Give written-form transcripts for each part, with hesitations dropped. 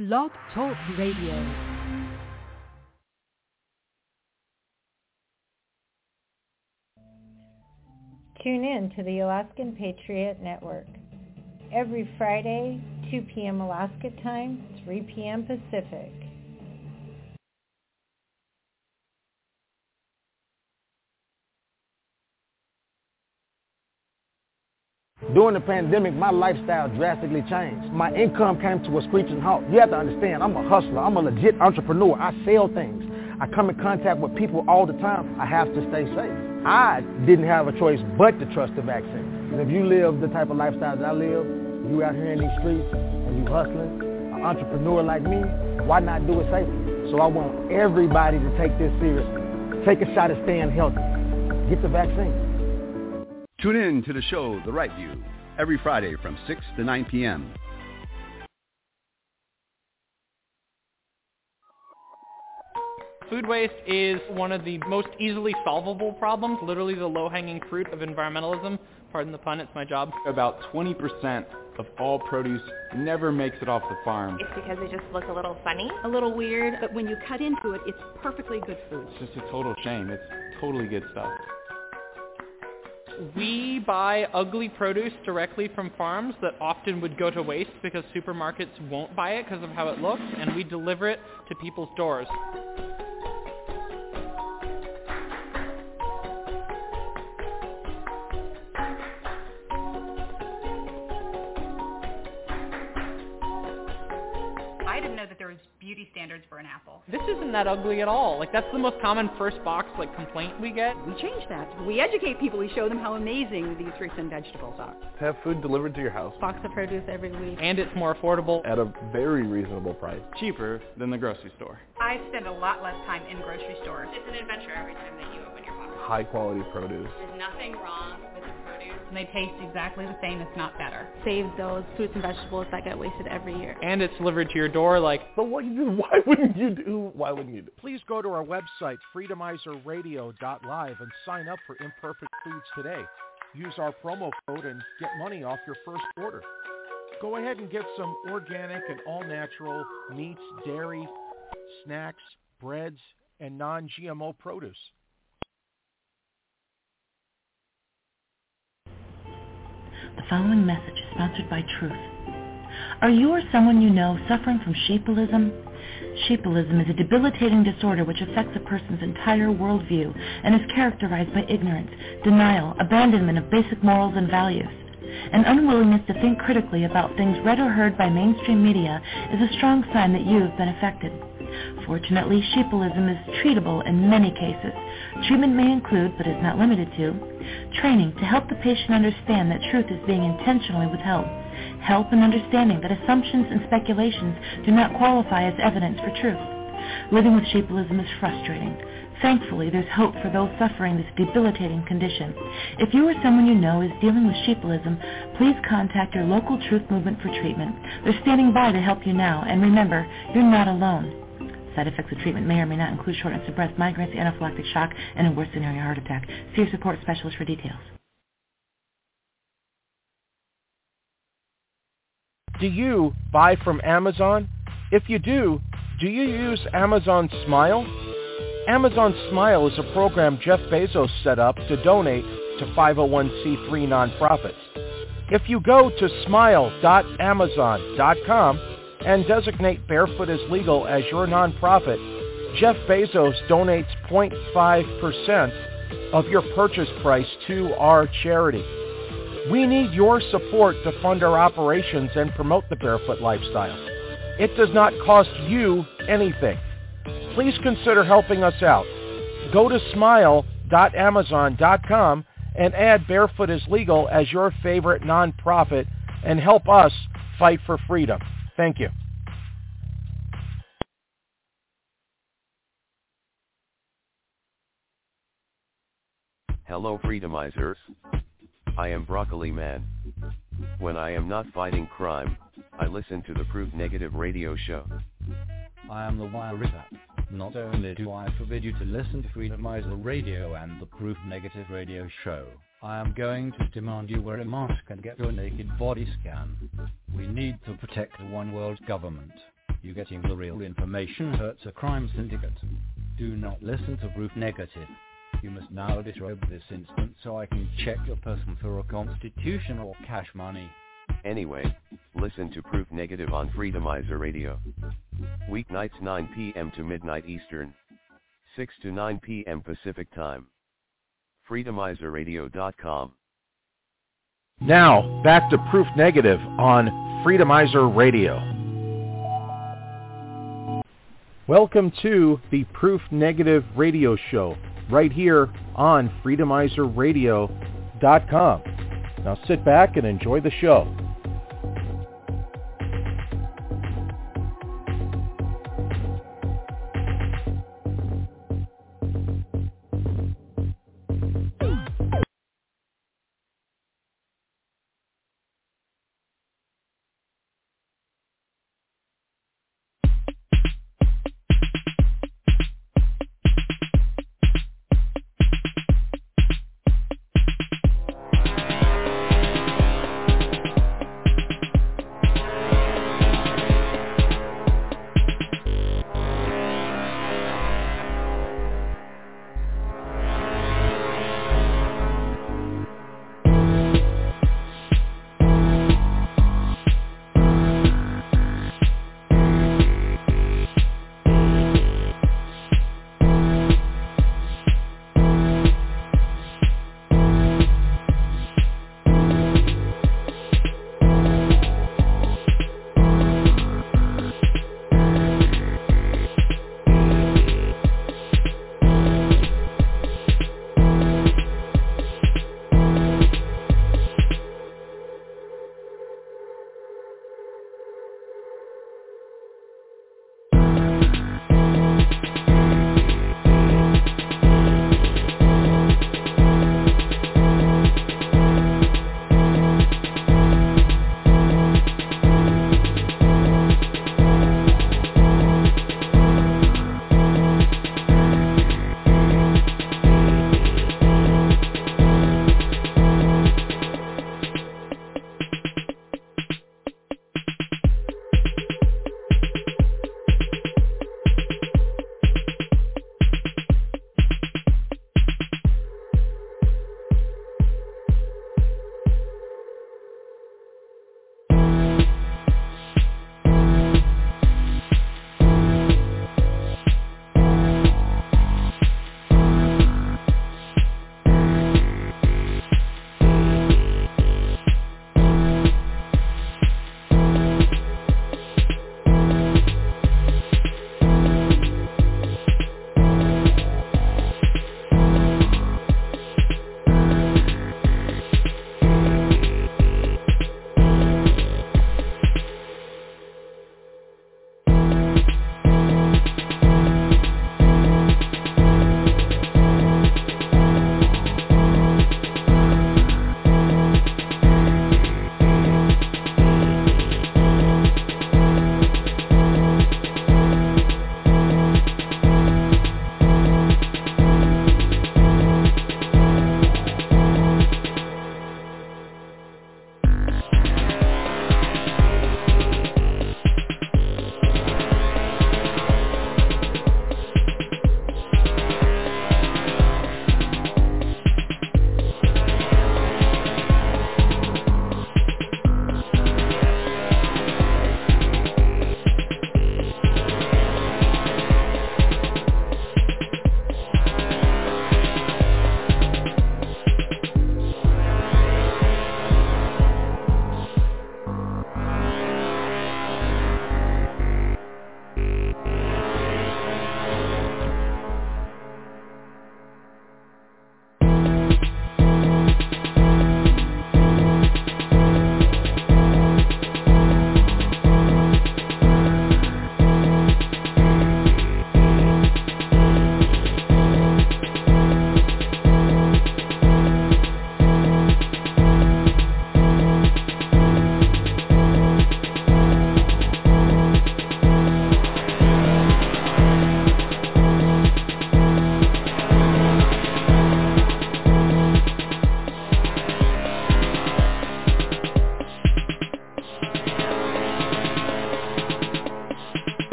Blog Talk Radio. Tune in to the Alaskan Patriot Network. Every Friday, 2 p.m. Alaska time, 3 p.m. Pacific. During the pandemic, my lifestyle drastically changed. My income came to a screeching halt. You have to understand, I'm a hustler. I'm a legit entrepreneur. I sell things. I come in contact with people all the time. I have to stay safe. I didn't have a choice but to trust the vaccine. And if you live the type of lifestyle that I live, you out here in these streets and you hustling, an entrepreneur like me, why not do it safely? So I want everybody to take this seriously. Take a shot at staying healthy. Get the vaccine. Tune in to the show, The Right View, every Friday from 6 to 9 p.m. Food waste is one of the most easily solvable problems, literally the low-hanging fruit of environmentalism. Pardon the pun, it's my job. About 20% of all produce never makes it off the farm. It's because it just looks a little funny. A little weird, but when you cut into it, it's perfectly good food. It's just a total shame. It's totally good stuff. We buy ugly produce directly from farms that often would go to waste because supermarkets won't buy it because of how it looks, and we deliver it to people's doors. I didn't know that there was beauty standards for an apple. This isn't that ugly at all. Like, that's the most common first box, like, complaint we get. We change that. We educate people. We show them how amazing these fruits and vegetables are. Have food delivered to your house. Box of produce every week. And it's more affordable. At a very reasonable price. Cheaper than the grocery store. I spend a lot less time in grocery stores. It's an adventure every time that you open your box. High quality produce. There's nothing wrong with the produce. And they taste exactly the same, if not better. Save those fruits and vegetables that get wasted every year. And it's delivered to your door, like... But why wouldn't you do? Please go to our website, freedomizerradio.live, and sign up for Imperfect Foods today. Use our promo code and get money off your first order. Go ahead and get some organic and all-natural meats, dairy, snacks, breads, and non-GMO produce. The following message is sponsored by Truth. Are you or someone you know suffering from sheepilism? Sheepilism is a debilitating disorder which affects a person's entire worldview and is characterized by ignorance, denial, abandonment of basic morals and values. An unwillingness to think critically about things read or heard by mainstream media is a strong sign that you have been affected. Fortunately, sheepilism is treatable in many cases. Treatment may include, but is not limited to, training to help the patient understand that truth is being intentionally withheld, help in understanding that assumptions and speculations do not qualify as evidence for truth. Living with sheepilism is frustrating. Thankfully, there's hope for those suffering this debilitating condition. If you or someone you know is dealing with sheepilism, please contact your local Truth Movement for treatment. They're standing by to help you now, and remember, you're not alone. Side effects of treatment may or may not include shortness of breath, migraines, anaphylactic shock, and in worst scenario, heart attack. See your support specialist for details. Do you buy from Amazon? If you do you use Amazon Smile? Amazon Smile is a program Jeff Bezos set up to donate to 501c3 nonprofits. If you go to smile.amazon.com and designate Barefoot as Legal as your nonprofit, Jeff Bezos donates 0.5% of your purchase price to our charity. We need your support to fund our operations and promote the barefoot lifestyle. It does not cost you anything. Please consider helping us out. Go to smile.amazon.com and add Barefoot is Legal as your favorite nonprofit and help us fight for freedom. Thank you. Hello, Freedomizers. I am Broccoli Man. When I am not fighting crime, I listen to the Proof Negative radio show. I am the Wirita. Not only do I forbid you to listen to Freedomizer Radio and the Proof Negative radio show, I am going to demand you wear a mask and get your naked body scanned. We need to protect the one world government. You getting the real information hurts a crime syndicate. Do not listen to Proof Negative. You must now disrobe this instant so I can check your person for a constitution or cash money. Anyway, listen to Proof Negative on Freedomizer Radio. Weeknights 9 p.m. to midnight Eastern, 6 to 9 p.m. Pacific Time. Freedomizerradio.com. Now, back to Proof Negative on Freedomizer Radio. Welcome to the Proof Negative Radio Show, right here on Freedomizerradio.com. Now sit back and enjoy the show.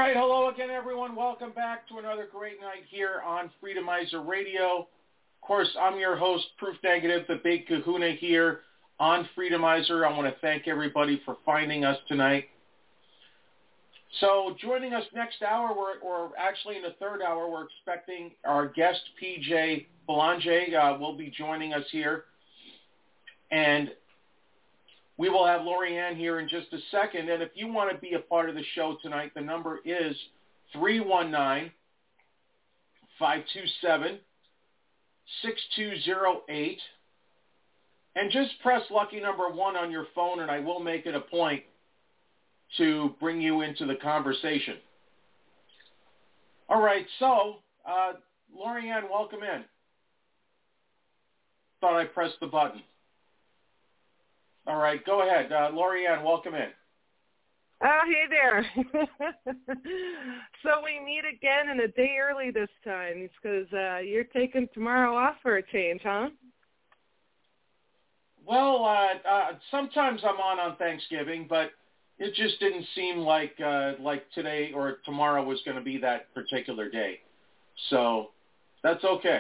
right, hello again, everyone. Welcome back to another great night here on Freedomizer Radio. Of course, I'm your host, Proof Negative, the Big Kahuna here on Freedomizer. I want to thank everybody for finding us tonight. So joining us next hour, or actually in the third hour, we're expecting our guest, PJ Belanger, will be joining us here. And we will have Lori-Ann here in just a second. And if you want to be a part of the show tonight, the number is 319-527-6208. And just press lucky number 1 on your phone, and I will make it a point to bring you into the conversation. All right, so Lori-Ann, welcome in. Thought I pressed the button. All right, go ahead. Lori-Ann, welcome in. Oh, hey there. So we meet again and a day early this time. It's because you're taking tomorrow off for a change, huh? Well, sometimes I'm on Thanksgiving, but it just didn't seem like today or tomorrow was going to be that particular day. So that's okay.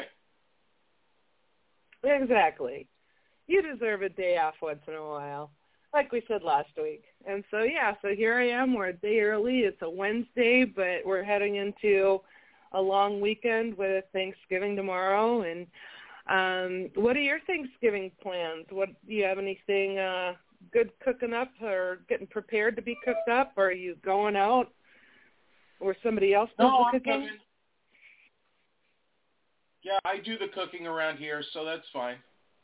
Exactly. You deserve a day off once in a while, like we said last week. And so, so here I am. We're a day early. It's a Wednesday, but we're heading into a long weekend with Thanksgiving tomorrow. And what are your Thanksgiving plans? What do you have anything good cooking up or getting prepared to be cooked up? Or are you going out or somebody else does the cooking? Cooking. Yeah, I do the cooking around here, so that's fine.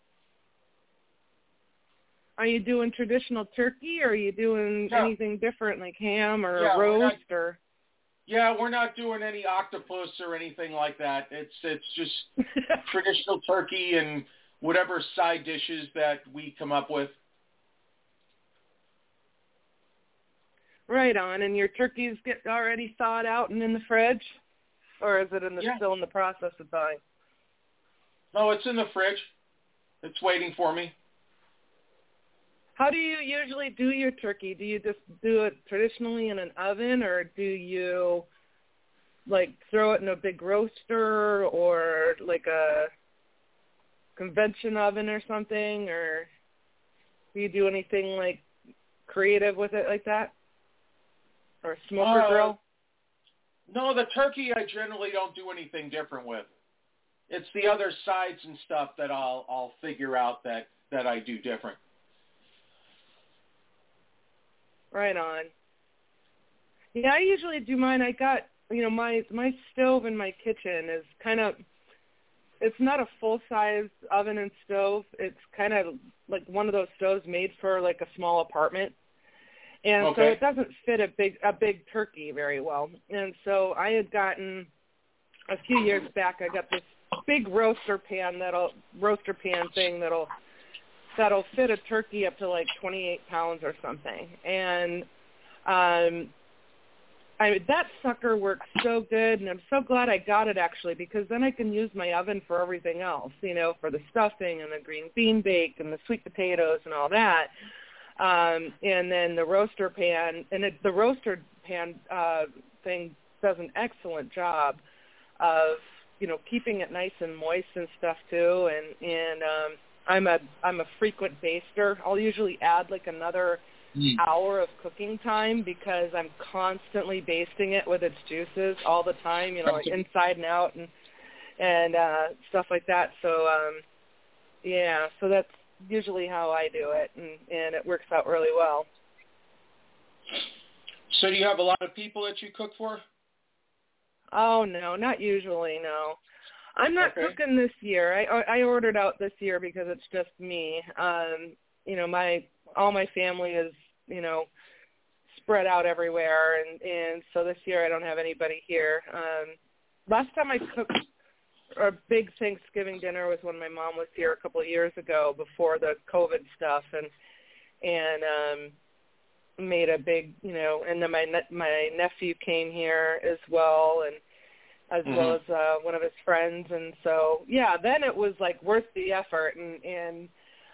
Are you doing traditional turkey, or are you doing anything different like ham or roast? We're not doing any octopus or anything like that. It's just traditional turkey and whatever side dishes that we come up with. Right on. And your turkeys get already thawed out and in the fridge? Or is it still in the process of thawing? No, it's in the fridge. It's waiting for me. How do you usually do your turkey? Do you just do it traditionally in an oven, or do you throw it in a big roaster or like a convention oven or something, or do you do anything creative with it like that? Or a smoker grill? No, the turkey I generally don't do anything different with. It's the other sides and stuff that I'll figure out that I do different. Right on. Yeah, I usually do mine. I got, my stove in my kitchen is it's not a full-size oven and stove. It's kind of like one of those stoves made for a small apartment. And so it doesn't fit a big turkey very well. And so I had gotten, a few years back, I got this big roaster pan thing that'll fit a turkey up to 28 pounds or something. And that sucker works so good, and I'm so glad I got it, actually, because then I can use my oven for everything else, for the stuffing and the green bean bake and the sweet potatoes and all that. And then the roaster pan, the roaster pan thing does an excellent job of, keeping it nice and moist and stuff too. And I'm a frequent baster. I'll usually add another hour of cooking time because I'm constantly basting it with its juices all the time, inside and out and stuff like that. So so that's usually how I do it, and it works out really well. So do you have a lot of people that you cook for? Oh, no, not usually, no. I'm not cooking this year. I ordered out this year because it's just me. All my family is, spread out everywhere, and so this year I don't have anybody here. Last time I cooked a big Thanksgiving dinner was when my mom was here a couple of years ago before the COVID stuff, and made a big, and then my nephew came here as well, and as well as one of his friends, and so then it was worth the effort, and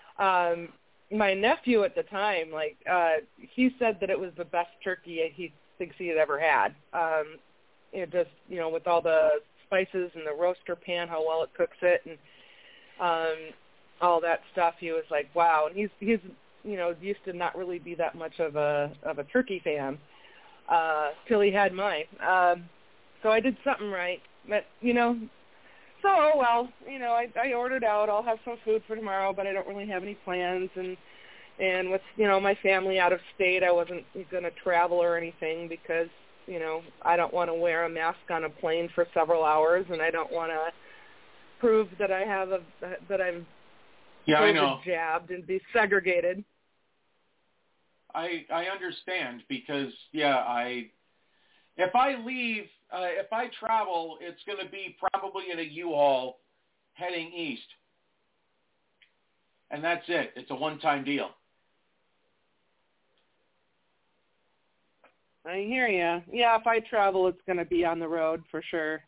my nephew at the time, he said that it was the best turkey thinks he had ever had. It just, with all the spices and the roaster pan, how well it cooks it, and all that stuff, he was like, wow. And he's used to not really be that much of a turkey fan till he had mine. So I did something right, but so I ordered out. I'll have some food for tomorrow, but I don't really have any plans. And with my family out of state, I wasn't going to travel or anything because I don't want to wear a mask on a plane for several hours, and I don't want to prove that I have that I'm COVID jabbed and be segregated. I understand because if I leave, if I travel, it's going to be probably in a U-Haul heading east, and that's it. It's a one-time deal. I hear you. Yeah, if I travel, it's going to be on the road for sure.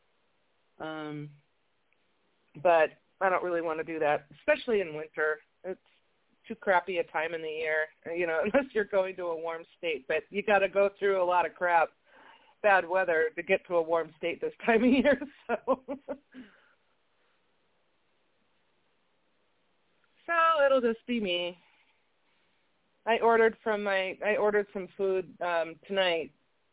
But I don't really want to do that, especially in winter. It's too crappy a time in the year, unless you're going to a warm state. But you got to go through a lot of bad weather to get to a warm state this time of year. So it'll just be me. I ordered some food tonight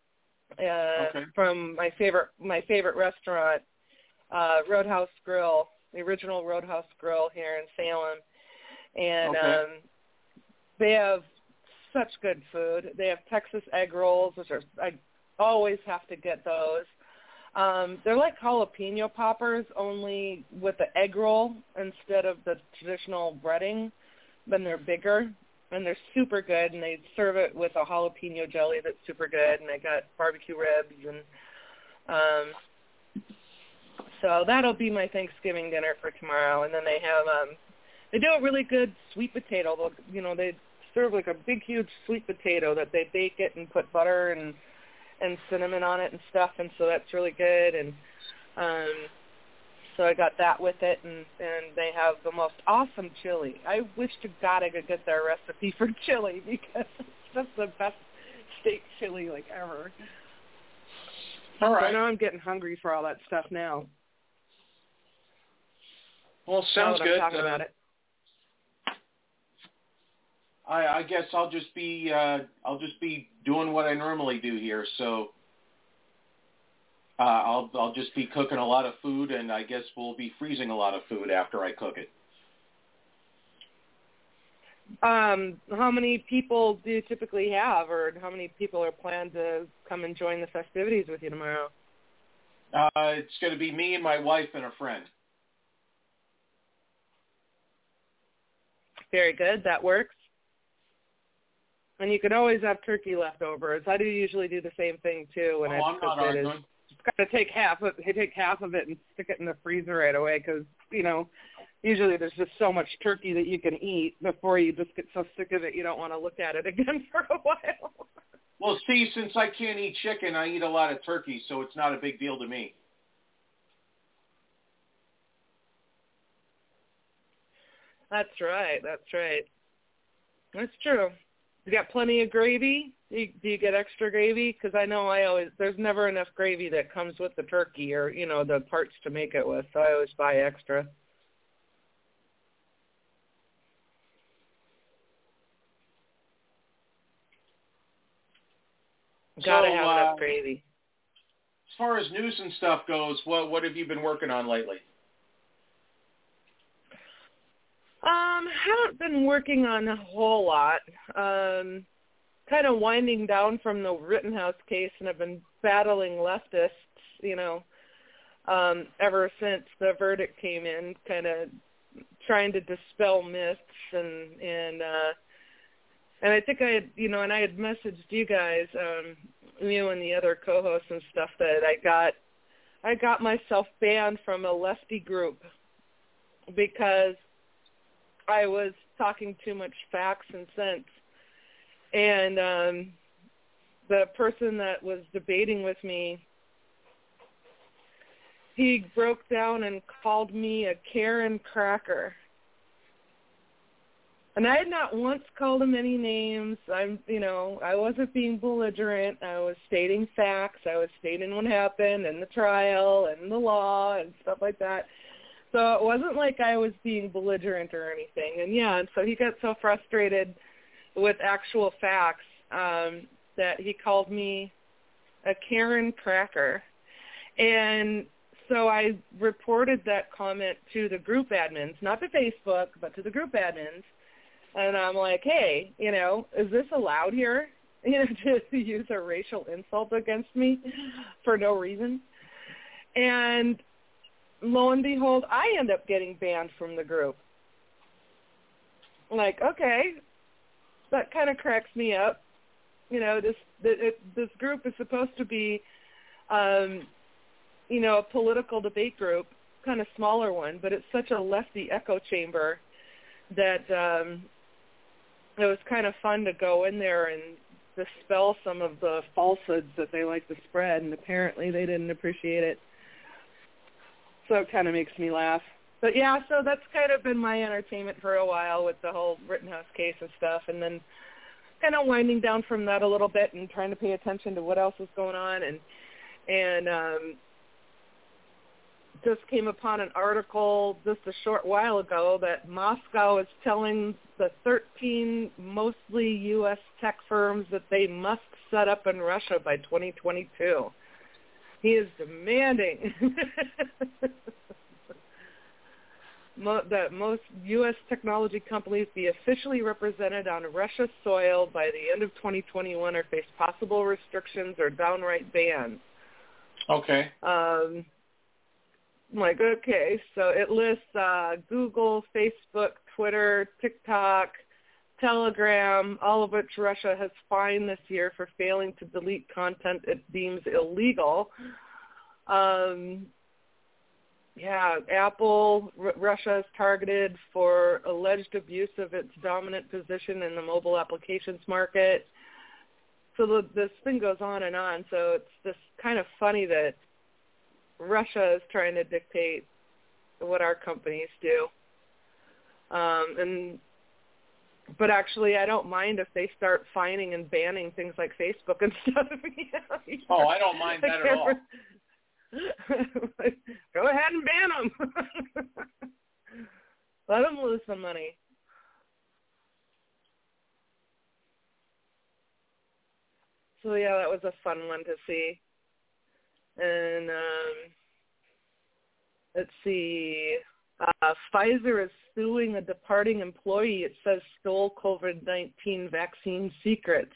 from my favorite restaurant, Roadhouse Grill, the original Roadhouse Grill here in Salem, and they have such good food. They have Texas egg rolls, which I always have to get those. They're like jalapeno poppers, only with the egg roll instead of the traditional breading, but they're bigger. And they're super good, and they serve it with a jalapeno jelly that's super good, and they got barbecue ribs, and so that'll be my Thanksgiving dinner for tomorrow. And then they have they do a really good sweet potato. They serve like a big, huge sweet potato that they bake it and put butter and cinnamon on it and stuff, and so that's really good. And so I got that with it, and they have the most awesome chili. I wish to God I could get their recipe for chili because that's the best steak chili ever. All right. I know I'm getting hungry for all that stuff now. Well, sounds good. I'm talking about it. I guess I'll just be doing what I normally do here. So. I'll just be cooking a lot of food, and I guess we'll be freezing a lot of food after I cook it. How many people do you typically have, or how many people are planned to come and join the festivities with you tomorrow? It's going to be me and my wife and a friend. Very good. That works. And you can always have turkey leftovers. I do usually do the same thing too when I cook it. Got to take half of it and stick it in the freezer right away because, usually there's just so much turkey that you can eat before you just get so sick of it you don't want to look at it again for a while. Well, see, since I can't eat chicken, I eat a lot of turkey, so it's not a big deal to me. That's right. That's true. You got plenty of gravy? Do you get extra gravy? Because I know there's never enough gravy that comes with the turkey or, the parts to make it with, so I always buy extra. Got to have enough gravy. As far as news and stuff goes, what have you been working on lately? Haven't been working on a whole lot. Kind of winding down from the Rittenhouse case, and I've been battling leftists, ever since the verdict came in, kind of trying to dispel myths, and I think I had, and I had messaged you guys, you and the other co-hosts and stuff, that I got myself banned from a lefty group because I was talking too much facts and sense. And the person that was debating with me, he broke down and called me a Karen cracker. And I had not once called him any names. I wasn't being belligerent. I was stating facts. I was stating what happened and the trial and the law and stuff like that. So it wasn't like I was being belligerent or anything. And so he got so frustrated with actual facts that he called me a Karen cracker. And so I reported that comment to the group admins, not to Facebook, but to the group admins. And I'm like, hey, is this allowed here? To use a racial insult against me for no reason. And lo and behold, I end up getting banned from the group. Like, okay, that kind of cracks me up. This group is supposed to be, a political debate group, kind of smaller one, but it's such a lefty echo chamber that it was kind of fun to go in there and dispel some of the falsehoods that they like to spread, and apparently they didn't appreciate it. So it kind of makes me laugh. But so that's kind of been my entertainment for a while with the whole Rittenhouse case and stuff, and then kind of winding down from that a little bit and trying to pay attention to what else is going on, and just came upon an article just a short while ago that Moscow is telling the 13 mostly U.S. tech firms that they must set up in Russia by 2022. He is demanding that most U.S. technology companies be officially represented on Russia's soil by the end of 2021 or face possible restrictions or downright bans. Okay. I'm like, okay, so it lists Google, Facebook, Twitter, TikTok, Telegram, all of which Russia has fined this year for failing to delete content it deems illegal. Apple, Russia is targeted for alleged abuse of its dominant position in the mobile applications market. So this thing goes on and on. So it's just kind of funny that Russia is trying to dictate what our companies do. But actually, I don't mind if they start fining and banning things like Facebook and stuff. Oh, I don't mind that at all. Go ahead and ban them. Let them lose some money. So, that was a fun one to see. And let's see. Pfizer is suing a departing employee. It says stole COVID-19 vaccine secrets.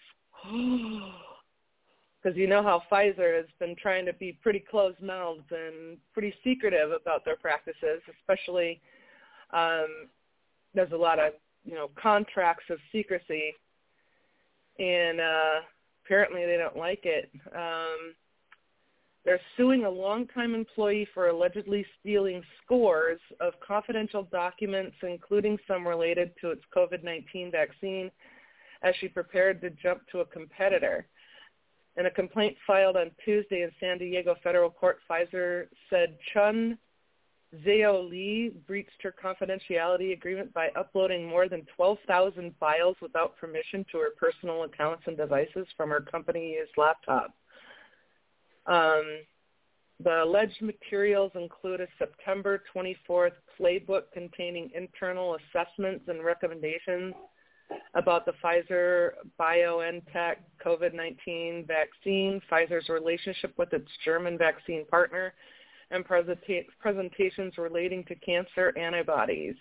Because you know how Pfizer has been trying to be pretty closed-mouthed and pretty secretive about their practices, especially there's a lot of, contracts of secrecy. And apparently they don't like it. They're suing a longtime employee for allegedly stealing scores of confidential documents, including some related to its COVID-19 vaccine, as she prepared to jump to a competitor. In a complaint filed on Tuesday in San Diego federal court, Pfizer said Chun Zhao Li breached her confidentiality agreement by uploading more than 12,000 files without permission to her personal accounts and devices from her company-used laptop. The alleged materials include a September 24th playbook containing internal assessments and recommendations about the Pfizer-BioNTech COVID-19 vaccine, Pfizer's relationship with its German vaccine partner, and presentations relating to cancer antibodies.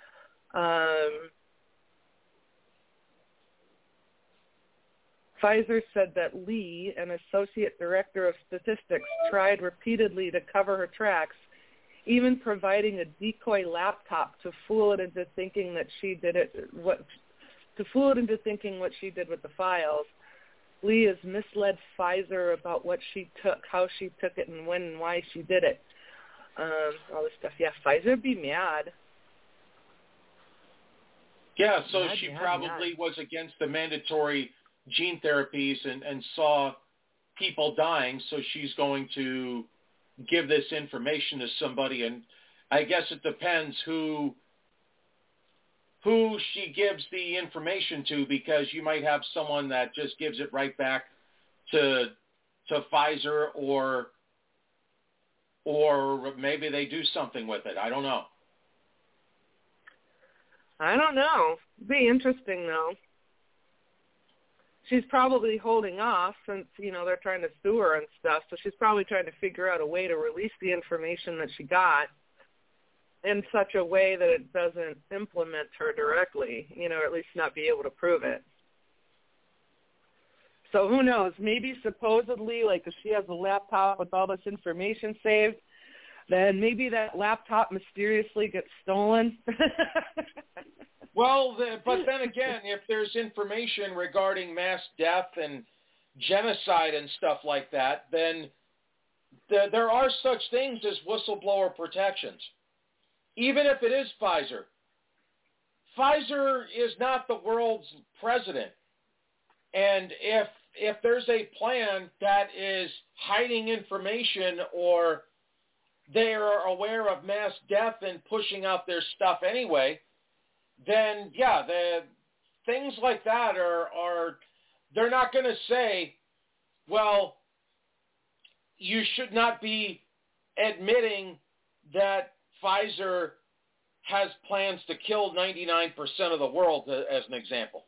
Pfizer said that Lee, an associate director of statistics, tried repeatedly to cover her tracks, even providing a decoy laptop to fool it into thinking that she did what she did with the files. Lee has misled Pfizer about what she took, how she took it, and when and why she did it. All this stuff. Yeah, Pfizer would be mad. Yeah, so she probably was against the mandatory gene therapies and saw people dying, so she's going to give this information to somebody. And I guess it depends who who she gives the information to, because you might have someone that just gives it right back to Pfizer, or maybe they do something with it. I don't know. I don't know. It'd be interesting, though. She's probably holding off since, they're trying to sue her and stuff, so she's probably trying to figure out a way to release the information that she got in such a way that it doesn't implement her directly, or at least not be able to prove it. So who knows? Maybe supposedly, like, if she has a laptop with all this information saved, then maybe that laptop mysteriously gets stolen. Well, but then again, if there's information regarding mass death and genocide and stuff like that, then there are such things as whistleblower protections. Even if it is Pfizer. Pfizer is not the world's president. And if there's a plan that is hiding information, or they are aware of mass death and pushing out their stuff anyway, then yeah, the things like that are they're not going to say, well, you should not be admitting that Pfizer has plans to kill 99% of the world, as an example.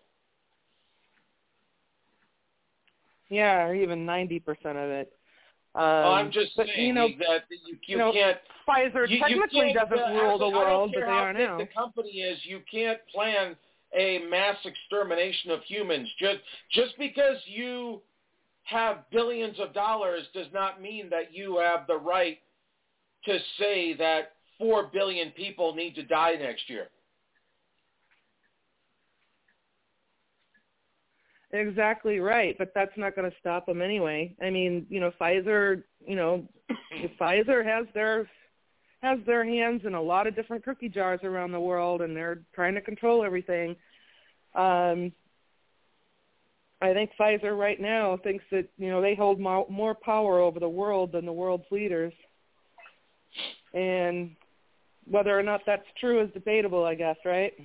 Yeah, or even 90% of it. I'm just saying that you can't. Pfizer technically doesn't rule the world, but they are now. I don't care how big the company is. You can't plan a mass extermination of humans. Just because you have billions of dollars does not mean that you have the right to say that 4 billion people need to die next year. Exactly right, but that's not going to stop them anyway. I mean, Pfizer, Pfizer has their hands in a lot of different cookie jars around the world, and they're trying to control everything. I think Pfizer right now thinks that, they hold more power over the world than the world's leaders. And whether or not that's true is debatable, I guess, right?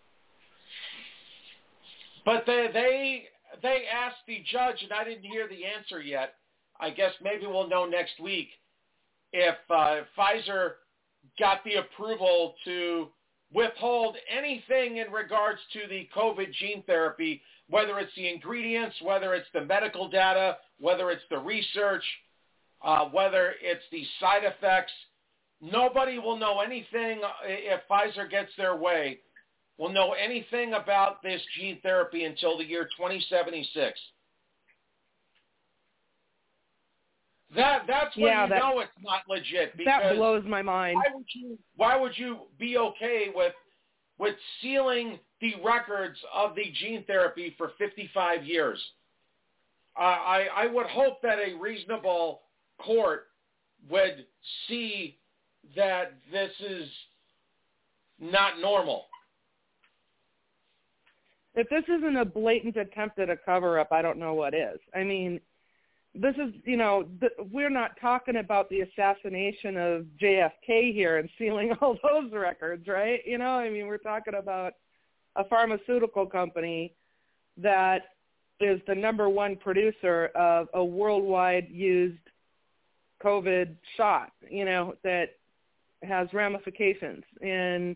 But they asked the judge, and I didn't hear the answer yet. I guess maybe we'll know next week if Pfizer got the approval to withhold anything in regards to the COVID gene therapy, whether it's the ingredients, whether it's the medical data, whether it's the research, whether it's the side effects. Nobody will know anything if Pfizer gets their way. Will know anything about this gene therapy until the year 2076. That's when know it's not legit. Because that blows my mind. Why would you be okay with sealing the records of the gene therapy for 55 years? I would hope that a reasonable court would see that this is not normal. If this isn't a blatant attempt at a cover-up, I don't know what is. I mean, this is, we're not talking about the assassination of JFK here and sealing all those records, right? I mean, we're talking about a pharmaceutical company that is the number one producer of a worldwide used COVID shot, that has ramifications and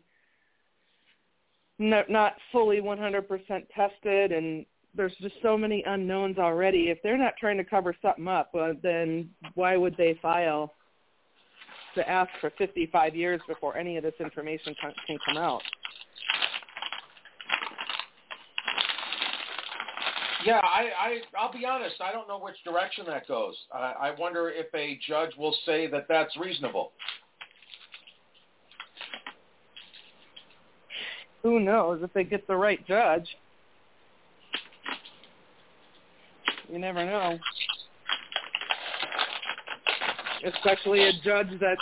not fully 100% tested, and there's just so many unknowns already. If they're not trying to cover something up, then why would they file to ask for 55 years before any of this information can come out? Yeah, I'll be honest. I don't know which direction that goes. I wonder if a judge will say that that's reasonable. Who knows if they get the right judge? You never know. Especially a judge that's,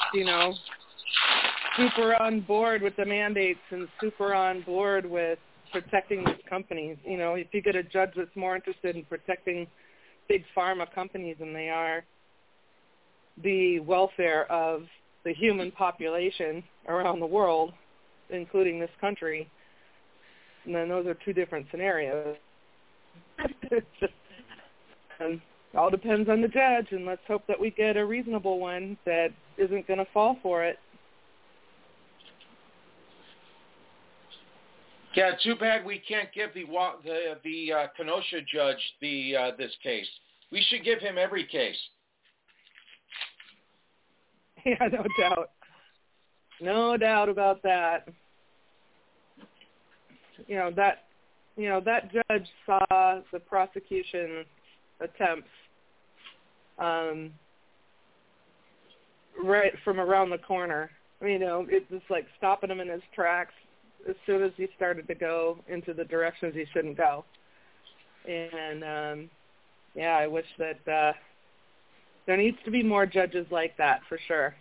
super on board with the mandates and super on board with protecting these companies. If you get a judge that's more interested in protecting big pharma companies than they are the welfare of the human population around the world, including this country, And then those are two different scenarios. It's just, it all depends on the judge, and let's hope that we get a reasonable one that isn't going to fall for it. Yeah, too bad we can't give the Kenosha judge this case. We should give him every case. Yeah, no doubt. No doubt about that. That judge saw the prosecution attempts right from around the corner. It's just like stopping him in his tracks as soon as he started to go into the directions he shouldn't go. And, I wish that there needs to be more judges like that, for sure.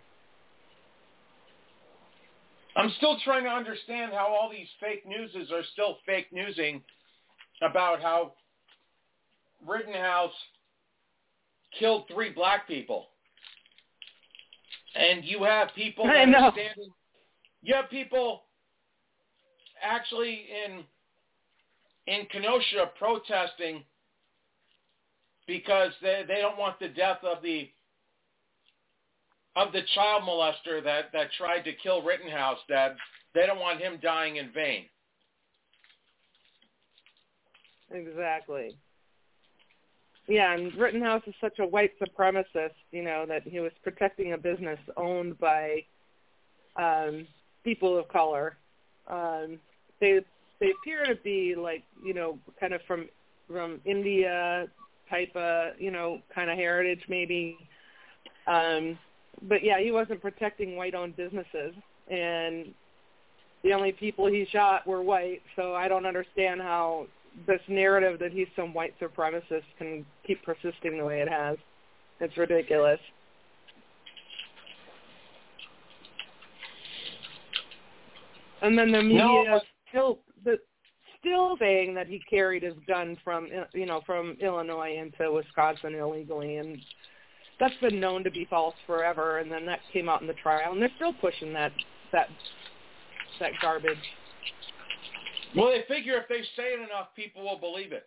I'm still trying to understand how all these fake newses are still fake newsing about how Rittenhouse killed 3 black people. And you have people that are standing... You have people actually in Kenosha protesting because they don't want the death of the child molester that tried to kill Rittenhouse, that they don't want him dying in vain. Exactly. Yeah, and Rittenhouse is such a white supremacist, that he was protecting a business owned by people of color. They appear to be kind of from India type of, kind of heritage maybe. But yeah, he wasn't protecting white-owned businesses, and the only people he shot were white, so I don't understand how this narrative that he's some white supremacist can keep persisting the way it has. It's ridiculous. And then the media still saying that he carried his gun from Illinois into Wisconsin illegally, and that's been known to be false forever. And then that came out in the trial, and they're still pushing that garbage. Well, they figure if they say it enough, people will believe it.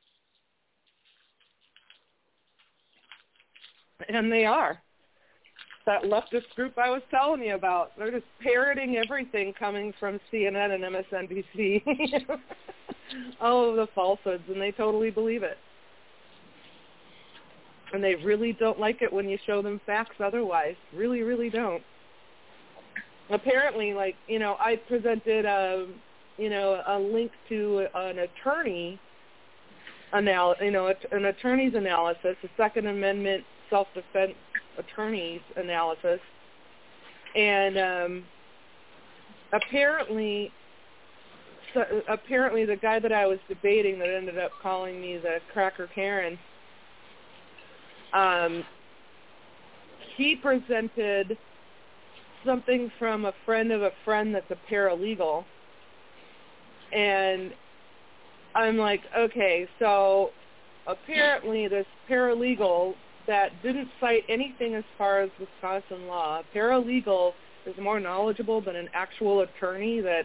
And they are. That leftist group I was telling you about, they're just parroting everything coming from CNN and MSNBC. All of the falsehoods, and they totally believe it. And they really don't like it when you show them facts otherwise. Really, really don't. Apparently, I presented a link to an attorney an attorney's analysis, a Second Amendment self-defense attorney's analysis, and apparently the guy that I was debating that ended up calling me the Cracker Karen, he presented something from a friend of a friend that's a paralegal, and I'm like, okay, so apparently this paralegal that didn't cite anything as far as Wisconsin law, paralegal is more knowledgeable than an actual attorney that,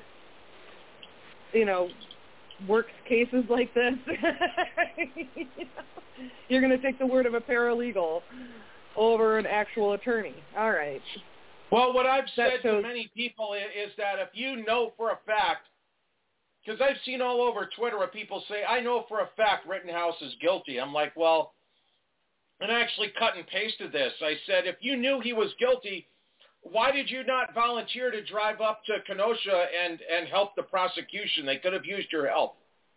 works cases like this. You're going to take the word of a paralegal over an actual attorney. All right. Well, what I've said to many people is that if you know for a fact, because I've seen all over Twitter where people say, I know for a fact Rittenhouse is guilty. I'm like, well, and I actually cut and pasted this. I said, if you knew he was guilty, why did you not volunteer to drive up to Kenosha and help the prosecution? They could have used your help.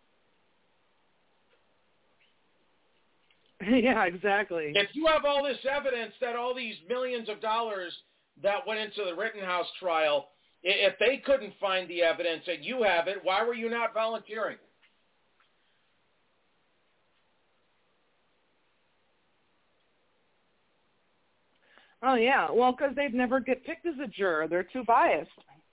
Yeah, exactly. If you have all this evidence that all these millions of dollars that went into the Rittenhouse trial, if they couldn't find the evidence and you have it, why were you not volunteering? Oh, yeah. Well, because they'd never get picked as a juror. They're too biased.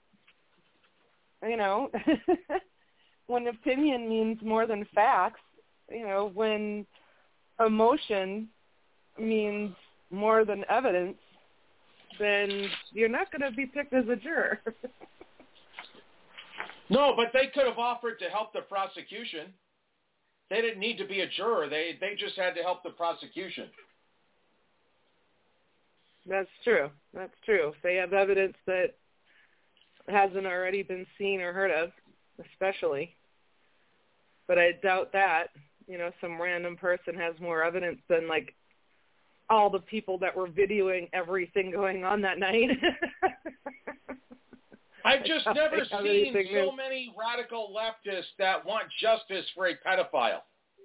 When opinion means more than facts, when emotion means more than evidence, then you're not going to be picked as a juror. No, but they could have offered to help the prosecution. They didn't need to be a juror. They just had to help the prosecution. That's true. That's true. If they have evidence that hasn't already been seen or heard of, especially. But I doubt that. You know, some random person has more evidence than, like, all the people that were videoing everything going on that night. I've just never seen so many radical leftists that want justice for a pedophile.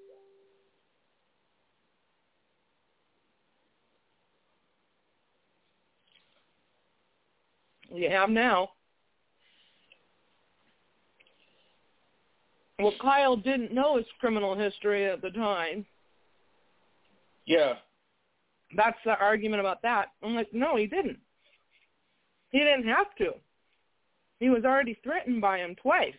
You have now. Well, Kyle didn't know his criminal history at the time. Yeah. That's the argument about that. I'm like, no, he didn't. He didn't have to. He was already threatened by him twice.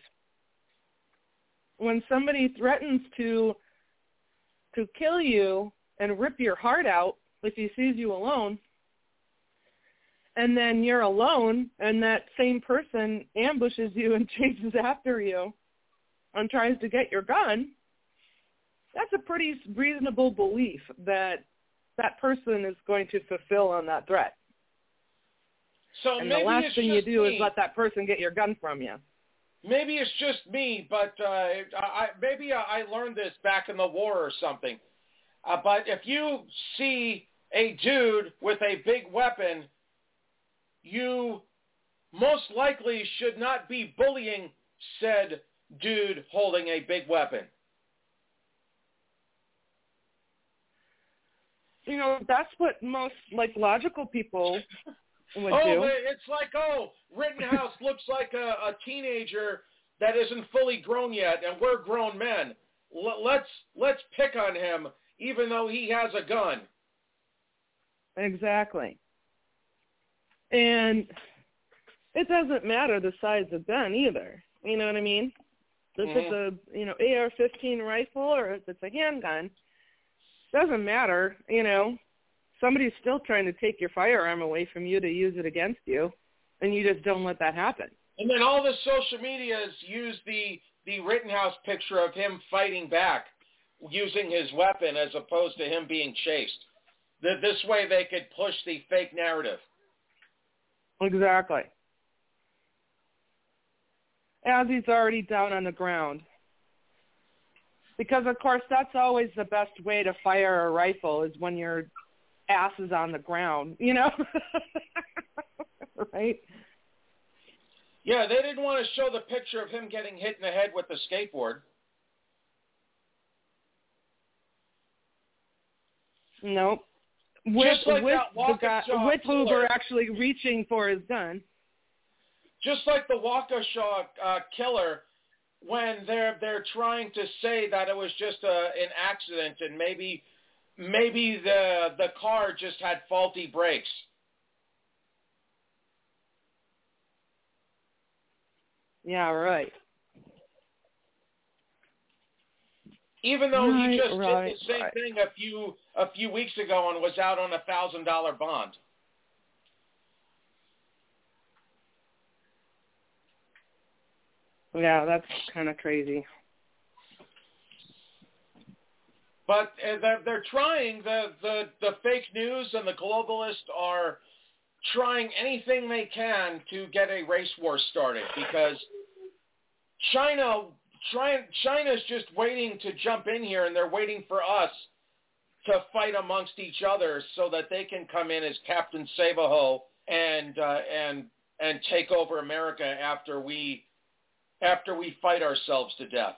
When somebody threatens to kill you and rip your heart out if he sees you alone, and then you're alone and that same person ambushes you and chases after you and tries to get your gun, that's a pretty reasonable belief that that person is going to fulfill on that threat. So and maybe the last it's thing just you do me. is let that person get your gun from you. Maybe it's just me, but maybe I learned this back in the war or something. But if you see a dude with a big weapon, you most likely should not be bullying said dude holding a big weapon. You know, that's what most, like, logical people would do. It's like, Rittenhouse looks like a teenager that isn't fully grown yet, and we're grown men. Let's pick on him, even though he has a gun. Exactly. And it doesn't matter the size of gun either. You know what I mean? If it's a, AR-15 rifle or if it's a handgun, doesn't matter. You know, somebody's still trying to take your firearm away from you to use it against you, and you just don't let that happen. And then all the social medias use the Rittenhouse picture of him fighting back using his weapon as opposed to him being chased. This way they could push the fake narrative. Exactly. As he's already down on the ground. Because, of course, that's always the best way to fire a rifle is when your ass is on the ground, you know? Right? Yeah, they didn't want to show the picture of him getting hit in the head with the skateboard. Nope. With Hoover actually reaching for his gun. Just like the Waukesha killer, when they're trying to say that it was just an accident and maybe the car just had faulty brakes. Yeah, right. Even though he just did right. the same thing a few weeks ago and was out on a $1,000 bond. Yeah, that's kind of crazy. But they're trying, the fake news and the globalists are trying anything they can to get a race war started because China's just waiting to jump in here, and they're waiting for us to fight amongst each other so that they can come in as Captain Save-A-Ho and take over America after we fight ourselves to death.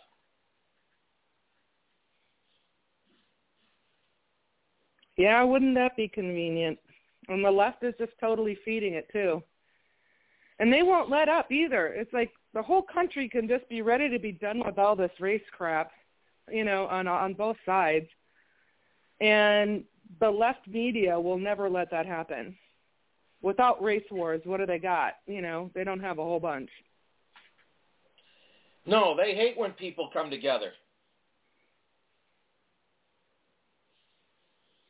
Yeah, wouldn't that be convenient? And the left is just totally feeding it, too. And they won't let up either. It's like the whole country can just be ready to be done with all this race crap, you know, on both sides. And the left media will never let that happen. Without race wars, what do they got? You know, they don't have a whole bunch. No, they hate when people come together.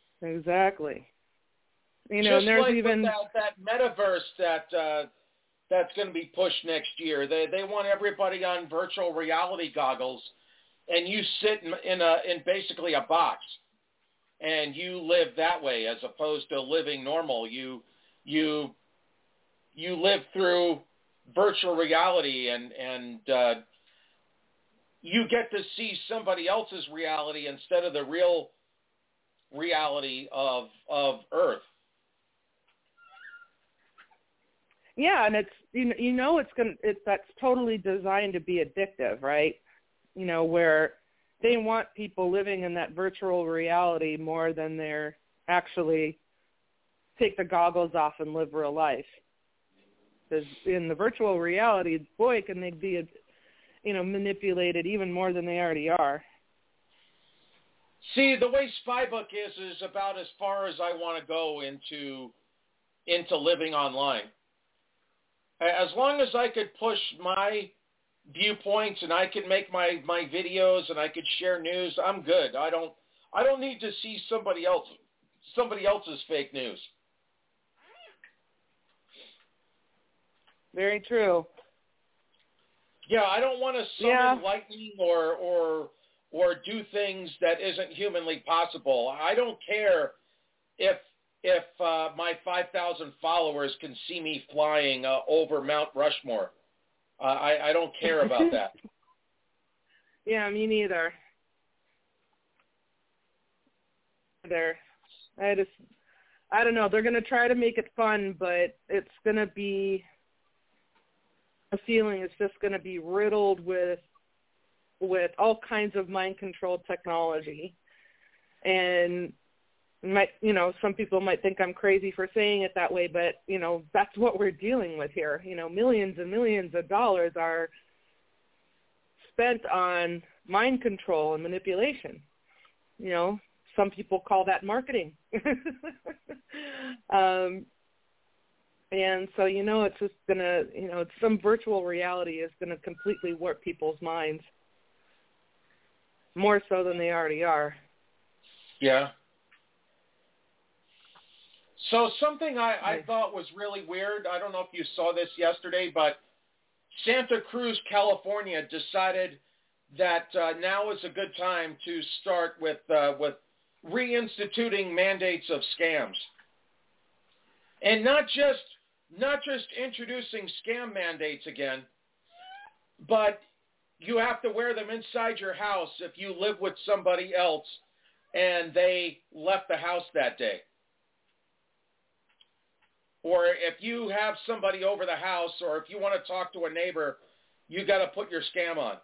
Exactly. You know, just and there's like even that metaverse that that's going to be pushed next year. They want everybody on virtual reality goggles, and you sit in basically a box, and you live that way as opposed to living normal. You live through virtual reality, and you get to see somebody else's reality instead of the real reality of Earth. Yeah, and it's that's totally designed to be addictive, right? You know, where they want people living in that virtual reality more than they're actually take the goggles off and live real life. Because in the virtual reality, boy, can they be, manipulated even more than they already are. See, the way Spybook is about as far as I want to go into living online. As long as I could push my viewpoints and I could make my videos and I could share news, I'm good. I don't need to see somebody else's fake news. Very true. Yeah, I don't want to summon lightning or do things that isn't humanly possible. I don't care if my 5,000 followers can see me flying over Mount Rushmore. I don't care about that. Yeah, me neither. I don't know. They're going to try to make it fun, but it's going to be a feeling. It's just going to be riddled with all kinds of mind-controlled technology. And some people might think I'm crazy for saying it that way, but, that's what we're dealing with here. Millions and millions of dollars are spent on mind control and manipulation. Some people call that marketing. And so, it's just going to, some virtual reality is going to completely warp people's minds more so than they already are. Yeah. So something I thought was really weird, I don't know if you saw this yesterday, but Santa Cruz, California decided that now is a good time to start with reinstituting mandates of scams. And not just introducing scam mandates again, but you have to wear them inside your house if you live with somebody else and they left the house that day. Or if you have somebody over the house, or if you want to talk to a neighbor, you got to put your scam on.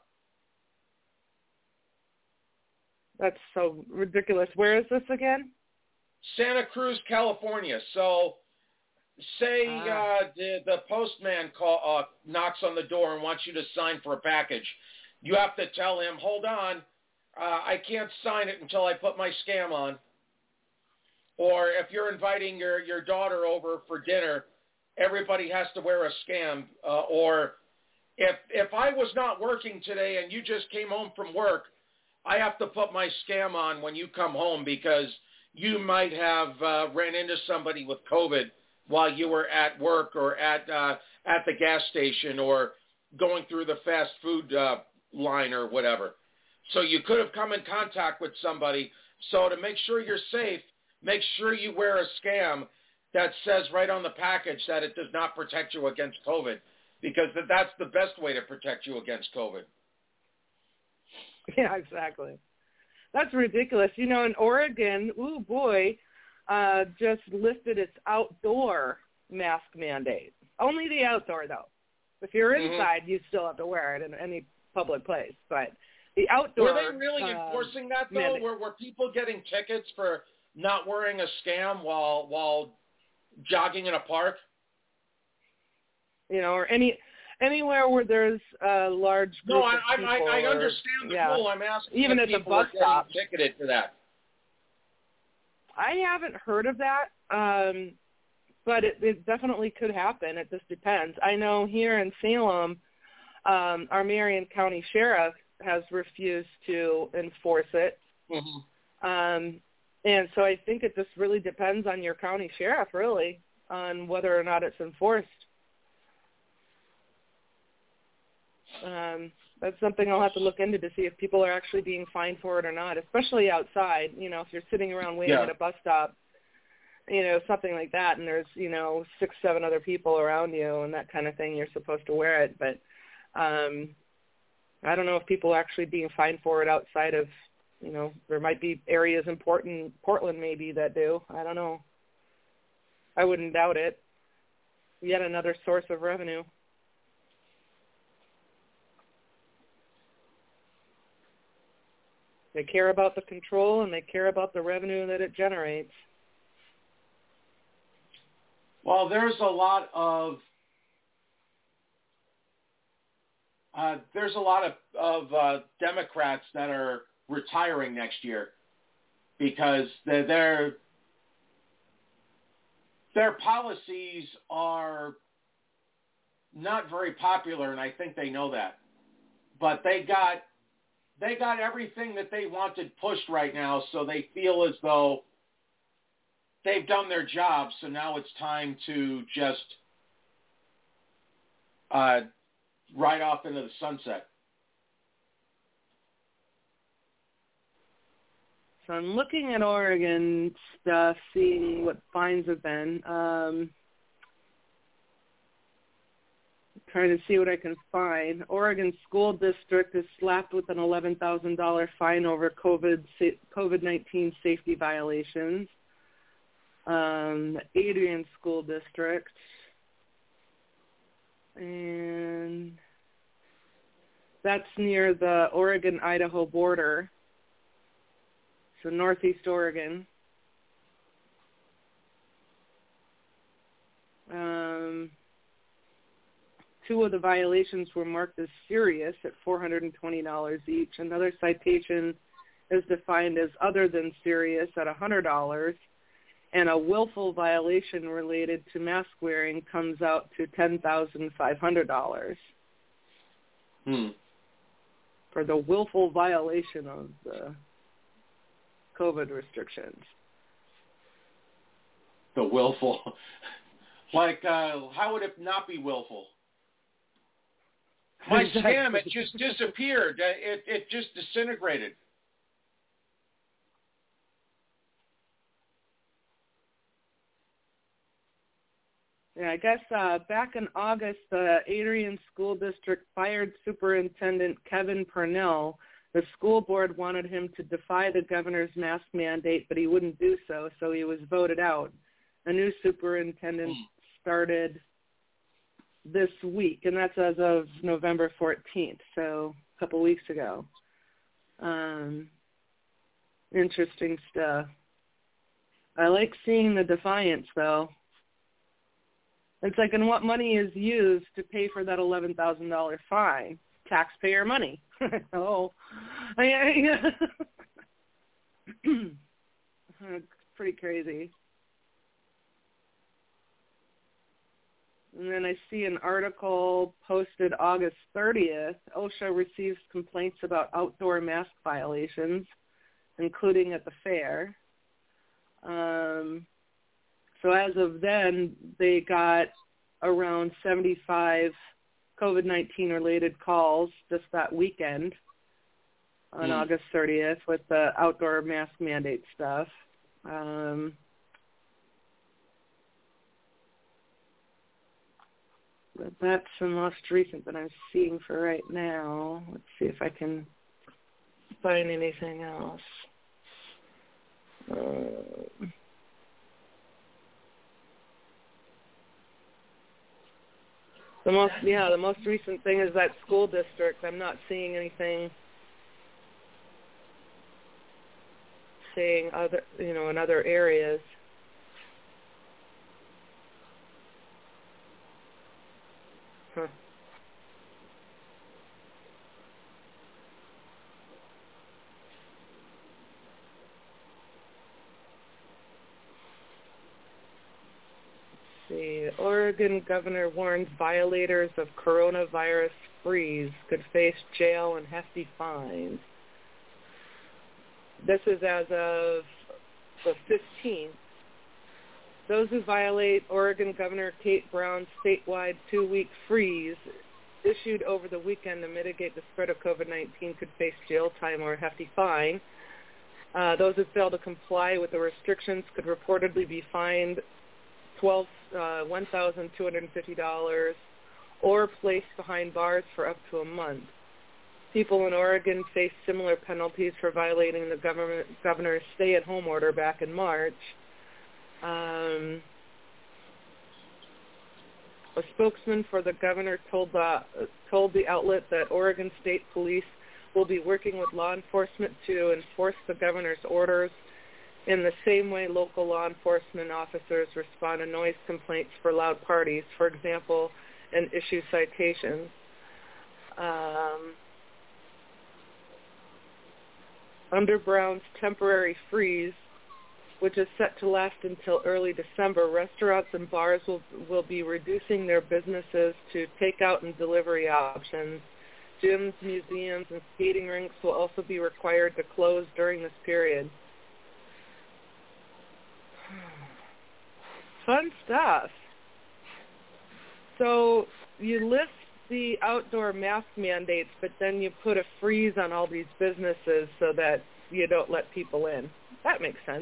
That's so ridiculous. Where is this again? Santa Cruz, California. So say the postman knocks on the door and wants you to sign for a package. You have to tell him, hold on, I can't sign it until I put my scam on. Or if you're inviting your daughter over for dinner, everybody has to wear a scam. Or if I was not working today and you just came home from work, I have to put my scam on when you come home because you might have ran into somebody with COVID while you were at work or at the gas station or going through the fast food line or whatever. So you could have come in contact with somebody. So to make sure you're safe, make sure you wear a scam that says right on the package that it does not protect you against COVID, because that's the best way to protect you against COVID. Yeah, exactly. That's ridiculous. In Oregon, just lifted its outdoor mask mandate. Only the outdoor, though. If you're inside, you still have to wear it in any public place. But the outdoor... Were they really enforcing that, though? Were people getting tickets for not wearing a scam while jogging in a park? Or anywhere where there's a large group of people. No, I understand the rule. I'm asking even if at the people bus were stop. getting ticketed for that. I haven't heard of that, but it definitely could happen. It just depends. I know here in Salem, our Marion County Sheriff has refused to enforce it. Mm-hmm. And so I think it just really depends on your county sheriff, really, on whether or not it's enforced. That's something I'll have to look into to see if people are actually being fined for it or not, especially outside. You know, if you're sitting around waiting at a bus stop, you know, something like that, and there's, you know, 6, 7 other people around you and that kind of thing, you're supposed to wear it. But I don't know if people are actually being fined for it outside of, you know, there might be areas in Portland maybe that do. I don't know. I wouldn't doubt it. Yet another source of revenue. They care about the control and they care about the revenue that it generates. Well, there's a lot of Democrats that are retiring next year because their policies are not very popular, and I think they know that. But they got everything that they wanted pushed right now, so they feel as though they've done their job, so now it's time to just ride off into the sunset. So I'm looking at Oregon stuff, seeing what fines have been. Trying to see what I can find. Oregon School District is slapped with an $11,000 fine over COVID-19 safety violations. The Adrian School District, and that's near the Oregon-Idaho border, so northeast Oregon. Two of the violations were marked as serious at $420 each. Another citation is defined as other than serious at $100. And a willful violation related to mask wearing comes out to $10,500 for the willful violation of the COVID restrictions. The willful. Like, how would it not be willful? My scam, it just disappeared. It just disintegrated. Yeah, I guess back in August, the Adrian School District fired Superintendent Kevin Purnell. The school board wanted him to defy the governor's mask mandate, but he wouldn't do so, so he was voted out. A new superintendent started this week, and that's as of November 14th, so a couple weeks ago. Interesting stuff. I like seeing the defiance, though. It's like, and what money is used to pay for that $11,000 fine? Taxpayer money. Oh, yeah. It's pretty crazy. And then I see an article posted August 30th. OSHA receives complaints about outdoor mask violations, including at the fair. So as of then, they got around 75 COVID-19 related calls just that weekend on August 30th with the outdoor mask mandate stuff. But that's the most recent that I'm seeing for right now. Let's see if I can find anything else. The most recent thing is that school district. I'm not seeing anything saying other, in other areas. Huh. See, Oregon governor warns violators of coronavirus freeze could face jail and hefty fines. This is as of the 15th. Those who violate Oregon Governor Kate Brown's statewide 2-week freeze issued over the weekend to mitigate the spread of COVID-19 could face jail time or a hefty fine. Those who fail to comply with the restrictions could reportedly be fined $1,250 or placed behind bars for up to a month. People in Oregon face similar penalties for violating the governor's stay-at-home order back in March. A spokesman for the governor told the outlet that Oregon State Police will be working with law enforcement to enforce the governor's orders in the same way local law enforcement officers respond to noise complaints for loud parties, for example, and issue citations. Under Brown's temporary freeze, which is set to last until early December, restaurants and bars will be reducing their businesses to takeout and delivery options. Gyms, museums, and skating rinks will also be required to close during this period. Fun stuff. So you list the outdoor mask mandates, but then you put a freeze on all these businesses so that you don't let people in. That makes sense.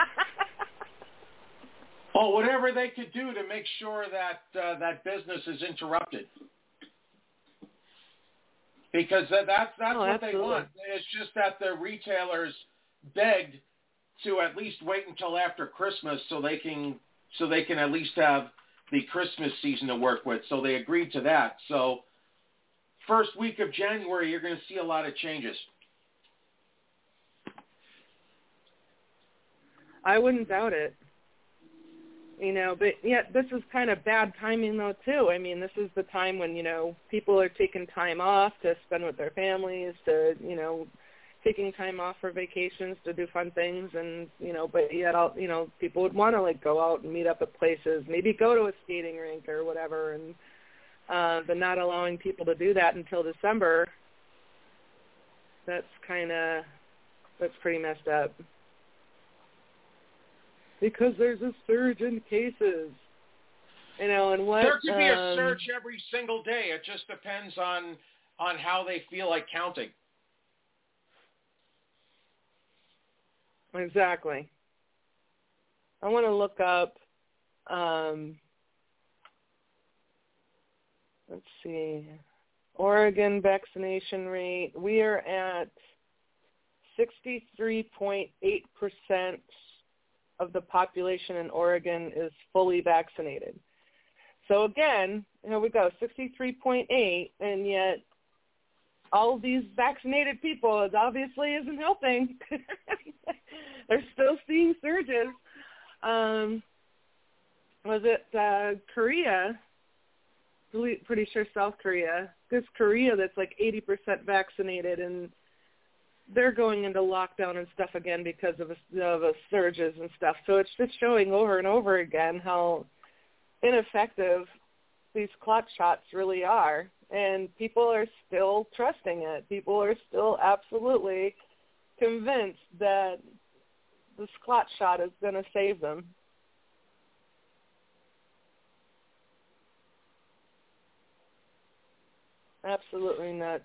Oh, whatever they could do to make sure that that business is interrupted. Because that's what they want. It's just that the retailers begged to at least wait until after Christmas so they can at least have the Christmas season to work with. So they agreed to that. So first week of January, you're going to see a lot of changes. I wouldn't doubt it. You know, but yet this is kind of bad timing though too. I mean, this is the time when, you know, people are taking time off to spend with their families, to, you know, taking time off for vacations to do fun things, and, you know, but yet, you know, people would want to like go out and meet up at places, maybe go to a skating rink or whatever, and but not allowing people to do that until December. That's pretty messed up. Because there's a surge in cases, you know, and what there could be a surge every single day. It just depends on how they feel like counting. Exactly. I want to look up. Let's see, Oregon vaccination rate. We are at 63.8%. of the population in Oregon is fully vaccinated. So again, here we go, 63.8, and yet all of these vaccinated people, it obviously isn't helping. They're still seeing surges. Was it Korea? Pretty sure South Korea. There's Korea that's like 80% vaccinated, and they're going into lockdown and stuff again because of surges and stuff. So it's just showing over and over again how ineffective these clot shots really are. And people are still trusting it. People are still absolutely convinced that this clot shot is going to save them. Absolutely nuts.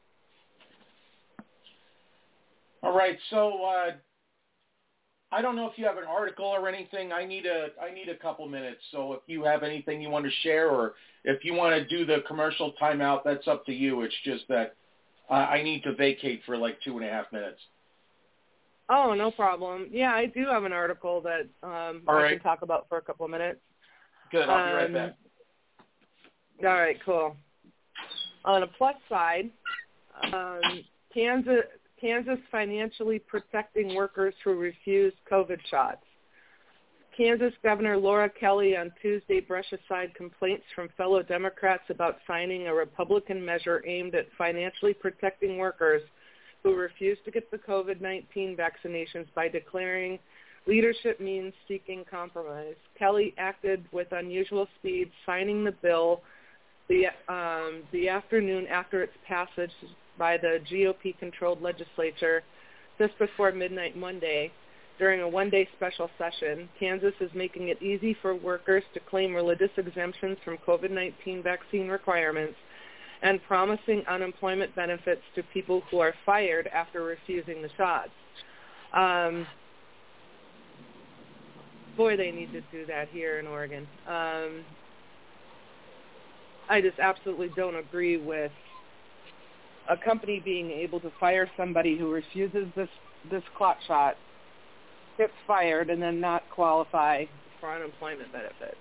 All right, so I don't know if you have an article or anything. I need a couple minutes. So if you have anything you want to share, or if you want to do the commercial timeout, that's up to you. It's just that I need to vacate for like 2.5 minutes. Oh, no problem. Yeah, I do have an article that I can talk about for a couple of minutes. Good, I'll be right back. All right, cool. On a plus side, Kansas financially protecting workers who refuse COVID shots. Kansas Governor Laura Kelly on Tuesday brushed aside complaints from fellow Democrats about signing a Republican measure aimed at financially protecting workers who refuse to get the COVID-19 vaccinations by declaring leadership means seeking compromise. Kelly acted with unusual speed, signing the bill the afternoon after its passage by the GOP-controlled legislature just before midnight Monday. During a one-day special session, Kansas is making it easy for workers to claim religious exemptions from COVID-19 vaccine requirements and promising unemployment benefits to people who are fired after refusing the shots. Boy, they need to do that here in Oregon. I just absolutely don't agree with a company being able to fire somebody who refuses this clot shot, gets fired, and then not qualify for unemployment benefits.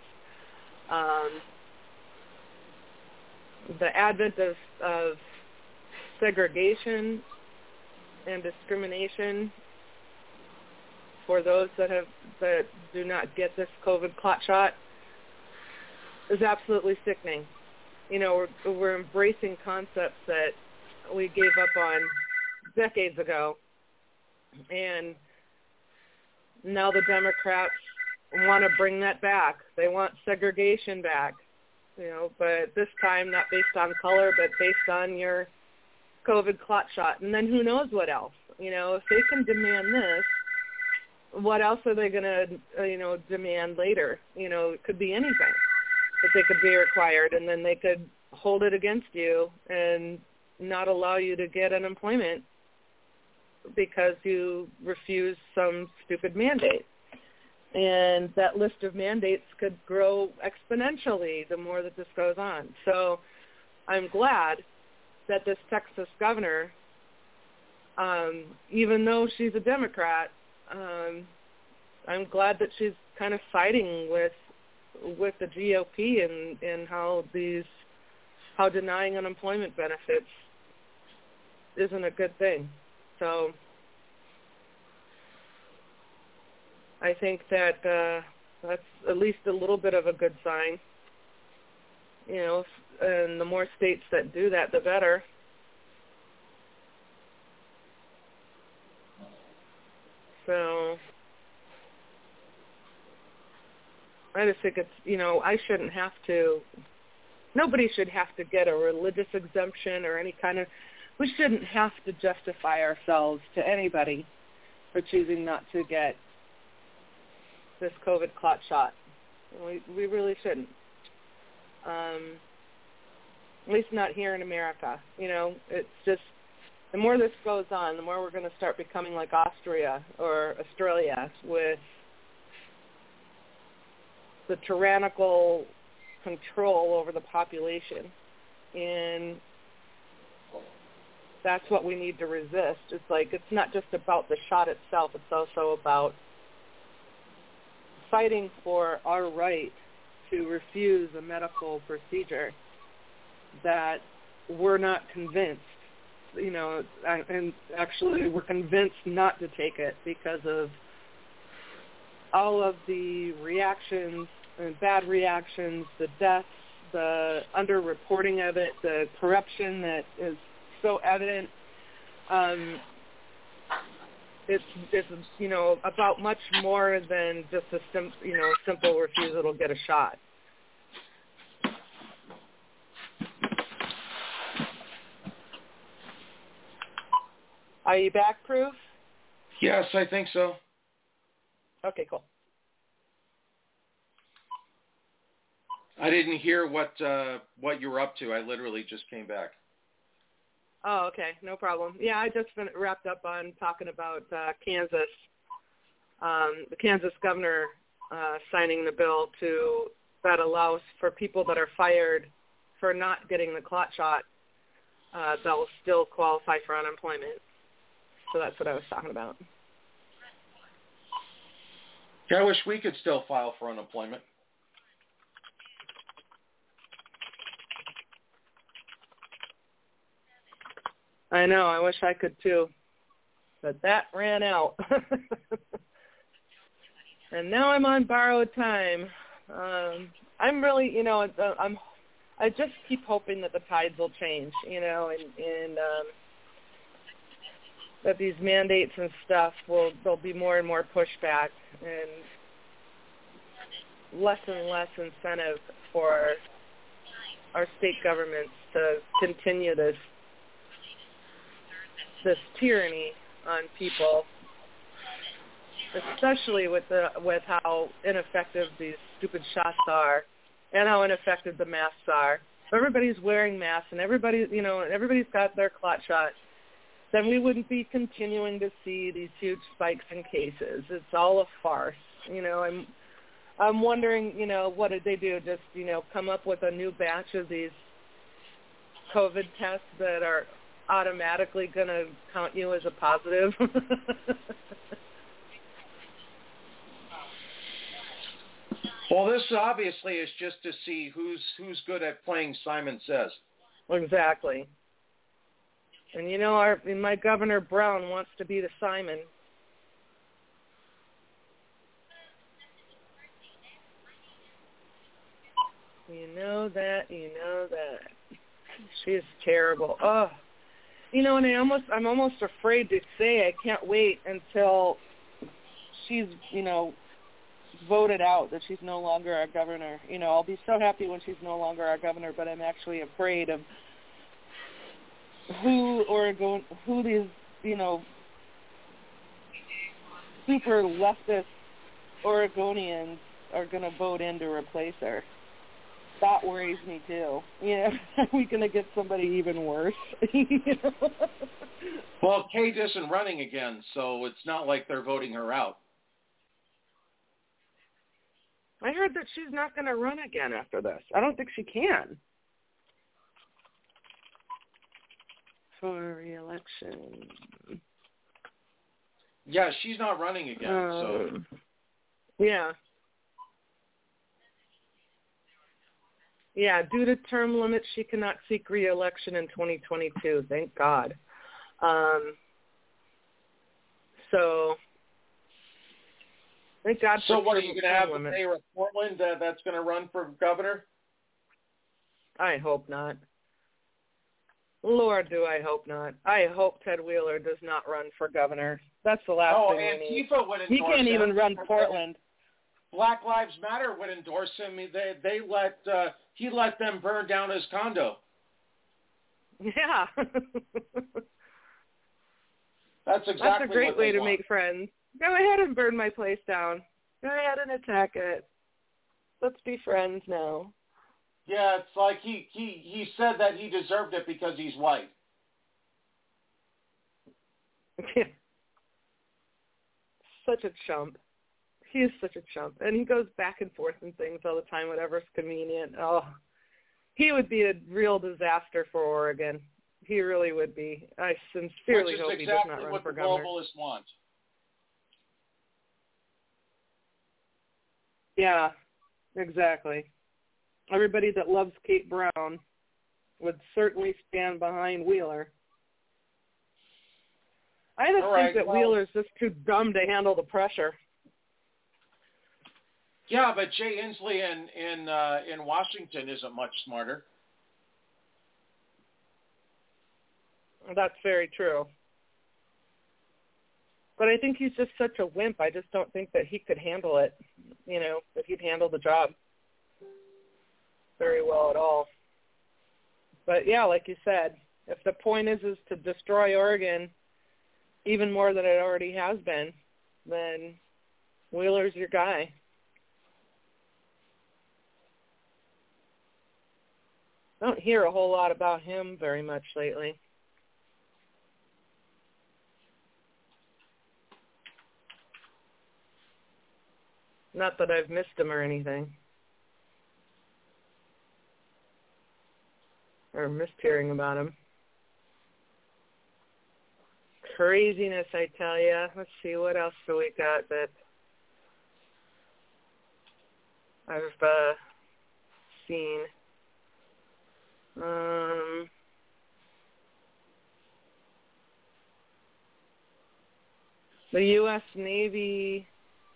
The advent of segregation and discrimination for those that do not get this COVID clot shot is absolutely sickening. You know, we're embracing concepts that we gave up on decades ago, and now the Democrats want to bring that back. They want segregation back, you know, but this time not based on color, but based on your COVID clot shot. And then who knows what else? You know, if they can demand this, what else are they going to, demand later? You know, it could be anything that they could be required, and then they could hold it against you and not allow you to get unemployment because you refuse some stupid mandate. And that list of mandates could grow exponentially the more that this goes on. So I'm glad that this Texas governor, even though she's a Democrat, I'm glad that she's kind of siding with the GOP and how denying unemployment benefits isn't a good thing. So I think that that's at least a little bit of a good sign. You know, and the more states that do that, the better. So I just think nobody should have to get a religious exemption or any kind of, we shouldn't have to justify ourselves to anybody for choosing not to get this COVID clot shot. We really shouldn't. At least not here in America. You know, it's just, the more this goes on, the more we're going to start becoming like Austria or Australia with the tyrannical control over the population. And that's what we need to resist. It's like, it's not just about the shot itself. It's also about fighting for our right to refuse a medical procedure that we're not convinced, and actually we're convinced not to take it because of all of the reactions and bad reactions, the deaths, the underreporting of it, the corruption that is so evident. It's about much more than just a simple refusal to get a shot. Are you back, Proof? Yes, I think so. Okay, cool. I didn't hear what you were up to. I literally just came back. Oh, okay, no problem. Yeah, I just wrapped up on talking about Kansas. The Kansas governor signing the bill that allows for people that are fired for not getting the clot shot, they'll still qualify for unemployment. So that's what I was talking about. Yeah, I wish we could still file for unemployment. I know. I wish I could too, but that ran out. And now I'm on borrowed time. I'm really, I just keep hoping that the tides will change, and that these mandates and stuff there'll be more and more pushback and less incentive for our state governments to continue this tyranny on people, especially with how ineffective these stupid shots are and how ineffective the masks are. everybody's wearing masks and everybody's got their clot shot, then we wouldn't be continuing to see these huge spikes in cases. It's all a farce. I'm wondering, what did they do? Just, come up with a new batch of these COVID tests that are automatically going to count you as a positive? Well, this obviously is just to see who's good at playing Simon Says. Exactly. And my Governor Brown wants to be the Simon. You know that. She's terrible. Oh. And I'm almost afraid to say I can't wait until she's, voted out, that she's no longer our governor. I'll be so happy when she's no longer our governor, but I'm actually afraid of who these, super leftist Oregonians are going to vote in to replace her. That worries me too. Are we going to get somebody even worse? Well, Kate isn't running again, so it's not like they're voting her out. I heard that she's not going to run again after this. I don't think she can. For re-election. Yeah, she's not running again. So. Yeah. Yeah, due to term limits, she cannot seek re-election in 2022. Thank God. So, thank God. So what, are you going to have the mayor of Portland that's going to run for governor? I hope not. Lord, do I hope not. I hope Ted Wheeler does not run for governor. That's the last thing we need. Antifa would endorse him. He can't even run Portland. Black Lives Matter would endorse him. He let them burn down his condo. Yeah. That's exactly. That's a great way to want. make friends. Go ahead and burn my place down. Go ahead and attack it. Let's be friends now. Yeah, it's like he said that he deserved it because he's white. Such a chump. He is such a chump. And he goes back and forth and things all the time, whatever's convenient. Oh, he would be a real disaster for Oregon. He really would be. I sincerely hope he does not run for governor. Which is exactly what the globalists want. Yeah, exactly. Everybody that loves Kate Brown would certainly stand behind Wheeler. I just think that Wheeler's just too dumb to handle the pressure. Yeah, but Jay Inslee in Washington isn't much smarter. That's very true. But I think he's just such a wimp. I just don't think that he could handle it, that he'd handle the job very well at all. But yeah, like you said, if the point is to destroy Oregon even more than it already has been, then Wheeler's your guy. I don't hear a whole lot about him very much lately. Not that I've missed him or anything. Or missed hearing about him. Craziness, I tell ya. Let's see, what else do we got that I've seen? The U.S. Navy,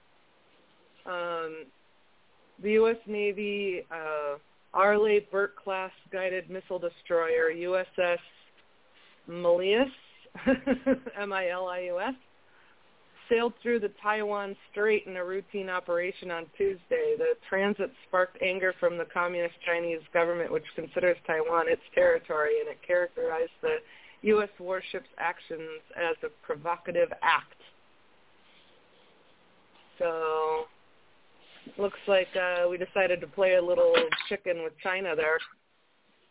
Arleigh Burke-class guided missile destroyer, USS Milius, M-I-L-I-U-S, sailed through the Taiwan Strait in a routine operation on Tuesday. The transit sparked anger from the Communist Chinese government, which considers Taiwan its territory, and it characterized the U.S. warship's actions as a provocative act. So, looks like we decided to play a little chicken with China there.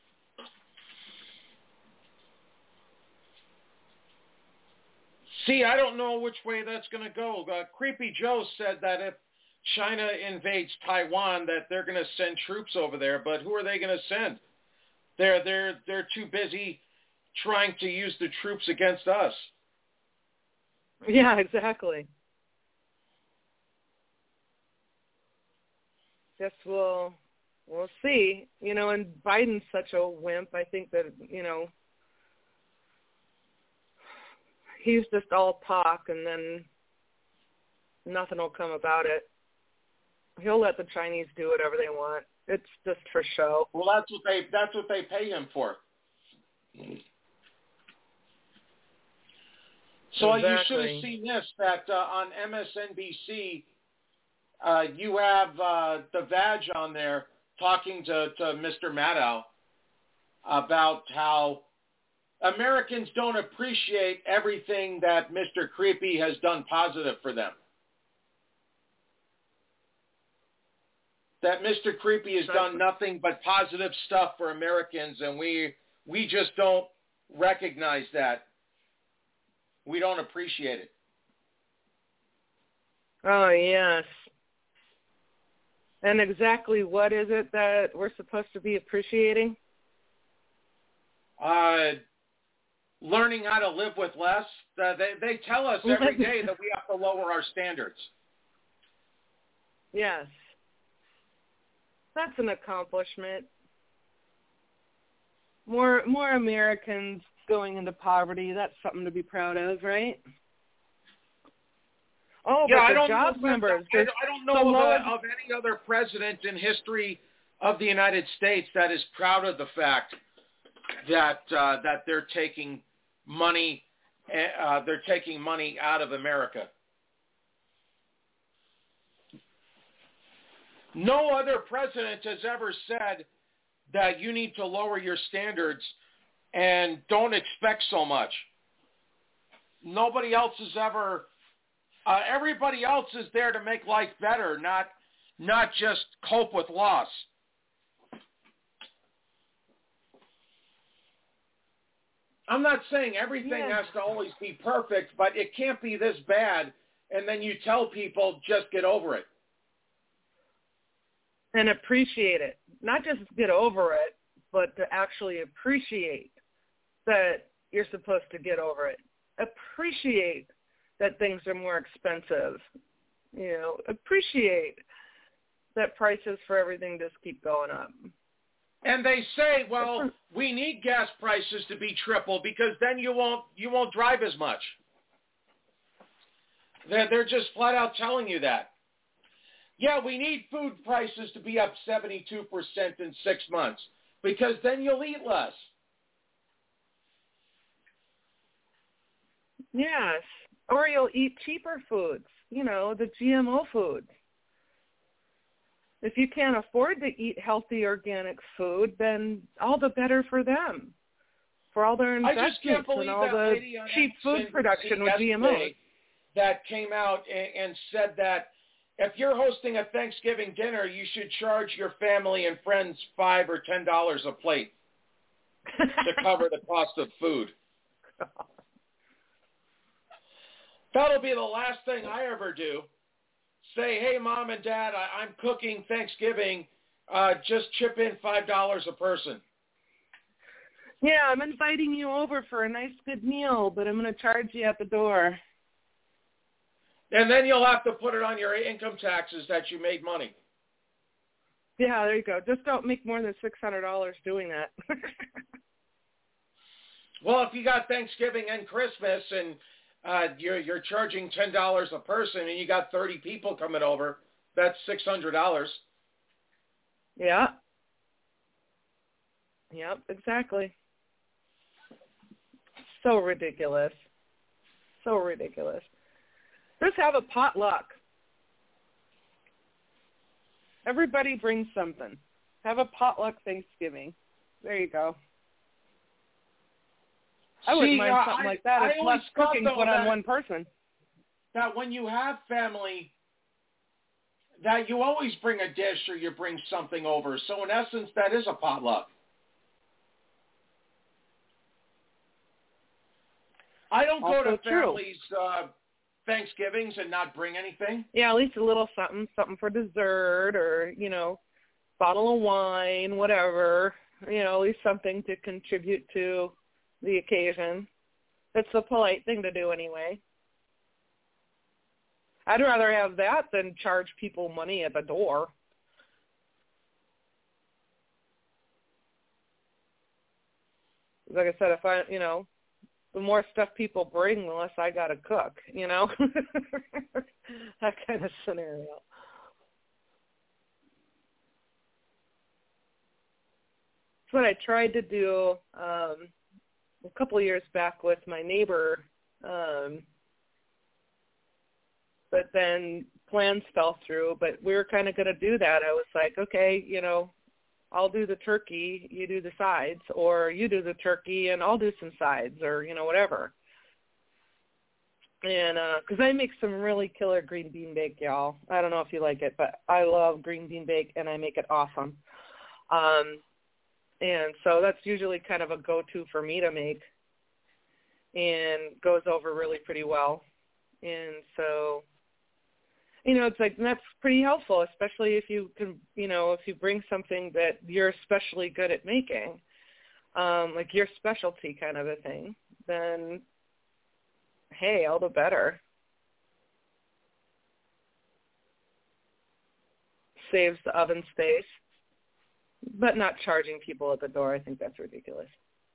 See, I don't know which way that's going to go. Creepy Joe said that if China invades Taiwan, that they're going to send troops over there. But who are they going to send? They're too busy trying to use the troops against us. Yeah, exactly. Guess we'll see. You know, and Biden's such a wimp. I think that, you know, he's just all talk, and then nothing will come about it. He'll let the Chinese do whatever they want. It's just for show. Well, that's what they pay him for. So Exactly. you should have seen this, that on MSNBC, you have the Vag on there talking to Mr. Maddow about how Americans don't appreciate everything that Mr. Creepy has done positive for them. That Mr. Creepy has done nothing but positive stuff for Americans, and we just don't recognize that. We don't appreciate it. Oh, yes. And exactly what is it that we're supposed to be appreciating? Learning how to live with less. They tell us every day that we have to lower our standards. Yes. That's an accomplishment. More Americans going into poverty, that's something to be proud of, right? Oh, yeah, but the job numbers. I don't know of any other president in history of the United States that is proud of the fact that they're taking money out of America. No other president has ever said that you need to lower your standards and don't expect so much. Nobody else has ever. Everybody else is there to make life better, not just cope with loss. I'm not saying everything has to always be perfect, but it can't be this bad, and then you tell people, just get over it. And appreciate it. Not just get over it, but to actually appreciate that you're supposed to get over it. Appreciate that things are more expensive. You know, appreciate that prices for everything just keep going up. And they say, well, we need gas prices to be triple because then you won't drive as much. They're just flat out telling you that. Yeah, we need food prices to be up 72% in 6 months because then you'll eat less. Yes, or you'll eat cheaper foods, you know, the GMO foods. If you can't afford to eat healthy organic food, then all the better for them, for all their investments and all the cheap food production with GMOs. That came out and said that if you're hosting a Thanksgiving dinner, you should charge your family and friends $5 or $10 a plate to cover the cost of food. That'll be the last thing I ever do. Say, hey, Mom and Dad, I'm cooking Thanksgiving. Just chip in $5 a person. Yeah, I'm inviting you over for a nice, good meal, but I'm going to charge you at the door. And then you'll have to put it on your income taxes that you made money. Yeah, there you go. Just don't make more than $600 doing that. Well, if you got Thanksgiving and Christmas and you're charging $10 a person and you got 30 people coming over, that's $600. Yeah. Yep, exactly. So ridiculous. So ridiculous. Just have a potluck. Everybody brings something. Have a potluck Thanksgiving. There you go. I wouldn't mind something like that. It's less cooking put on one person. That when you have family, that you always bring a dish or you bring something over. So in essence, that is a potluck. I don't go Also to true. families' Thanksgivings and not bring anything. Yeah, at least a little something for dessert, or bottle of wine, whatever. At least something to contribute to the occasion. It's a polite thing to do anyway. I'd rather have that than charge people money at the door. Like I said, if the more stuff people bring, the less I got to cook, that kind of scenario. That's what I tried to do a couple of years back with my neighbor, but then plans fell through. But we were kind of going to do that. I was like, okay, I'll do the turkey, you do the sides, or you do the turkey and I'll do some sides, or, whatever. And because I make some really killer green bean bake, y'all. I don't know if you like it, but I love green bean bake, and I make it awesome. And so that's usually kind of a go-to for me to make, and goes over really pretty well. And so, it's like, that's pretty helpful, especially if you can, if you bring something that you're especially good at making, like your specialty kind of a thing, then, hey, all the better. Saves the oven space. But not charging people at the door, I think that's ridiculous.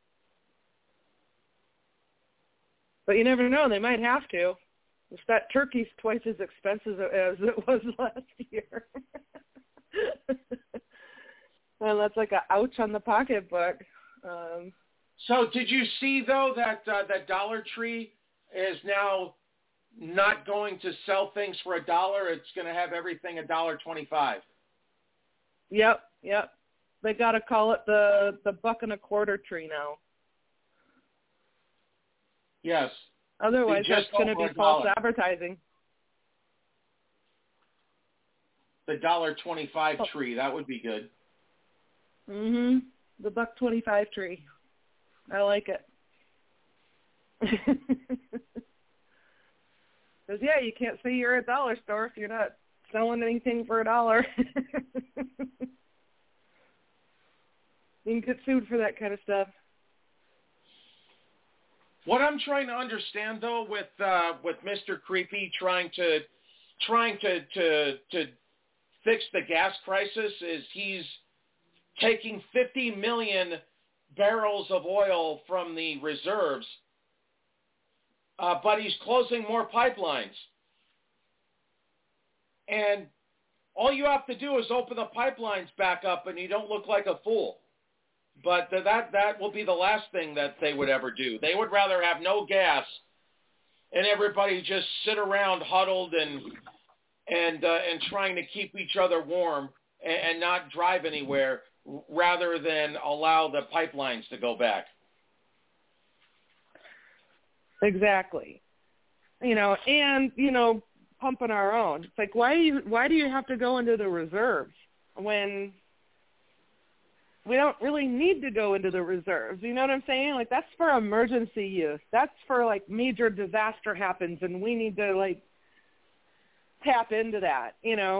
But you never know, they might have to. If that turkey's twice as expensive as it was last year. Well, that's like a ouch on the pocketbook. So did you see, though, that that Dollar Tree is now not going to sell things for $1? It's going to have everything $1.25. Yep. They got to call it the $1.25 tree now. Yes. Otherwise, that's going to be false advertising. The $1.25 tree, that would be good. The $1.25 tree. I like it. Because you can't say you're a dollar store if you're not selling anything for $1. You can get sued for that kind of stuff. What I'm trying to understand, though, with Mr. Creepy trying to fix the gas crisis, is he's taking 50 million barrels of oil from the reserves, but he's closing more pipelines. And all you have to do is open the pipelines back up, and you don't look like a fool. But that will be the last thing that they would ever do. They would rather have no gas and everybody just sit around huddled and trying to keep each other warm and not drive anywhere, rather than allow the pipelines to go back. Exactly. And pumping our own. It's like, why do you have to go into the reserves when we don't really need to go into the reserves? You know what I'm saying? Like, that's for emergency use. That's for, like, major disaster happens and we need to, like, tap into that,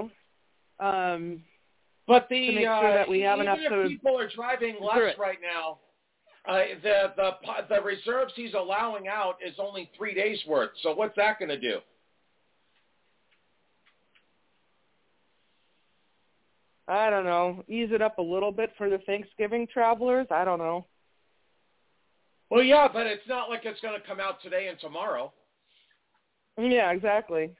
But to make sure that we have enough even if people are driving less right now, the reserves he's allowing out is only 3 days worth. So what's that going to do? I don't know. Ease it up a little bit for the Thanksgiving travelers. I don't know. Well, yeah, but it's not like it's going to come out today and tomorrow. Yeah, exactly.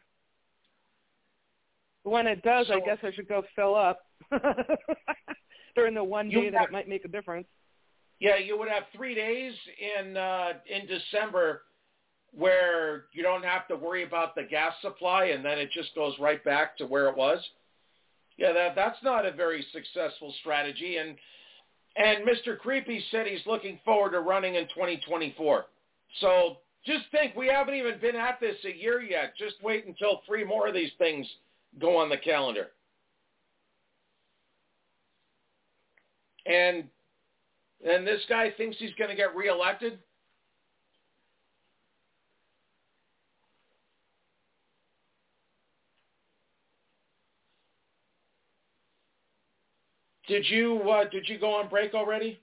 When it does, I guess I should go fill up during the one day that it might make a difference. Yeah, you would have 3 days in December where you don't have to worry about the gas supply, and then it just goes right back to where it was. Yeah, that's not a very successful strategy. And Mr. Creepy said he's looking forward to running in 2024. So just think, we haven't even been at this a year yet. Just wait until 3 more of these things go on the calendar. And this guy thinks he's going to get reelected? Did you go on break already?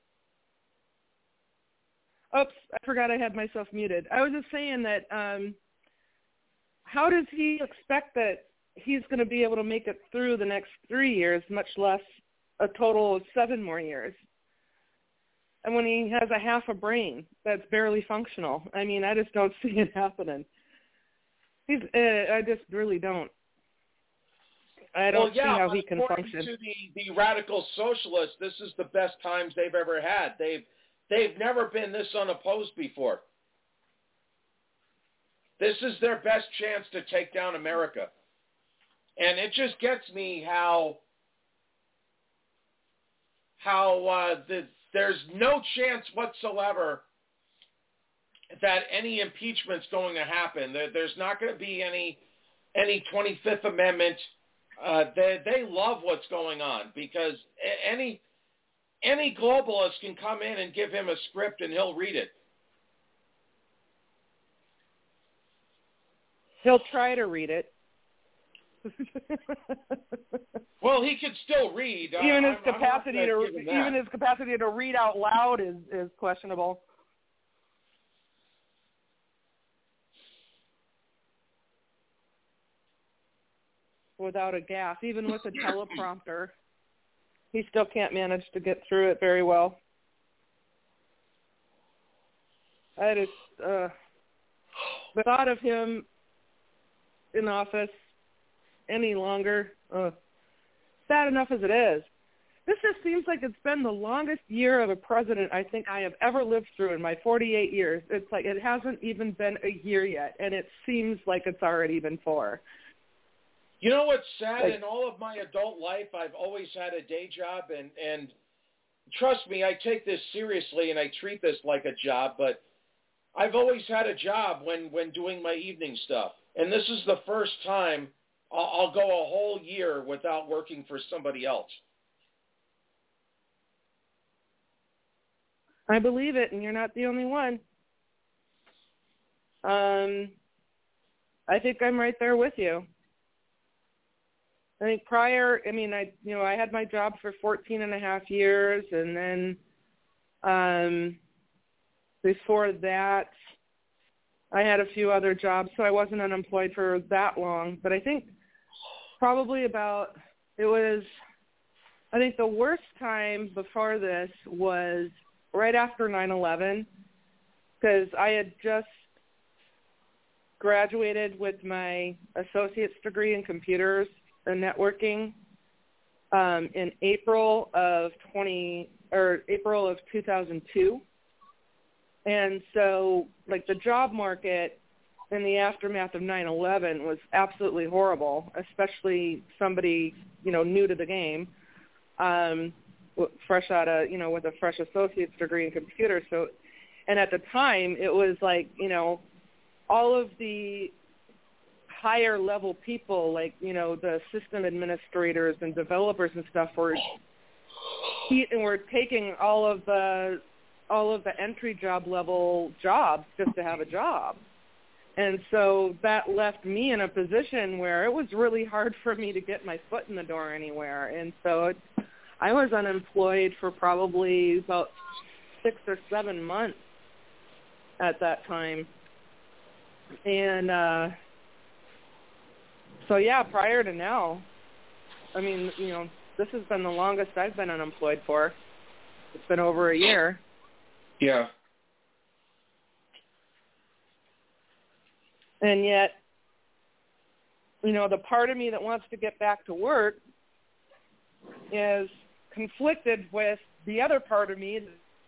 Oops, I forgot I had myself muted. I was just saying that how does he expect that he's going to be able to make it through the next 3 years, much less a total of 7 more years? And when he has a half a brain that's barely functional, I mean, I just don't see it happening. I just really don't. I don't see how he can function. To the radical socialists, this is the best times they've ever had. They've never been this unopposed before. This is their best chance to take down America. And it just gets me how there's no chance whatsoever that any impeachment's going to happen. There's not going to be any 25th Amendment. They love what's going on because any globalist can come in and give him a script and he'll read it. He'll try to read it. Well, he could still read. Even his capacity to read out loud is questionable. Without a gas, even with a teleprompter, he still can't manage to get through it very well. I just the thought of him in office any longer, sad enough as it is. This just seems like it's been the longest year of a president I think I have ever lived through in my 48 years. It's like it hasn't even been a year yet, and it seems like it's already been 4. You know what's sad? In all of my adult life, I've always had a day job, and trust me, I take this seriously, and I treat this like a job, but I've always had a job when doing my evening stuff. And this is the first time I'll go a whole year without working for somebody else. I believe it, and you're not the only one. I think I'm right there with you. I think I had my job for 14 and a half years, and then before that, I had a few other jobs, so I wasn't unemployed for that long. But I think probably I think the worst time before this was right after 9/11, because I had just graduated with my associate's degree in computers and networking in April of 2002. And so, like, the job market in the aftermath of 9/11 was absolutely horrible, especially somebody, new to the game, fresh out of, with a fresh associate's degree in computers. So, and at the time, it was like, all of the higher level people, like, the system administrators and developers and stuff were taking all of the entry job level jobs just to have a job. And so that left me in a position where it was really hard for me to get my foot in the door anywhere. And so I was unemployed for probably about 6 or 7 months at that time. And so, yeah, prior to now, I mean, this has been the longest I've been unemployed for. It's been over a year. Yeah. And yet, the part of me that wants to get back to work is conflicted with the other part of me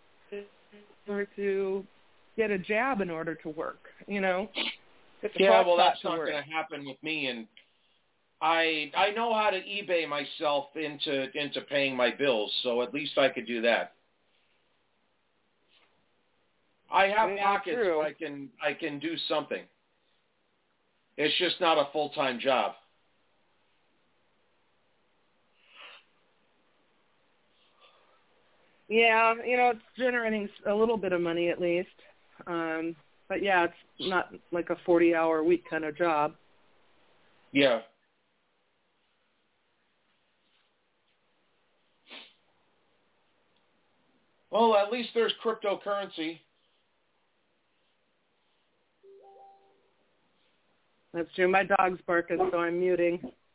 to get a job in order to work, Yeah, well, that's not going to happen with me. And I know how to eBay myself into paying my bills, so at least I could do that. I have pockets, so I can do something. It's just not a full-time job. Yeah, it's generating a little bit of money at least. But yeah, it's not like a 40-hour week kind of job. Yeah. Well, at least there's cryptocurrency. That's true. My dog's barking, so I'm muting.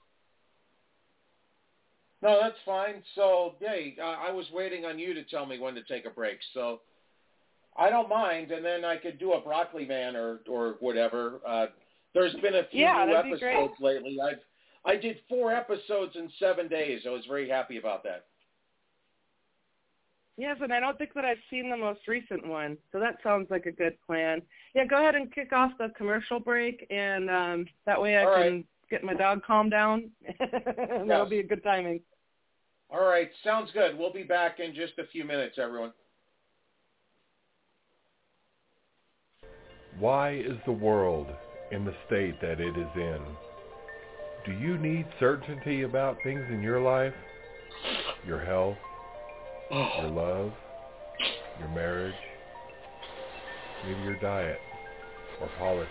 No, that's fine. So, hey, I was waiting on you to tell me when to take a break. So I don't mind, and then I could do a Broccoli Man or whatever. There's been a few new episodes lately. I did 4 episodes in 7 days. I was very happy about that. Yes, and I don't think that I've seen the most recent one, so that sounds like a good plan. Yeah, go ahead and kick off the commercial break, and that way I can get my dog calmed down. That'll be a good timing. All right, sounds good. We'll be back in just a few minutes, everyone. Why is the world in the state that it is in? Do you need certainty about things in your life? Your health? Your love, your marriage, maybe your diet, or politics.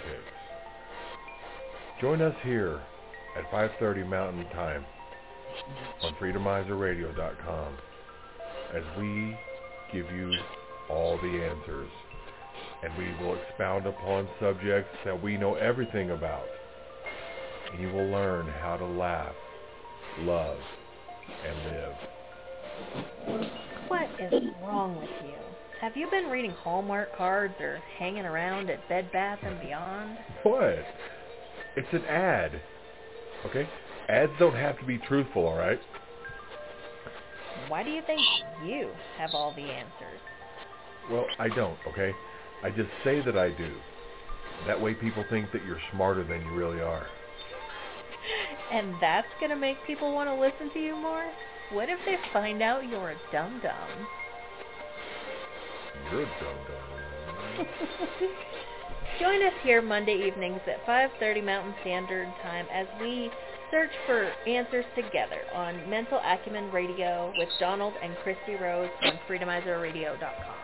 Join us here at 5:30 Mountain Time on freedomizerradio.com as we give you all the answers, and we will expound upon subjects that we know everything about, and you will learn how to laugh, love, and live. What is wrong with you? Have you been reading Hallmark cards or hanging around at Bed Bath & Beyond? What? It's an ad. Okay? Ads don't have to be truthful, all right? Why do you think you have all the answers? Well, I don't, okay? I just say that I do. That way people think that you're smarter than you really are. And that's going to make people want to listen to you more? What if they find out you're a dum-dum? You're a dum-dum. Join us here Monday evenings at 5:30 Mountain Standard Time as we search for answers together on Mental Acumen Radio with Donald and Christy Rose on freedomizerradio.com.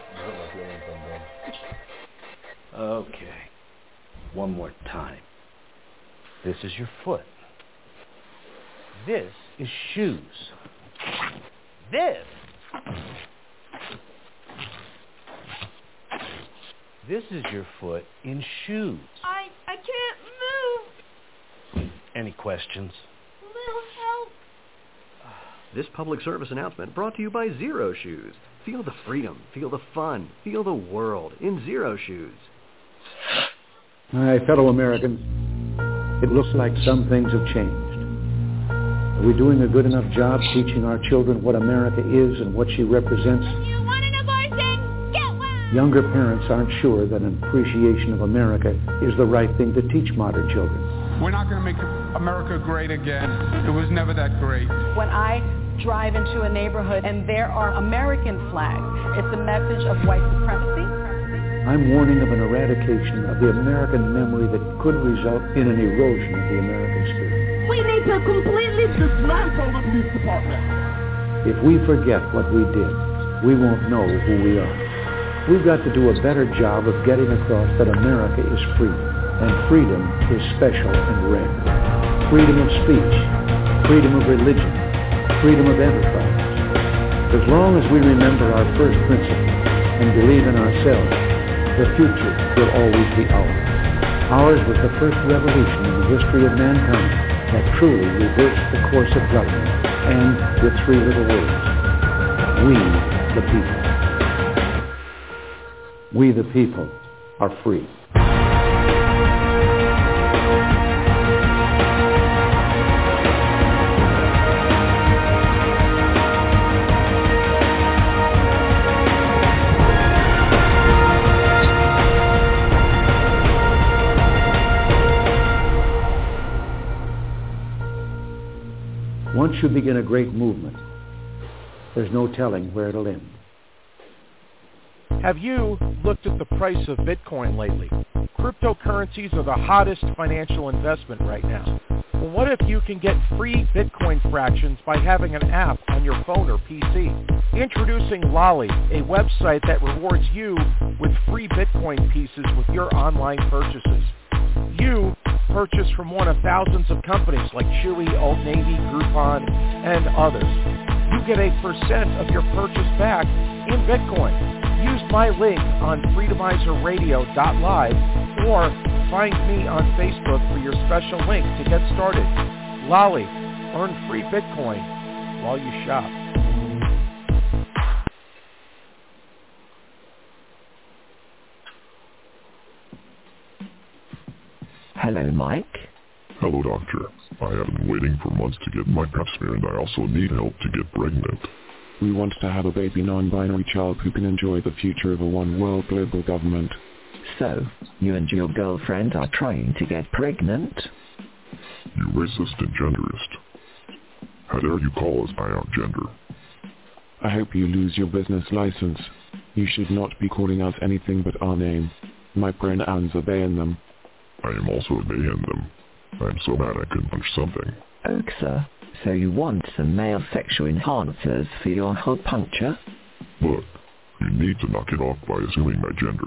Okay. One more time. This is your foot. This is shoes. This is your foot in shoes. I can't move. Any questions? Little help. This public service announcement brought to you by Zero Shoes. Feel the freedom, feel the fun, feel the world in Zero Shoes. My fellow Americans, it looks like some things have changed. Are we doing a good enough job teaching our children what America is and what she represents? You want an abortion? Get one! Younger parents aren't sure that an appreciation of America is the right thing to teach modern children. We're not going to make America great again. It was never that great. When I drive into a neighborhood and there are American flags, it's a message of white supremacy. I'm warning of an eradication of the American memory that could result in an erosion of the American spirit. We need to completely dismantle the police department. If we forget what we did, we won't know who we are. We've got to do a better job of getting across that America is free, and freedom is special and rare. Freedom of speech, freedom of religion, freedom of enterprise. As long as we remember our first principle and believe in ourselves, the future will always be ours. Ours was the first revolution in the history of mankind that truly reversed the course of government, and with 3 little words: we the people. We the people are free. Once you begin a great movement, there's no telling where it'll end. Have you looked at the price of Bitcoin lately? Cryptocurrencies are the hottest financial investment right now. Well, what if you can get free Bitcoin fractions by having an app on your phone or PC? Introducing Lolly, a website that rewards you with free Bitcoin pieces with your online purchases. You purchase from one of thousands of companies like Chewy, Old Navy, Groupon, and others. you get a percent of your purchase back in Bitcoin. Use my link on freedomizerradio.live or find me on Facebook for your special link to get started. Lolly, earn free Bitcoin while you shop. Hello, Mike. Hello, Doctor. I have been waiting for months to get my pap smear, and I also need help to get pregnant. We want to have a baby non-binary child who can enjoy the future of a one-world global government. So, you and your girlfriend are trying to get pregnant? You racist and genderist. How dare you call us by our gender? I hope you lose your business license. You should not be calling us anything but our name. My pronouns are they and them. I am also a they and them. I am so mad I could punch something. Oxa, so you want some male sexual enhancers for your hole puncture? Look, you need to knock it off by assuming my gender.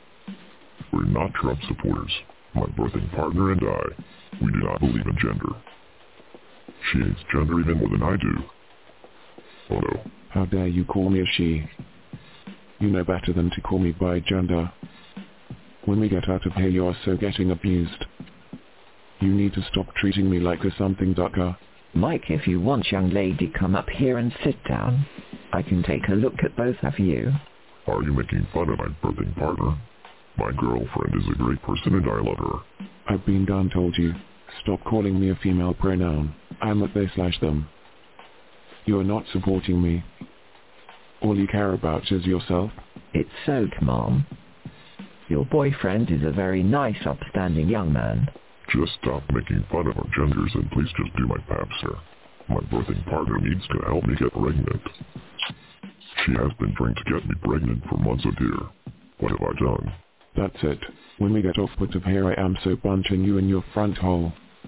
We're not Trump supporters. My birthing partner and I, we do not believe in gender. She hates gender even more than I do. Oh no. How dare you call me a she? You know better than to call me by gender. When we get out of here you are so getting abused. You need to stop treating me like a something ducker. Mike, if you want, young lady, come up here and sit down. I can take a look at both of you. Are you making fun of my birthing partner? My girlfriend is a great person and I love her. I've been done told you. Stop calling me a female pronoun. I'm a they/them. You are not supporting me. All you care about is yourself. It's so, Mom. Your boyfriend is a very nice, upstanding young man. Just stop making fun of our genders and please just do my pap smear. My birthing partner needs to help me get pregnant. She has been trying to get me pregnant for months, oh dear. What have I done? That's it. When we get off of here I am so punching you in your front hole.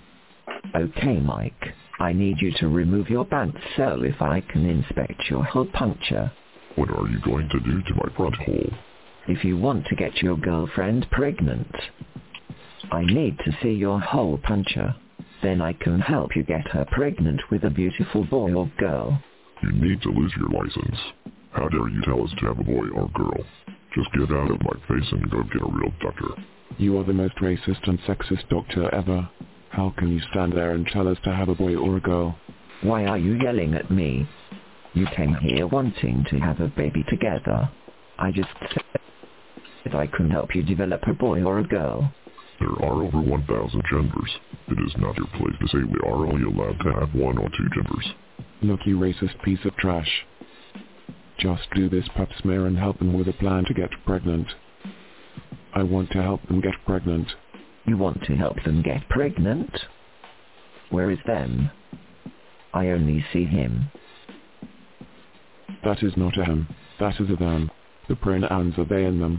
Okay, Mike. I need you to remove your pants so if I can inspect your hole puncture. What are you going to do to my front hole? If you want to get your girlfriend pregnant, I need to see your hole puncher. Then I can help you get her pregnant with a beautiful boy or girl. You need to lose your license. How dare you tell us to have a boy or girl? Just get out of my face and go get a real doctor. You are the most racist and sexist doctor ever. How can you stand there and tell us to have a boy or a girl? Why are you yelling at me? You came here wanting to have a baby together. I just said I can help you develop a boy or a girl. There are over 1,000 genders. It is not your place to say we are only allowed to have one or two genders. Look, you racist piece of trash. Just do this pap smear and help them with a plan to get pregnant. I want to help them get pregnant. You want to help them get pregnant? Where is them? I only see him. That is not a him. That is a them. The pronouns are they and them.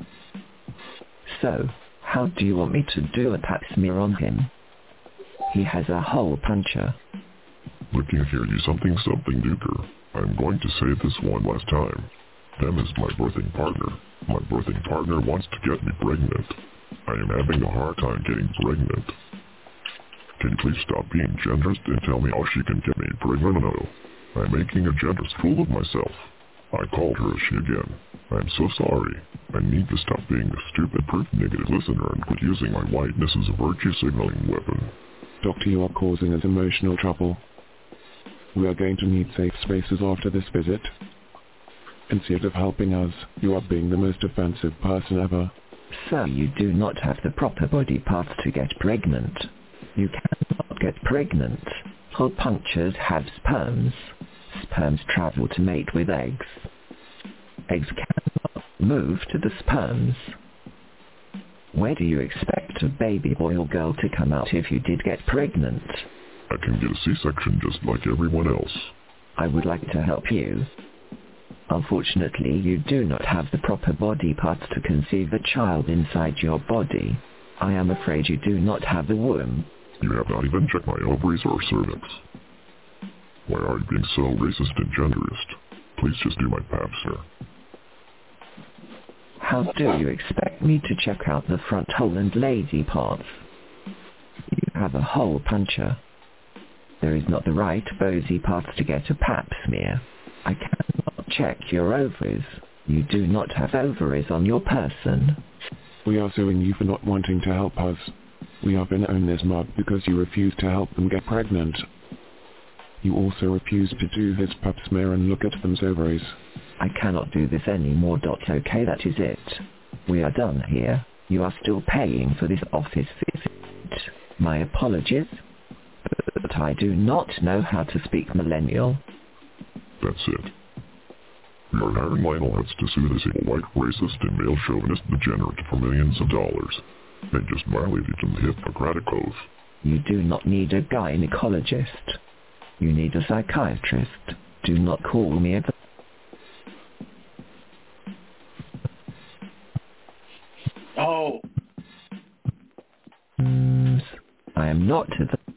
So, how do you want me to do a pap smear on him? He has a hole puncher. Looking here, you something duker. I'm going to say this one last time. Them is my birthing partner. My birthing partner wants to get me pregnant. I am having a hard time getting pregnant. Can you please stop being genderist and tell me how she can get me pregnant? No. I'm making a genderist fool of myself. I called her a she again. I'm so sorry. I need to stop being a stupid proof negative listener and quit using my whiteness as a virtue signaling weapon. Doctor, you are causing us emotional trouble. We are going to need safe spaces after this visit. Instead of helping us, you are being the most offensive person ever. So you do not have the proper body parts to get pregnant. You cannot get pregnant. Hole punctures have sperms. Sperms travel to mate with eggs. Eggs cannot move to the sperms. Where do you expect a baby boy or girl to come out if you did get pregnant? I can get a C-section just like everyone else. I would like to help you. Unfortunately, you do not have the proper body parts to conceive a child inside your body. I am afraid you do not have a womb. You have not even checked my ovaries or cervix. Why are you being so racist and genderist? Please just do my pap smear. How do you expect me to check out the front hole and lady parts? You have a hole puncher. There is not the right bosy parts to get a pap smear. I cannot check your ovaries. You do not have ovaries on your person. We are suing you for not wanting to help us. We have been in this mud because you refused to help them get pregnant. You also refused to do this pap smear and look at them's ovaries. I cannot do this anymore. Okay, that is it. We are done here. You are still paying for this office visit. My apologies, but I do not know how to speak millennial. That's it. We are hiring Lionel Hutz to sue this evil white racist and male chauvinist degenerate for millions of dollars. They just violated the Hippocratic Oath. You do not need a gynecologist. You need a psychiatrist. Do not call me a... Oh. I am not to the...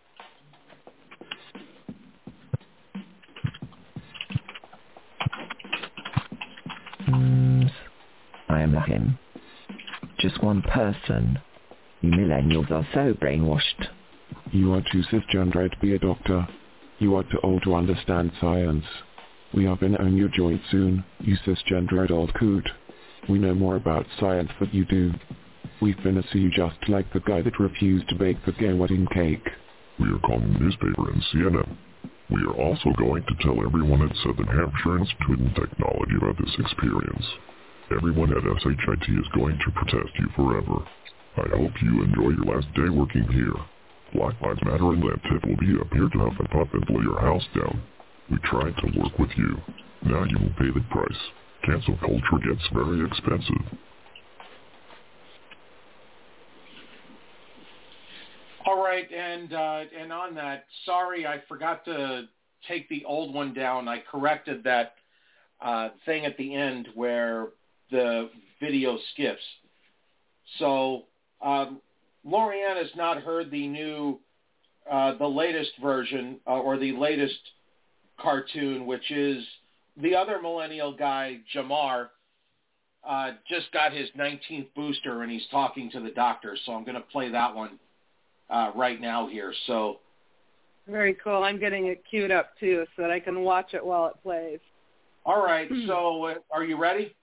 I am him. Just one person. You millennials are so brainwashed. You are too cisgender to be a doctor. You are too old to understand science. We are gonna own your joint soon, you cisgender old coot. We know more about science than you do. We've been sue you just like the guy that refused to bake the gay wedding cake. We are calling the newspaper and CNN. We are also going to tell everyone at Southern Hampshire Institute of Technology about this experience. Everyone at SHIT is going to protest you forever. I hope you enjoy your last day working here. Black Lives Matter and Atlantic will be up here to huff and puff and blow your house down. We tried to work with you. Now you will pay the price. Cancel culture gets very expensive. All right, and on that, sorry, I forgot to take the old one down. I corrected that thing at the end where the video skips. So Lorianne has not heard the new, the latest version or the latest cartoon, which is the other millennial guy, Jamar, just got his 19th booster and he's talking to the doctor. So I'm going to play that one right now here. So very cool. I'm getting it queued up too so that I can watch it while it plays. All right. So are you ready?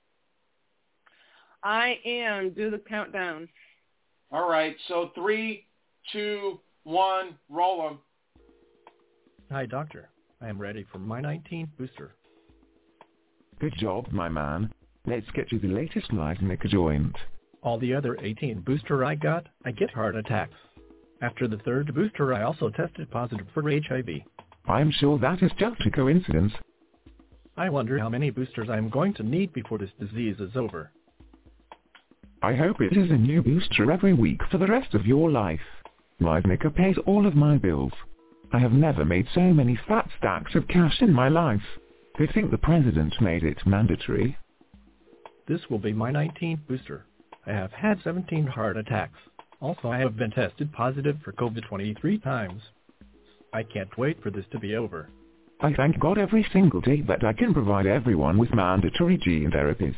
I am. Do the countdown. All right. So 3, 2, 1, roll them. Hi, Doctor. I am ready for my 19th booster. Good job, my man. Let's get you the latest Leisnica joint. All the other 18 booster I got, I get heart attacks. After the third booster, I also tested positive for HIV. I'm sure that is just a coincidence. I wonder how many boosters I am going to need before this disease is over. I hope it is a new booster every week for the rest of your life. Leisnica pays all of my bills. I have never made so many fat stacks of cash in my life. They think the president made it mandatory. This will be my 19th booster. I have had 17 heart attacks. Also, I have been tested positive for COVID 23 times. I can't wait for this to be over. I thank God every single day that I can provide everyone with mandatory gene therapies.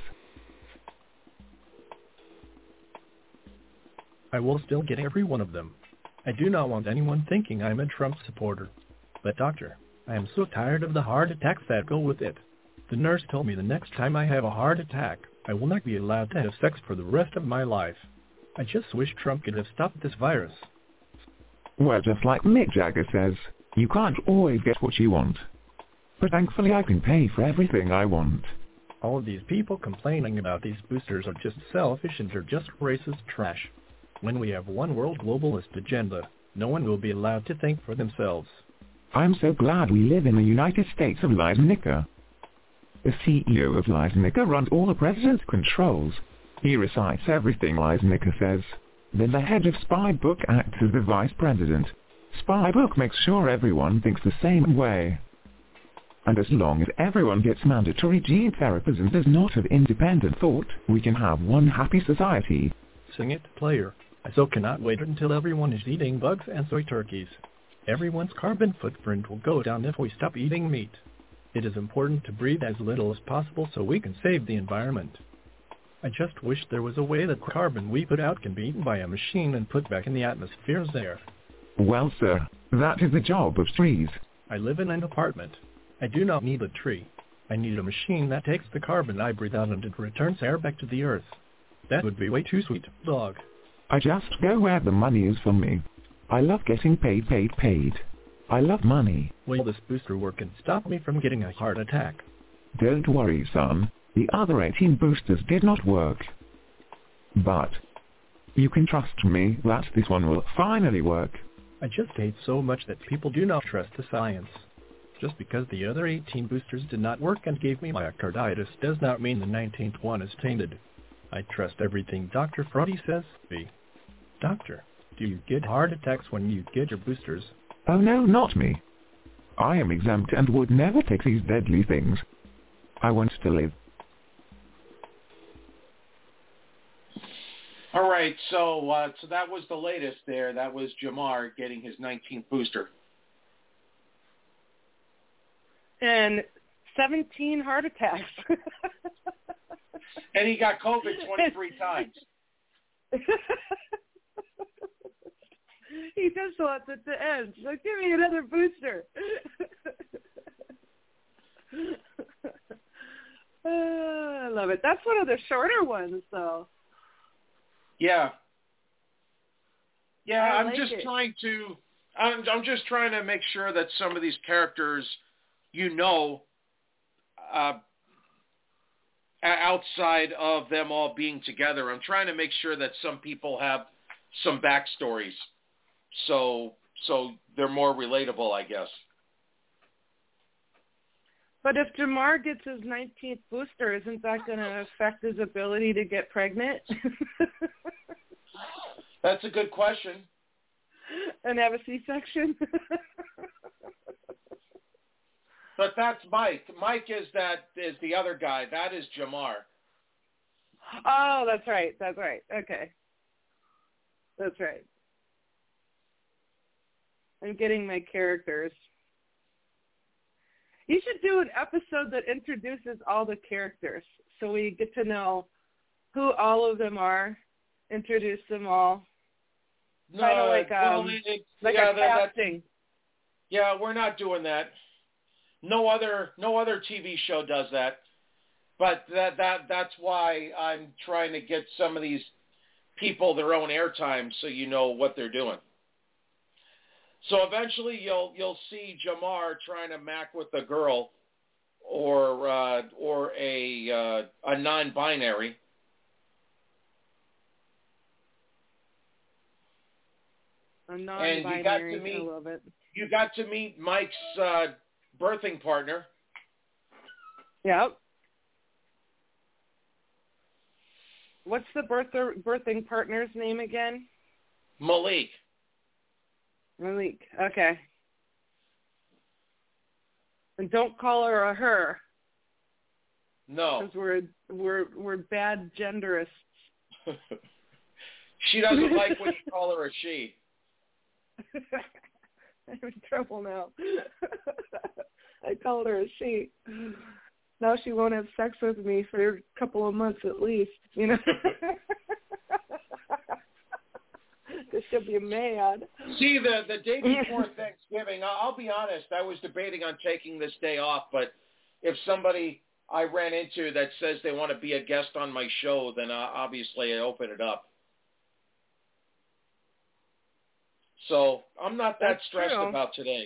I will still get every one of them. I do not want anyone thinking I'm a Trump supporter. But doctor, I am so tired of the heart attacks that go with it. The nurse told me the next time I have a heart attack, I will not be allowed to have sex for the rest of my life. I just wish Trump could have stopped this virus. Well, just like Mick Jagger says, you can't always get what you want. But thankfully I can pay for everything I want. All of these people complaining about these boosters are just selfish and they're just racist trash. When we have one world globalist agenda, no one will be allowed to think for themselves. I'm so glad we live in the United States of Leisnica. The CEO of Leisnica runs all the president's controls. He recites everything Leisnica says. Then the head of Spybook acts as the vice president. Spybook makes sure everyone thinks the same way. And as long as everyone gets mandatory gene therapies and does not have independent thought, we can have one happy society. Sing it, player. I so cannot wait until everyone is eating bugs and soy turkeys. Everyone's carbon footprint will go down if we stop eating meat. It is important to breathe as little as possible so we can save the environment. I just wish there was a way that carbon we put out can be eaten by a machine and put back in the atmosphere's air. Well, sir, that is the job of trees. I live in an apartment. I do not need a tree. I need a machine that takes the carbon I breathe out and it returns air back to the earth. That would be way too sweet, dog. I just go where the money is for me. I love getting paid. I love money. Will this booster work and stop me from getting a heart attack? Don't worry, son. The other 18 boosters did not work. But you can trust me that this one will finally work. I just hate so much that people do not trust the science. Just because the other 18 boosters did not work and gave me myocarditis does not mean the 19th one is tainted. I trust everything Dr. Frotty says. Doctor, do you get heart attacks when you get your boosters? Oh no, not me. I am exempt and would never take these deadly things. I want to live. All right, so that was the latest there. That was Jamar getting his 19th booster. And 17 heart attacks. And he got COVID 23 times. He just wants it to end. So give me another booster. I love it. That's one of the shorter ones, though. Yeah. Yeah, I I'm like just it. I'm just trying to make sure that some of these characters, outside of them all being together, I'm trying to make sure that some people have some backstories, so they're more relatable, I guess. But if Jamar gets his 19th booster, isn't that going to affect his ability to get pregnant? That's a good question. And have a C-section? But that's Mike. Mike is the other guy. That is Jamar. Oh, that's right. Okay. That's right. I'm getting my characters. You should do an episode that introduces all the characters so we get to know who all of them are, introduce them all. Kind of like a casting. Yeah, we're not doing that. No other TV show does that. But that's why I'm trying to get some of these people their own airtime so you know what they're doing. So eventually you'll see Jamar trying to mac with a girl or a non-binary. A non-binary, and I love it. You got to meet Mike's birthing partner. Yep. What's the birthing partner's name again? Malik. Okay. And don't call her a her. No. Because we're bad genderists. She doesn't like when you call her a she. I'm in trouble now. I called her a she. Now she won't have sex with me for a couple of months at least, Because she'll be mad. See, the day before Thanksgiving, I'll be honest, I was debating on taking this day off, but if somebody I ran into that says they want to be a guest on my show, then obviously I open it up. So I'm not that stressed about today.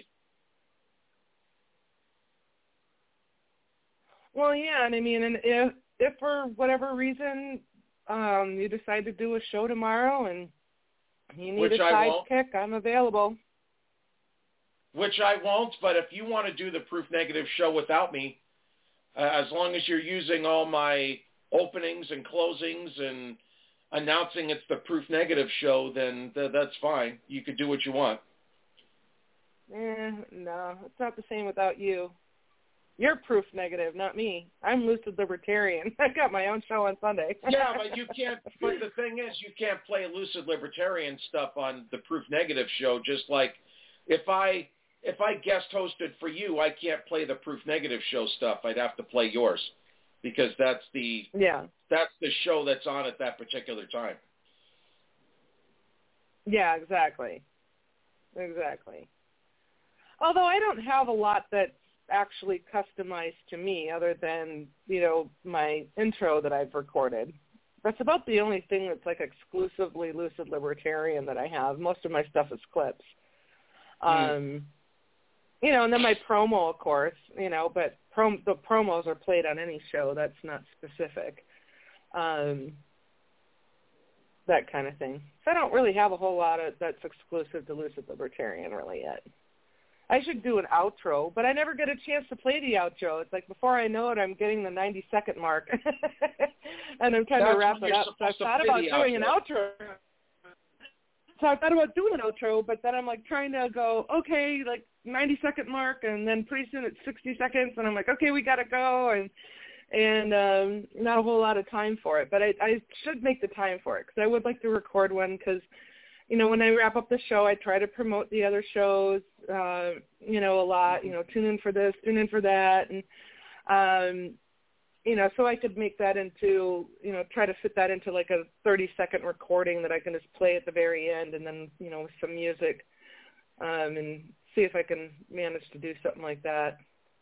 Well, yeah, and I mean, and if for whatever reason you decide to do a show tomorrow and you need a sidekick, I'm available. Which I won't, but if you want to do the Proof Negative show without me, as long as you're using all my openings and closings and announcing it's the Proof Negative show, then that's fine. You could do what you want. No, it's not the same without you. You're Proof Negative, not me. I'm Lucid Libertarian. I got my own show on Sunday. Yeah, but you can't. But the thing is, you can't play Lucid Libertarian stuff on the Proof Negative show. Just like if I guest hosted for you, I can't play the Proof Negative show stuff. I'd have to play yours because that's the show that's on at that particular time. Yeah, exactly. Although I don't have a lot that's actually customized to me other than, my intro that I've recorded. That's about the only thing that's like exclusively Lucid Libertarian that I have. Most of my stuff is clips. And then my promo, of course, but the promos are played on any show. That's not specific. That kind of thing. So I don't really have a whole lot that's exclusive to Lucid Libertarian really yet. I should do an outro, but I never get a chance to play the outro. It's like before I know it, I'm getting the 90-second mark, and I'm trying to wrap it up. So I thought about doing an outro. So I thought about doing an outro, but then I'm like trying to go, okay, like 90-second mark, and then pretty soon it's 60 seconds, and I'm like, okay, we got to go, and not a whole lot of time for it. But I should make the time for it because I would like to record one because, when I wrap up the show, I try to promote the other shows, a lot, tune in for this, tune in for that. And, so I could make that into, try to fit that into like a 30-second recording that I can just play at the very end and then, with some music and see if I can manage to do something like that.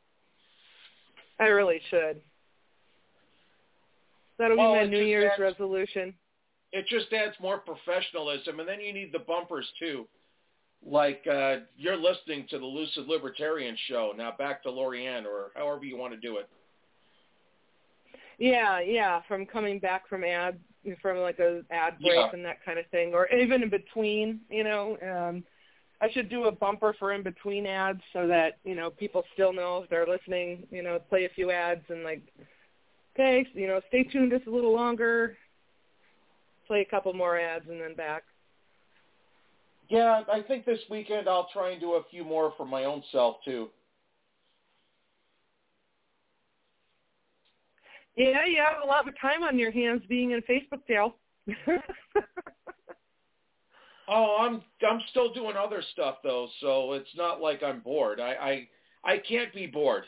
I really should. That'll be my New Year's resolution. It just adds more professionalism, and then you need the bumpers, too. Like, you're listening to the Lucid Libertarian show. Now back to Lorianne, or however you want to do it. Yeah, from coming back from like a ad break and that kind of thing, or even in between, I should do a bumper for in between ads so that, people still know if they're listening, play a few ads and like, okay, stay tuned just a little longer, play a couple more ads and then back. Yeah, I think this weekend I'll try and do a few more for my own self, too. Yeah, you have a lot of time on your hands being in Facebook jail. I'm still doing other stuff, though, so it's not like I'm bored. I can't be bored.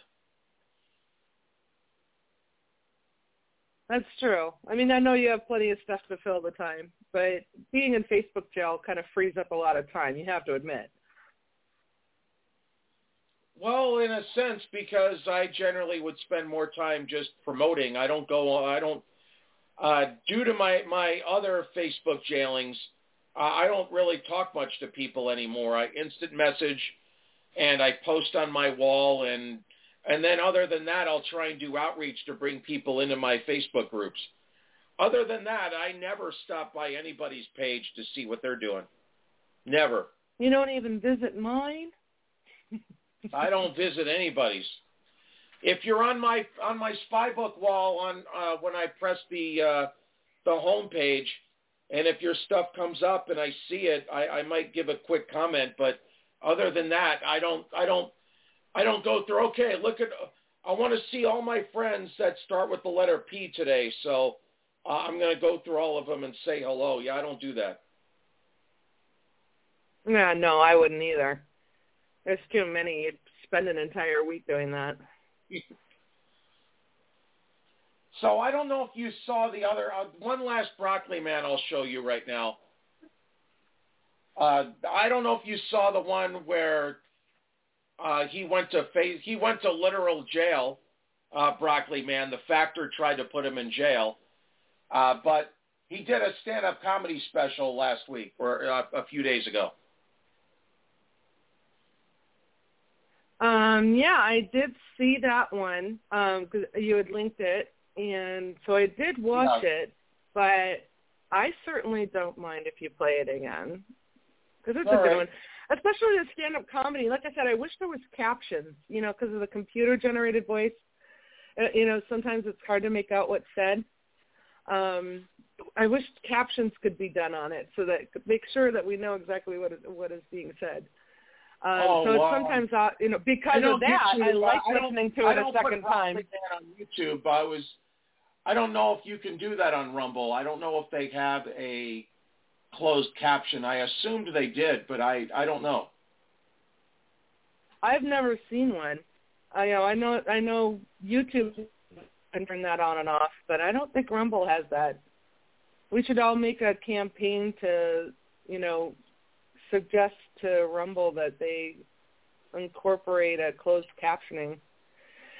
That's true. I mean, I know you have plenty of stuff to fill the time, but being in Facebook jail kind of frees up a lot of time, you have to admit. Well, in a sense, because I generally would spend more time just promoting. Due to my other Facebook jailings, I don't really talk much to people anymore. I instant message and I post on my wall, and then other than that, I'll try and do outreach to bring people into my Facebook groups. Other than that, I never stop by anybody's page to see what they're doing. Never. You don't even visit mine? I don't visit anybody's. If you're on my Spybook wall when I press the home page, and if your stuff comes up and I see it, I might give a quick comment. But other than that, I don't go through. Okay, I want to see all my friends that start with the letter P today, so I'm going to go through all of them and say hello. Yeah, I don't do that. Yeah, no, I wouldn't either. There's too many. You'd spend an entire week doing that. So I don't know if you saw the other one last Broccoli Man I'll show you right now. I don't know if you saw the one where he went to literal jail. Broccoli Man, the Factor tried to put him in jail, but he did a stand-up comedy special last week or a few days ago. Yeah, I did see that one because you had linked it, and so I did watch it, but I certainly don't mind if you play it again because it's a good one, especially the stand-up comedy. Like I said, I wish there was captions, because of the computer-generated voice. Sometimes it's hard to make out what's said. I wish captions could be done on it so that make sure that we know exactly what is being said. Sometimes, because of that, I like listening to it a second time. On YouTube, I don't know if you can do that on Rumble. I don't know if they have a closed caption. I assumed they did, but I don't know. I've never seen one. I know YouTube can turn that on and off, but I don't think Rumble has that. We should all make a campaign to, suggest to Rumble that they incorporate a closed captioning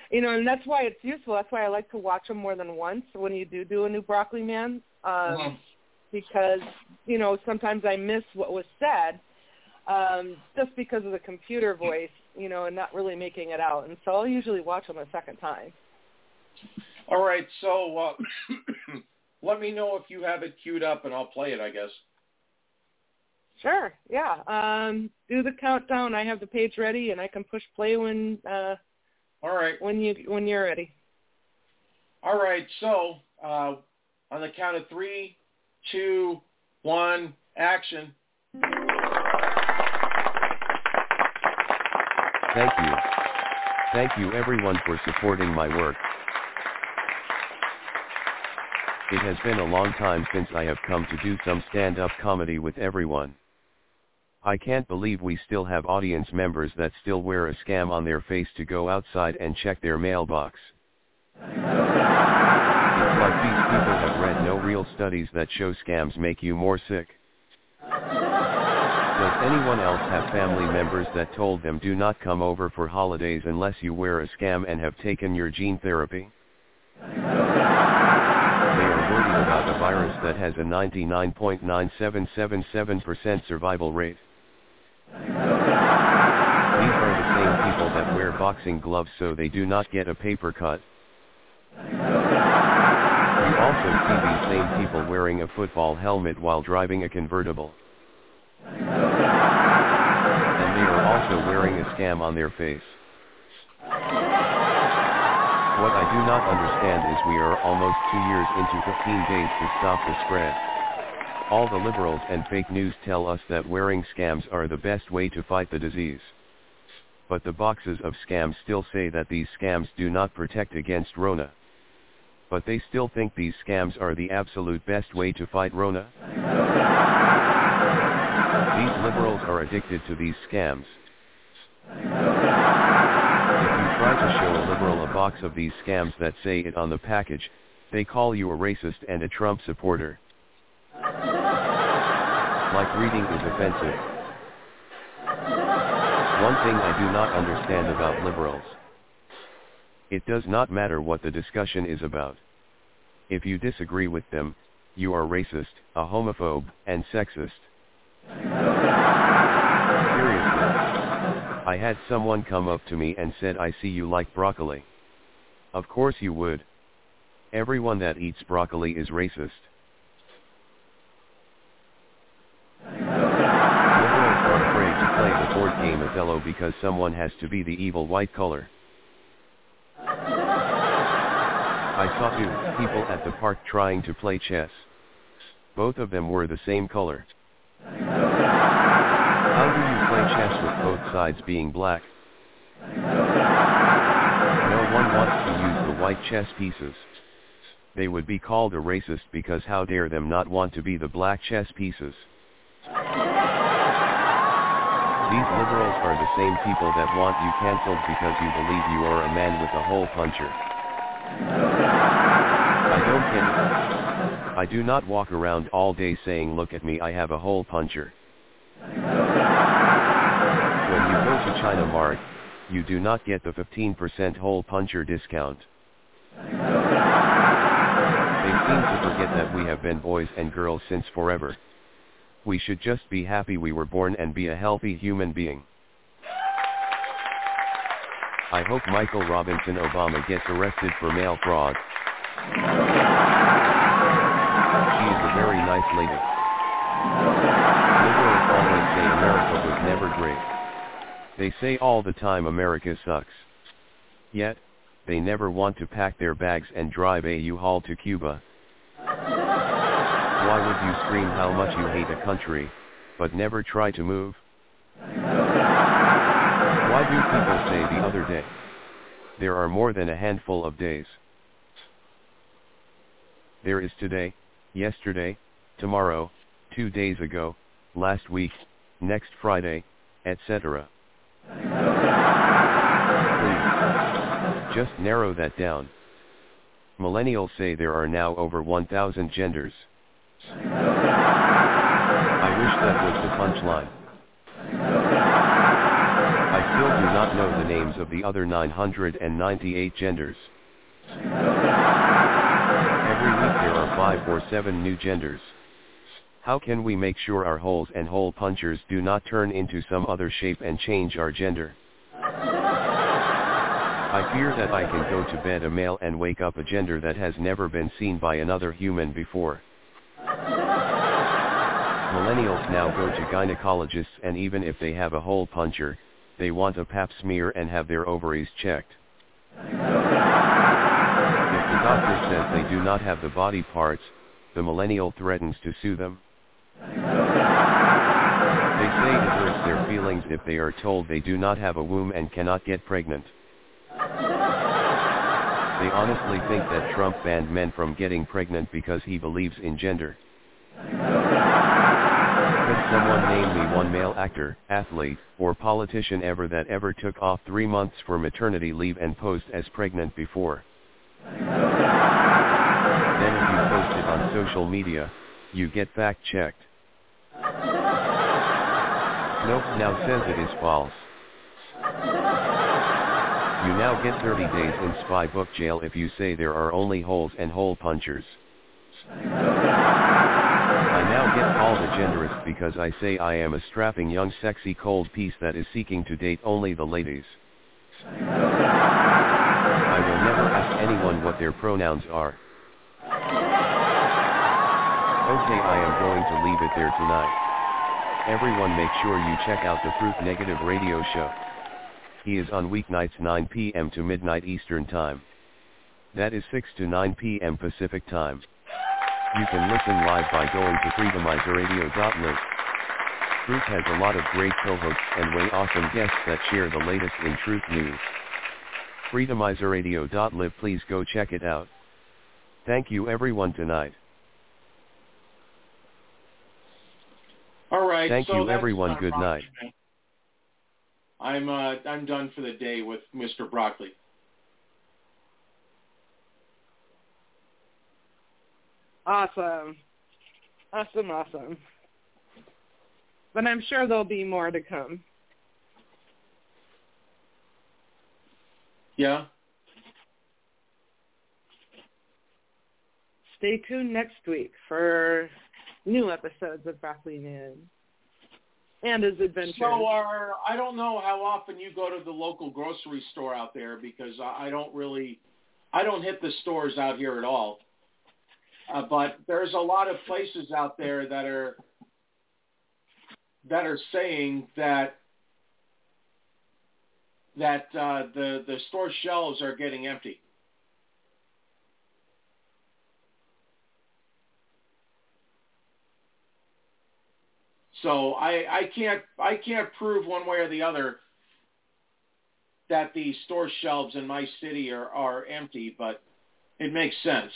You know, and that's why it's useful. That's why I like to watch them more than once when you do a new Broccoli Man, because, you know, sometimes I miss what was said just because of the computer voice, you know, and not really making it out. And so I'll usually watch them a second time. All right, so let me know if you have it queued up, and I'll play it, I guess. Sure, yeah. Do the countdown. I have the page ready, and I can push play when all right. when you're ready. All right, so on the count of 3, 2, 1, action. Thank you. Thank you everyone for supporting my work. It has been a long time since I have come to do some stand-up comedy with everyone. I can't believe we still have audience members that still wear a scam on their face to go outside and check their mailbox. It's like these people have read no real studies that show scams make you more sick. Does anyone else have family members that told them do not come over for holidays unless you wear a scam and have taken your gene therapy? They are worried about a virus that has a 99.9777% survival rate. These are the same people that wear boxing gloves so they do not get a paper cut. You also see these same people wearing a football helmet while driving a convertible. And they are also wearing a scam on their face. What I do not understand is we are almost 2 years into 15 days to stop the spread. All the liberals and fake news tell us that wearing scams are the best way to fight the disease. But the boxes of scams still say that these scams do not protect against Rona. But they still think these scams are the absolute best way to fight Rona. These liberals are addicted to these scams. If you try to show a liberal a box of these scams that say it on the package, they call you a racist and a Trump supporter. Like reading is offensive. One thing I do not understand about liberals. It does not matter what the discussion is about. If you disagree with them, you are racist, a homophobe, and sexist. Seriously. I had someone come up to me and said, I see you like broccoli. Of course you would. Everyone that eats broccoli is racist. Liberals are afraid to play the board game Othello because someone has to be the evil white color. I saw 2 people at the park trying to play chess. Both of them were the same color. How do you play chess with both sides being black? No one wants to use the white chess pieces. They would be called a racist because how dare them not want to be the black chess pieces. These liberals are the same people that want you cancelled because you believe you are a man with a hole puncher. I don't get it. I do not walk around all day saying look at me, I have a hole puncher. When you go to China Mart, you do not get the 15% hole puncher discount. They seem to forget that we have been boys and girls since forever. We should just be happy we were born and be a healthy human being. I hope Michael Robinson Obama gets arrested for mail fraud. She is a very nice lady. Liberals always say America was never great. They say all the time America sucks. Yet, they never want to pack their bags and drive a U-Haul to Cuba. Why would you scream how much you hate a country, but never try to move? Why do people say the other day? There are more than a handful of days. There is today, yesterday, tomorrow, 2 days ago, last week, next Friday, etc. Please, just narrow that down. Millennials say there are now over 1,000 genders. I wish that was the punchline. I still do not know the names of the other 998 genders. Every week there are 5 or 7 new genders. How can we make sure our holes and hole punchers do not turn into some other shape and change our gender? I fear that I can go to bed a male and wake up a gender that has never been seen by another human before. Millennials now go to gynecologists, and even if they have a hole puncher, they want a pap smear and have their ovaries checked. If the doctor says they do not have the body parts, the millennial threatens to sue them. They say it hurts their feelings if they are told they do not have a womb and cannot get pregnant. They honestly think that Trump banned men from getting pregnant because he believes in gender. Could someone name me one male actor, athlete, or politician ever that ever took off 3 months for maternity leave and posed as pregnant before? Then if you post it on social media, you get fact-checked. Snopes now says it is false. You now get 30 days in spy book jail if you say there are only holes and hole punchers. I now get called a genderist because I say I am a strapping young sexy cold piece that is seeking to date only the ladies. I will never ask anyone what their pronouns are. Okay, I am going to leave it there tonight. Everyone make sure you check out the Proof Negative radio show. He is on weeknights 9 p.m. to midnight Eastern Time. That is 6 to 9 p.m. Pacific Time. You can listen live by going to freedomizerradio.live. Truth has a lot of great co-hosts and way awesome guests that share the latest in truth news. freedomizerradio.live, please go check it out. Thank you everyone tonight. All right. Thank so you that's everyone, good night. I'm done for the day with Mr. Broccoli. Awesome. Awesome. But I'm sure there'll be more to come. Yeah? Stay tuned next week for new episodes of Broccoli News and his adventures. So I don't know how often you go to the local grocery store out there, because I don't hit the stores out here at all. But there's a lot of places out there that are saying that the store shelves are getting empty. So I can't prove one way or the other that the store shelves in my city are empty, but it makes sense.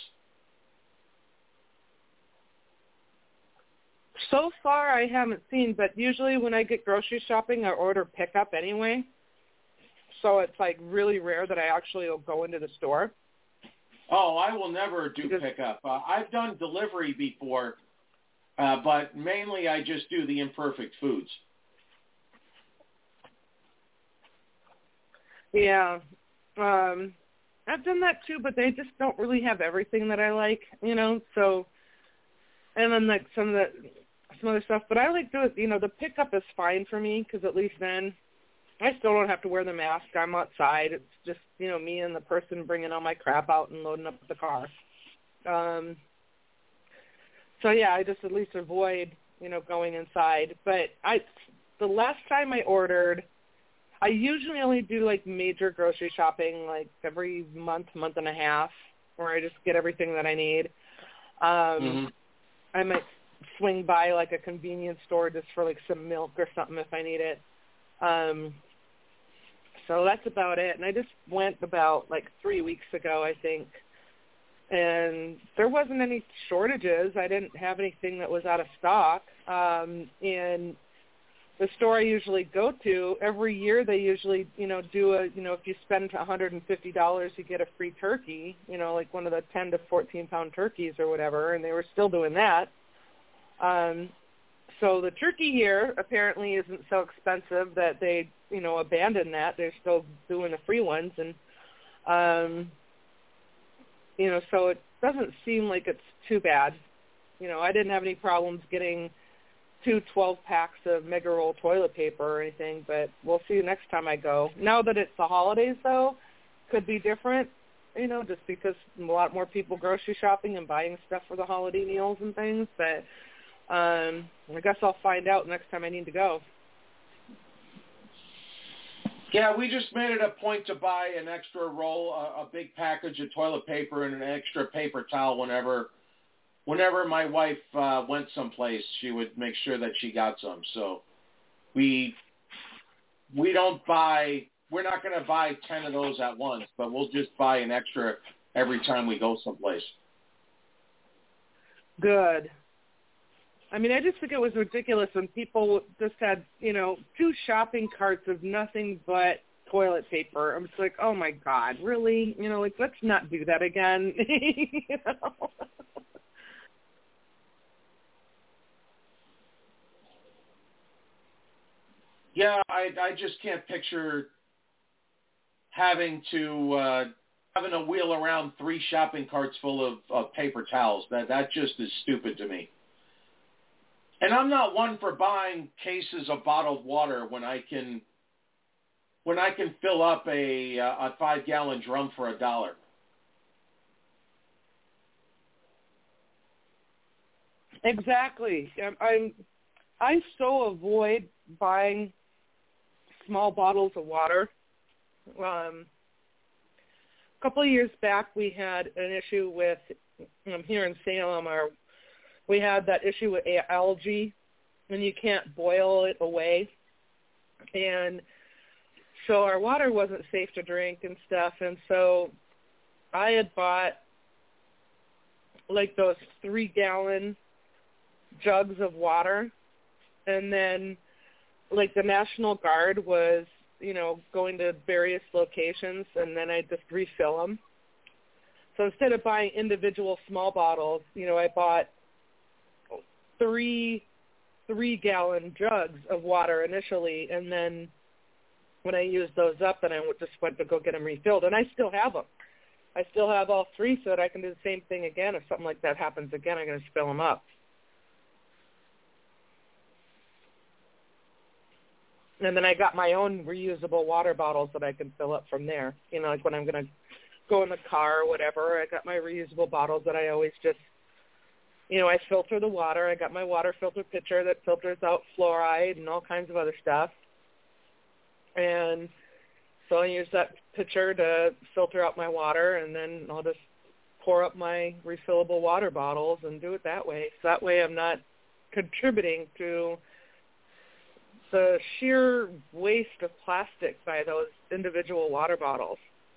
So far, I haven't seen, but usually when I get grocery shopping, I order pickup anyway. So it's like really rare that I actually will go into the store. Oh, I will never do pickup. I've done delivery before, but mainly I just do the imperfect foods. Yeah. I've done that too, but they just don't really have everything that I like, so, and then like some other stuff, but I like the pickup is fine for me, because at least then I still don't have to wear the mask. I'm outside. It's just, me and the person bringing all my crap out and loading up the car. So yeah, I just at least avoid, going inside. But the last time I ordered, I usually only do like major grocery shopping like every month and a half, where I just get everything that I need. I might swing by like a convenience store just for like some milk or something if I need it. So that's about it. And I just went about like 3 weeks ago, I think. And there wasn't any shortages. I didn't have anything that was out of stock. And the store I usually go to, every year they usually, do a, if you spend $150, you get a free turkey, like one of the 10 to 14 pound turkeys or whatever. And they were still doing that. So the turkey here apparently isn't so expensive that they, abandoned that. They're still doing the free ones. And, so it doesn't seem like it's too bad. I didn't have any problems getting 2 12-packs of Mega Roll toilet paper or anything, but we'll see next time I go. Now that it's the holidays, though, could be different, just because a lot more people grocery shopping and buying stuff for the holiday meals and things. But I guess I'll find out next time I need to go. Yeah, we just made it a point to buy an extra roll, a big package of toilet paper and an extra paper towel whenever my wife went someplace. She would make sure that she got some. So we don't buy. We're not going to buy 10 of those at once, but we'll just buy an extra every time we go someplace. Good. I mean, I just think it was ridiculous when people just had, 2 shopping carts of nothing but toilet paper. I'm just like, oh my God, really? Let's not do that again. Yeah, I just can't picture having a wheel around 3 shopping carts full of paper towels. That just is stupid to me. And I'm not one for buying cases of bottled water when I can fill up a 5-gallon drum for $1. Exactly. I so avoid buying small bottles of water. A couple of years back, we had an issue with here in Salem. We had that issue with algae, and you can't boil it away. And so our water wasn't safe to drink and stuff. And so I had bought those 3-gallon jugs of water. And then the National Guard was, going to various locations, and then I just refill them. So instead of buying individual small bottles, I bought 3-gallon jugs of water initially, and then when I used those up, then I just went to go get them refilled, and I still have them. I still have all 3 so that I can do the same thing again. If something like that happens again, I'm going to fill them up. And then I got my own reusable water bottles that I can fill up from there. When I'm going to go in the car or whatever, I got my reusable bottles that I always just, I filter the water. I got my water filter pitcher that filters out fluoride and all kinds of other stuff. And so I use that pitcher to filter out my water, and then I'll just pour up my refillable water bottles and do it that way. So that way I'm not contributing to the sheer waste of plastic by those individual water bottles.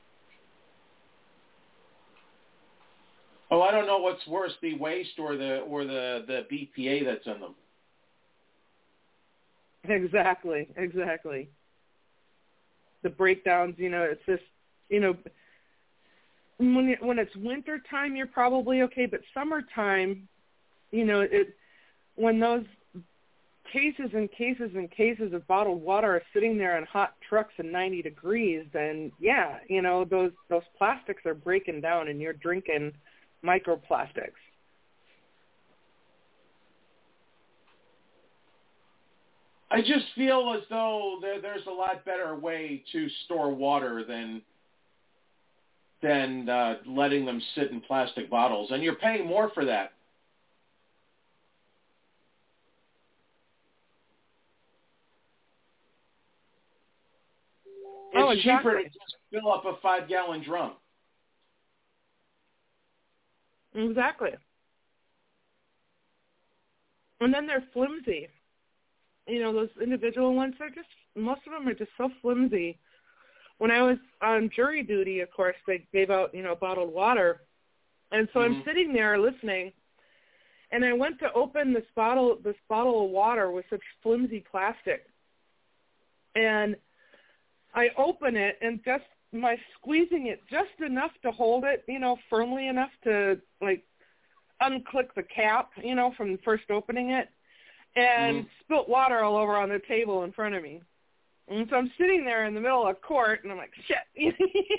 Oh, I don't know what's worse, the waste or the BPA that's in them. Exactly. The breakdowns, it's just, when it's winter time, you're probably okay, but summertime, when those cases and cases and cases of bottled water are sitting there in hot trucks and 90 degrees, then yeah, those plastics are breaking down and you're drinking microplastics. I just feel as though there's a lot better way to store water than letting them sit in plastic bottles, and you're paying more for that. It's cheaper to just fill up a 5-gallon drum. Exactly. And then they're flimsy. Those individual ones, most of them are just so flimsy. When I was on jury duty, of course, they gave out, bottled water. And so I'm sitting there listening, and I went to open this bottle of water with such flimsy plastic. And I open it, and just my squeezing it just enough to hold it, firmly enough to, unclick the cap, from first opening it. and spilt water all over on the table in front of me. And so I'm sitting there in the middle of court, and I'm like, shit,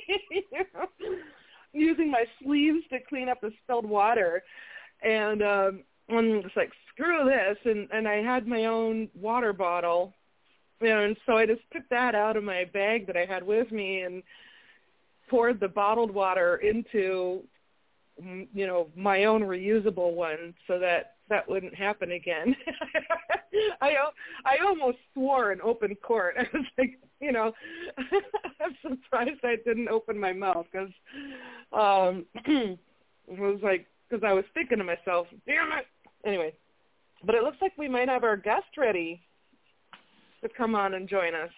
using my sleeves to clean up the spilled water. And I'm just like, screw this. And I had my own water bottle. And so I just took that out of my bag that I had with me and poured the bottled water into, my own reusable one so that wouldn't happen again. I almost swore in open court. I was like, I'm surprised I didn't open my mouth because it was like, because I was thinking to myself, damn it. Anyway, but it looks like we might have our guest ready to come on and join us.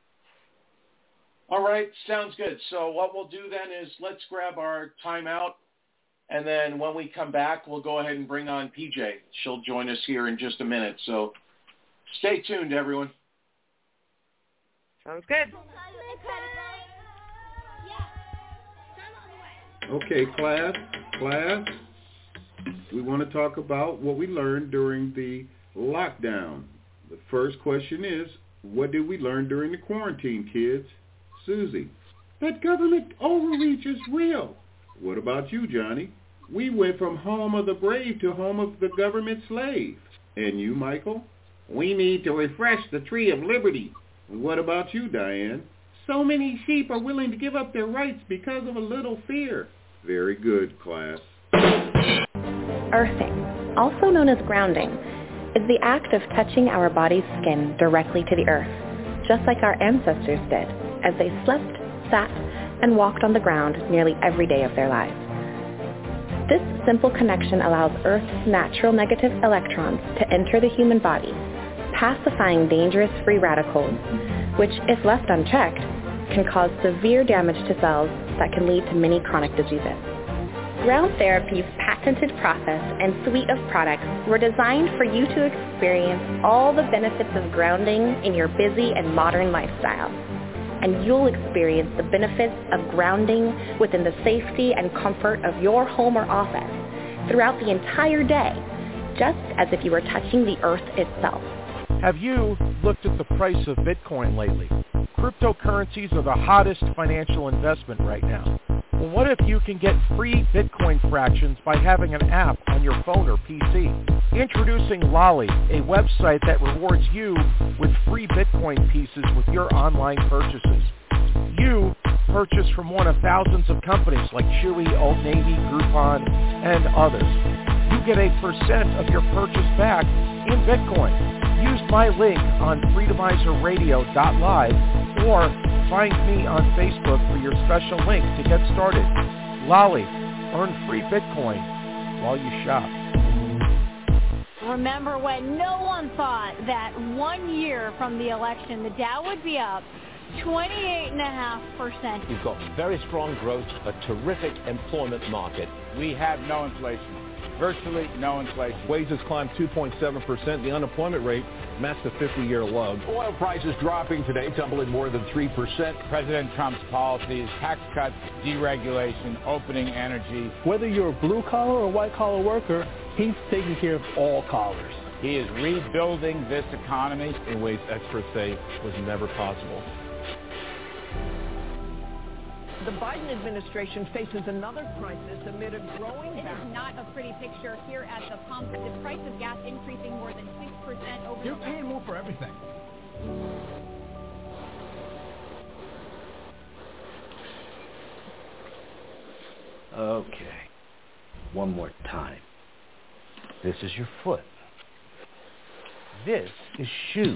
All right, sounds good. So what we'll do then is let's grab our timeout, and then when we come back, we'll go ahead and bring on PJ. She'll join us here in just a minute. So stay tuned, everyone. Sounds good. Okay, class, we want to talk about what we learned during the lockdown. The first question is, what did we learn during the quarantine, kids? Susie. That government overreach is real. What about you, Johnny? We went from home of the brave to home of the government slave. And you, Michael? We need to refresh the tree of liberty. What about you, Diane? So many sheep are willing to give up their rights because of a little fear. Very good, class. Earthing, also known as grounding, is the act of touching our body's skin directly to the earth, just like our ancestors did as they slept, sat, and walked on the ground nearly every day of their lives. This simple connection allows Earth's natural negative electrons to enter the human body, pacifying dangerous free radicals, which, if left unchecked, can cause severe damage to cells that can lead to many chronic diseases. Ground Therapy's patented process and suite of products were designed for you to experience all the benefits of grounding in your busy and modern lifestyle. And you'll experience the benefits of grounding within the safety and comfort of your home or office throughout the entire day, just as if you were touching the earth itself. Have you looked at the price of Bitcoin lately? Cryptocurrencies are the hottest financial investment right now. Well, what if you can get free Bitcoin fractions by having an app on your phone or PC? Introducing Lolly, a website that rewards you with free Bitcoin pieces with your online purchases. You purchase from one of thousands of companies like Chewy, Old Navy, Groupon, and others. You get a % of your purchase back in Bitcoin. Use my link on freedomizerradio.live or find me on Facebook for your special link to get started. Lolly, earn free Bitcoin while you shop. Remember when no one thought that 1 year from the election the Dow would be up 28.5%. We've got very strong growth, a terrific employment market. We have no inflation. Virtually no inflation. Wages climbed 2.7%. The unemployment rate matched a 50-year low. Oil prices dropping today, tumbling more than 3%. President Trump's policies, tax cuts, deregulation, opening energy. Whether you're a blue-collar or white-collar worker, he's taking care of all collars. He is rebuilding this economy in ways experts say was never possible. The Biden administration faces another crisis amid a growing... This is not a pretty picture here at the pump. The price of gas increasing more than 6% over... You're paying more for everything. Okay. One more time. This is your foot. This is shoes.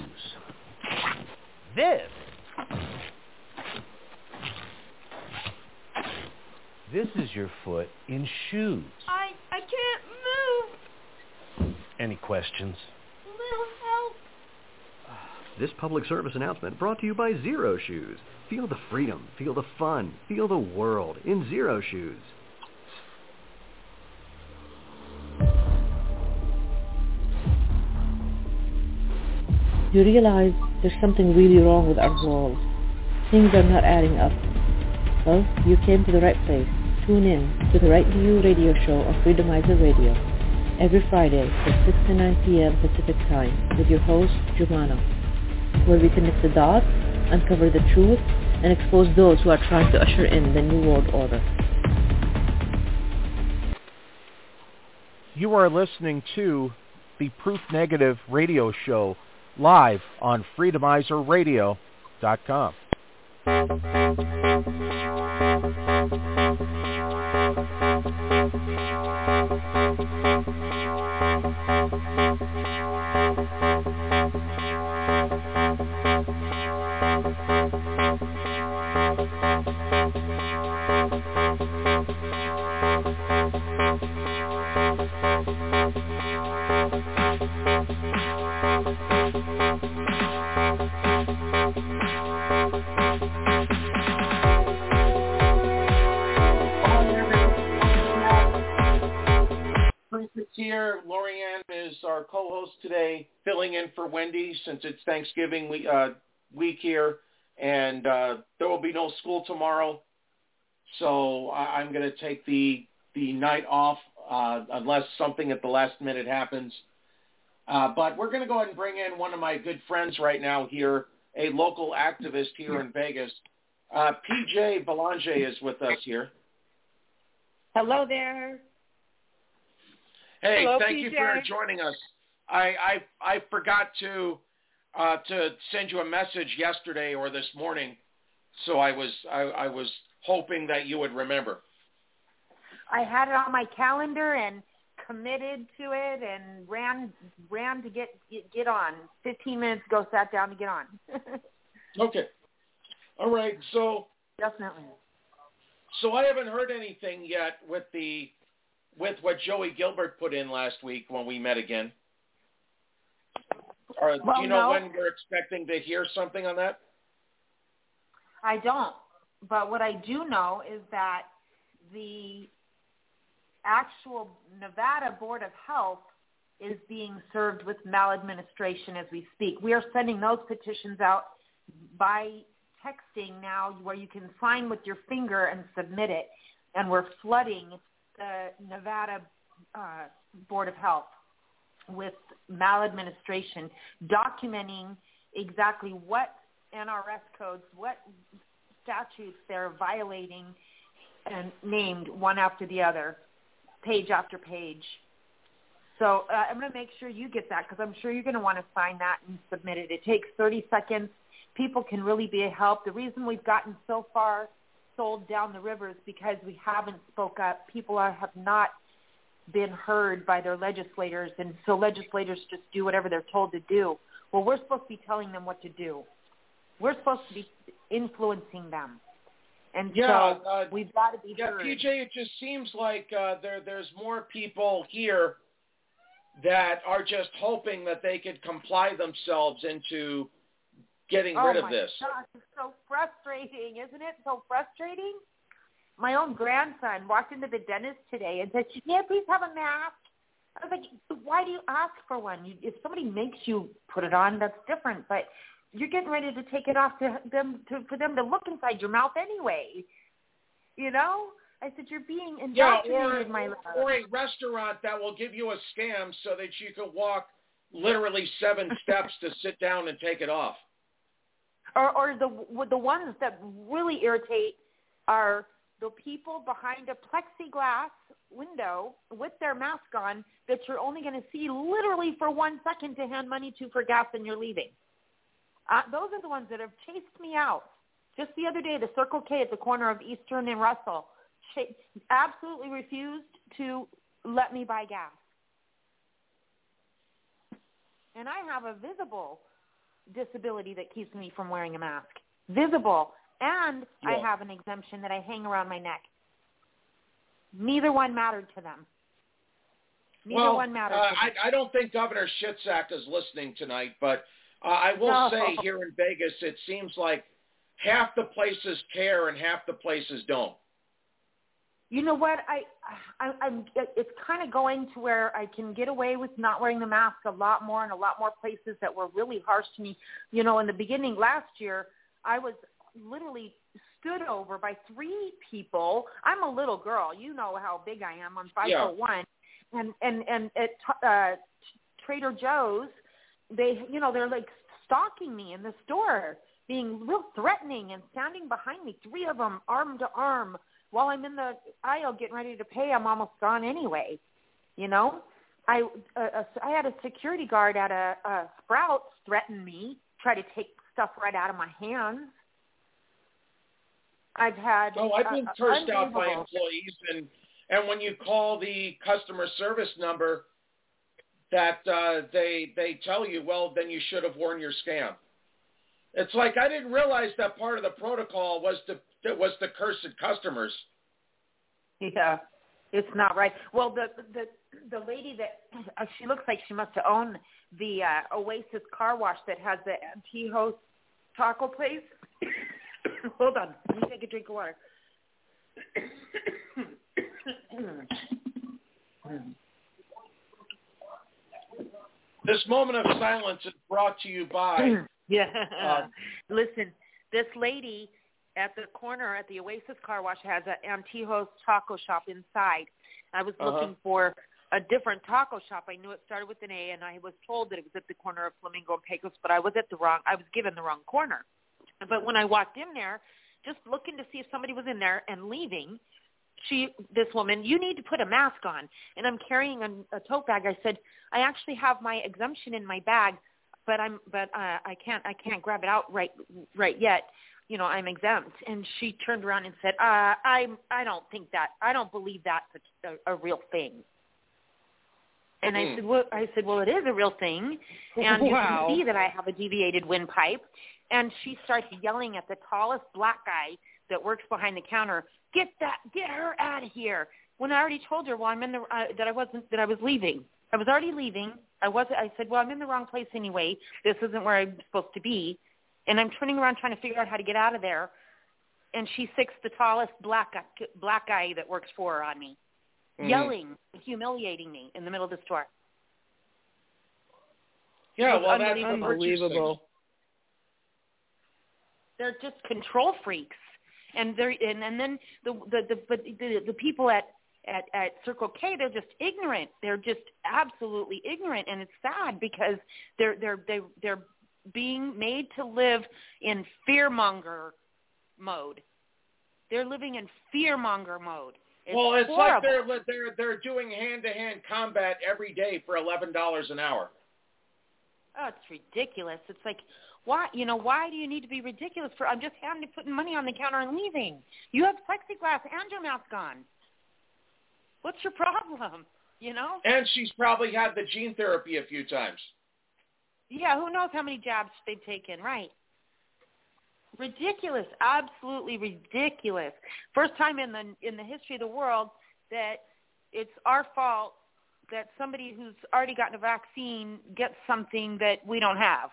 This is your foot in shoes. I can't move. Any questions? Little help. This public service announcement brought to you by Zero Shoes. Feel the freedom, feel the fun, feel the world in Zero Shoes. You realize there's something really wrong with our world. Things are not adding up. Well, you came to the right place. Tune in to the Right View radio show on Freedomizer Radio. every Friday from 6 to 9 p.m. Pacific Time with your host, Giovanna, where we connect the dots, uncover the truth, and expose those who are trying to usher in the New World Order. You are listening to the Proof Negative radio show live on freedomizerradio.com. Here, Lorianne is our co-host today, filling in for Wendy since it's Thanksgiving week here, and there will be no school tomorrow, so I'm going to take the night off unless something at the last minute happens. But we're going to go ahead and bring in one of my good friends right now here, a local activist here in Vegas. PJ Belanger is with us here. Hello there. Hey, hello, thank PJ. you for joining us. I forgot to send you a message yesterday or this morning, so I was hoping that you would remember. I had it on my calendar and committed to it and ran to get on. 15 minutes ago, sat down to get on. Okay. All right. So definitely. So I haven't heard anything yet with what Joey Gilbert put in last week when we met again. Do you know when we're expecting to hear something on that? I don't. But what I do know is that the actual Nevada Board of Health is being served with maladministration as we speak. We are sending those petitions out by texting now where you can sign with your finger and submit it. And we're flooding the Nevada Board of Health with maladministration, documenting exactly what NRS codes, what statutes they're violating and named one after the other, page after page. So I'm going to make sure you get that because I'm sure you're going to want to sign that and submit it. It takes 30 seconds. People can really be a help. The reason we've gotten so far sold down the river is because we haven't spoke up. People have not been heard by their legislators, and so legislators just do whatever they're told to do. Well, we're supposed to be telling them what to do. We're supposed to be influencing them. And so we've got to be heard. PJ, it just seems like there's more people here that are just hoping that they could comply themselves into getting rid of this. Oh, my gosh, it's so frustrating, isn't it? So frustrating. My own grandson walked into the dentist today and said, "May I please have a mask?" I was like, "Why do you ask for one? If somebody makes you put it on, that's different. But you're getting ready to take it off for them to look inside your mouth anyway. You know?" I said, "You're being indoctrinated, my love." Or a restaurant that will give you a scam so that you can walk literally 7 steps to sit down and take it off. Or the ones that really irritate are the people behind a plexiglass window with their mask on that you're only going to see literally for 1 second to hand money to for gas and you're leaving. Those are the ones that have chased me out. Just the other day, the Circle K at the corner of Eastern and Russell absolutely refused to let me buy gas. And I have a visible disability that keeps me from wearing a mask. Visible. And I have an exemption that I hang around my neck. Neither one mattered to them. Neither one mattered to them. I don't think Governor Shitzak is listening tonight, but I will say here in Vegas, it seems like half the places care and half the places don't. You know what? I'm. It's kind of going to where I can get away with not wearing the mask a lot more in a lot more places that were really harsh to me. You know, in the beginning last year, I was literally stood over by 3 people. I'm a little girl. You know how big I am. I'm 5'1", and at Trader Joe's, they're like stalking me in the store, being real threatening and standing behind me, 3 of them arm to arm while I'm in the aisle getting ready to pay. I'm almost gone anyway. I had a security guard at a Sprouts threaten me, try to take stuff right out of my hands. I've been cursed out by employees, and when you call the customer service number, that they tell you, well, then you should have worn your scam. It's like I didn't realize that part of the protocol was to curse at customers. Yeah, it's not right. Well, the lady that she looks like she must have owned the Oasis car wash that has the Antijos taco place. Hold on, let me take a drink of water. This moment of silence is brought to you by... Listen, this lady at the corner at the Oasis car wash has an Antijos taco shop inside. I was looking for a different taco shop. I knew it started with an A, and I was told that it was at the corner of Flamingo and Pecos, but I was given the wrong corner. But when I walked in there, just looking to see if somebody was in there and leaving, this woman, you need to put a mask on. And I'm carrying a tote bag. I said, I actually have my exemption in my bag, but I can't grab it out right yet. I'm exempt. And she turned around and said, I don't believe that's a real thing. And I said, well, it is a real thing. And you can see that I have a deviated windpipe. And she starts yelling at the tallest black guy that works behind the counter, get her out of here. When I already told her, well, I'm in that I was leaving. I was already leaving. I said, well, I'm in the wrong place anyway. This isn't where I'm supposed to be. And I'm turning around trying to figure out how to get out of there. And she sicks the tallest black guy that works for her on me, yelling, humiliating me in the middle of the store. Yeah, well, that's unbelievable. They're just control freaks, and then the people at Circle K, they're just ignorant. They're just absolutely ignorant, and it's sad because they're being made to live in fearmonger mode. They're living in fearmonger mode. It's horrible. Like they're doing hand-to-hand combat every day for $11 an hour. Oh, it's ridiculous. It's like, why do you need to be ridiculous for? I'm just putting money on the counter and leaving. You have plexiglass and your mask on. What's your problem? And she's probably had the gene therapy a few times. Yeah, who knows how many jabs they've taken, right? Ridiculous, absolutely ridiculous. First time in the history of the world that it's our fault that somebody who's already gotten a vaccine gets something that we don't have.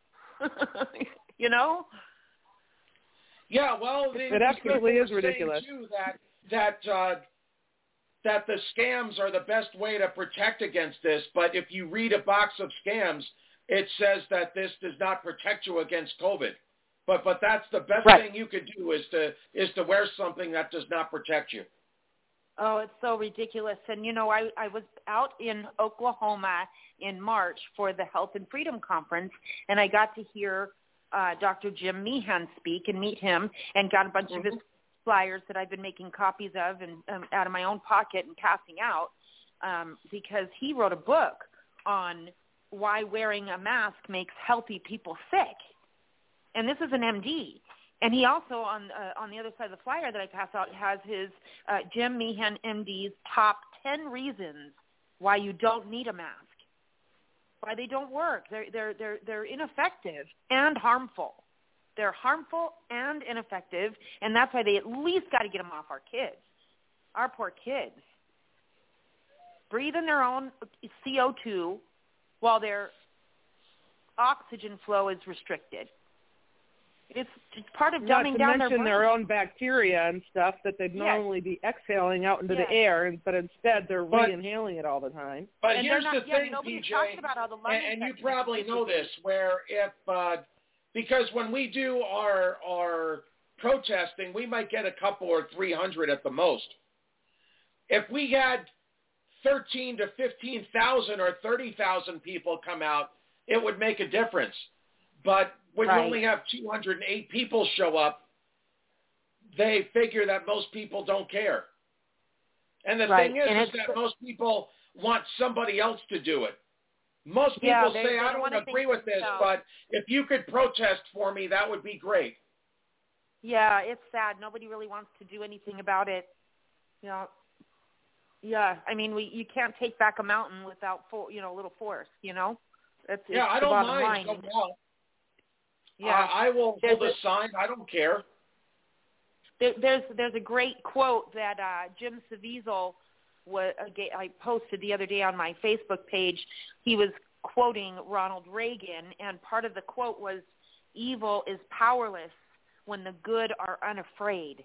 Yeah, well, it absolutely is ridiculous. Too, that the scams are the best way to protect against this. But if you read a box of scams, it says that this does not protect you against COVID. But that's the best thing you could do is to wear something that does not protect you. Oh, it's so ridiculous. And, I was out in Oklahoma in March for the Health and Freedom Conference, and I got to hear Dr. Jim Meehan speak and meet him and got a bunch of his flyers that I've been making copies of and out of my own pocket and passing out because he wrote a book on why wearing a mask makes healthy people sick. And this is an MD. And he also, on the other side of the flyer that I pass out, has his Jim Meehan, MD's top 10 reasons why you don't need a mask, why they don't work. They're ineffective and harmful. They're harmful and ineffective, and that's why they at least got to get them off our kids, our poor kids. Breathing their own CO2 while their oxygen flow is restricted. It's part of dumbing down their own bacteria and stuff that they'd normally be exhaling out into the air, but instead they're re-inhaling it all the time. But here's the thing, PJ, and you probably know this, where because when we do our protesting, we might get a couple or 300 at the most. If we had 13 to 15,000 or 30,000 people come out, it would make a difference. But when you only have 208 people show up, they figure that most people don't care. And the thing is that most people want somebody else to do it. Most people say, I don't agree with this, but if you could protest for me, that would be great. Yeah, it's sad. Nobody really wants to do anything about it. You know, yeah, I mean, you can't take back a mountain without, a little force, you know? It's I don't mind. I will hold a sign. I don't care. There's a great quote that Jim Caviezel I posted the other day on my Facebook page. He was quoting Ronald Reagan, and part of the quote was, "Evil is powerless when the good are unafraid."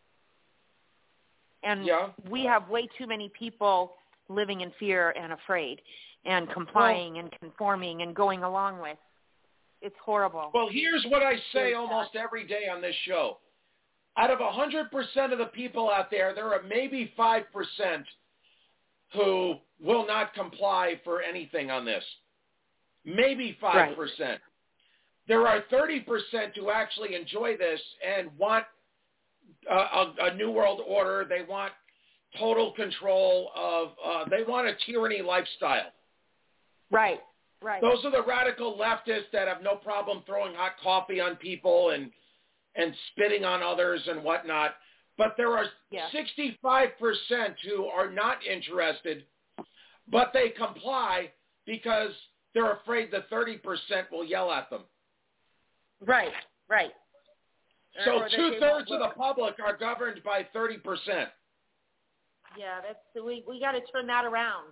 And we have way too many people living in fear and afraid and complying and conforming and going along with. It's horrible. Well, here's what I say almost every day on this show. Out of 100% of the people out there, there are maybe 5% who will not comply for anything on this. Maybe 5%. Right. There are 30% who actually enjoy this and want a new world order. They want total control of, they want a tyranny lifestyle. Right. Those are the radical leftists that have no problem throwing hot coffee on people and spitting on others and whatnot. But there are 65% who are not interested, but they comply because they're afraid the 30% will yell at them. Right. So 2/3 of the public are governed by 30%. Yeah, we got to turn that around.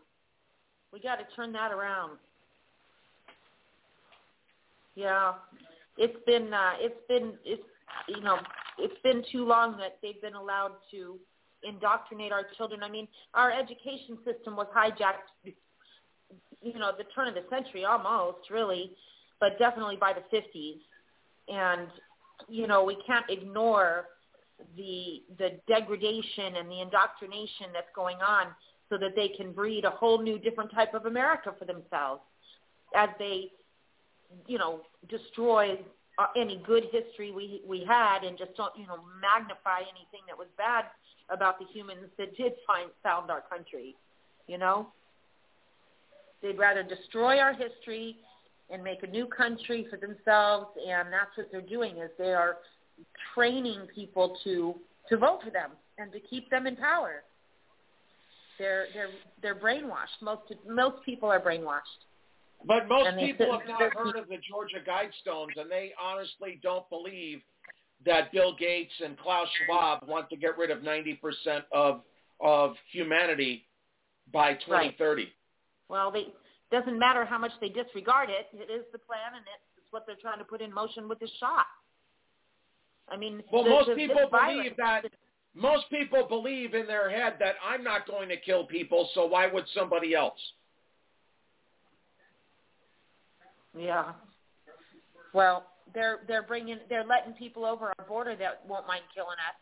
Yeah, it's been too long that they've been allowed to indoctrinate our children. I mean, our education system was hijacked, the turn of the century almost, really, but definitely by the 50s. And, we can't ignore the degradation and the indoctrination that's going on so that they can breed a whole new different type of America for themselves as they, destroy any good history we had and just don't, magnify anything that was bad about the humans that did found our country, They'd rather destroy our history and make a new country for themselves, and that's what they're doing is they are training people to vote for them and to keep them in power. They're brainwashed. Most people are brainwashed. But most people have not heard of the Georgia Guidestones, and they honestly don't believe that Bill Gates and Klaus Schwab want to get rid of 90% of humanity by 2030. Right. Well, it doesn't matter how much they disregard it. It is the plan, and it's what they're trying to put in motion with the shot. I mean, most people believe in their head that I'm not going to kill people, so why would somebody else? Yeah. Well, they're letting people over our border that won't mind killing us.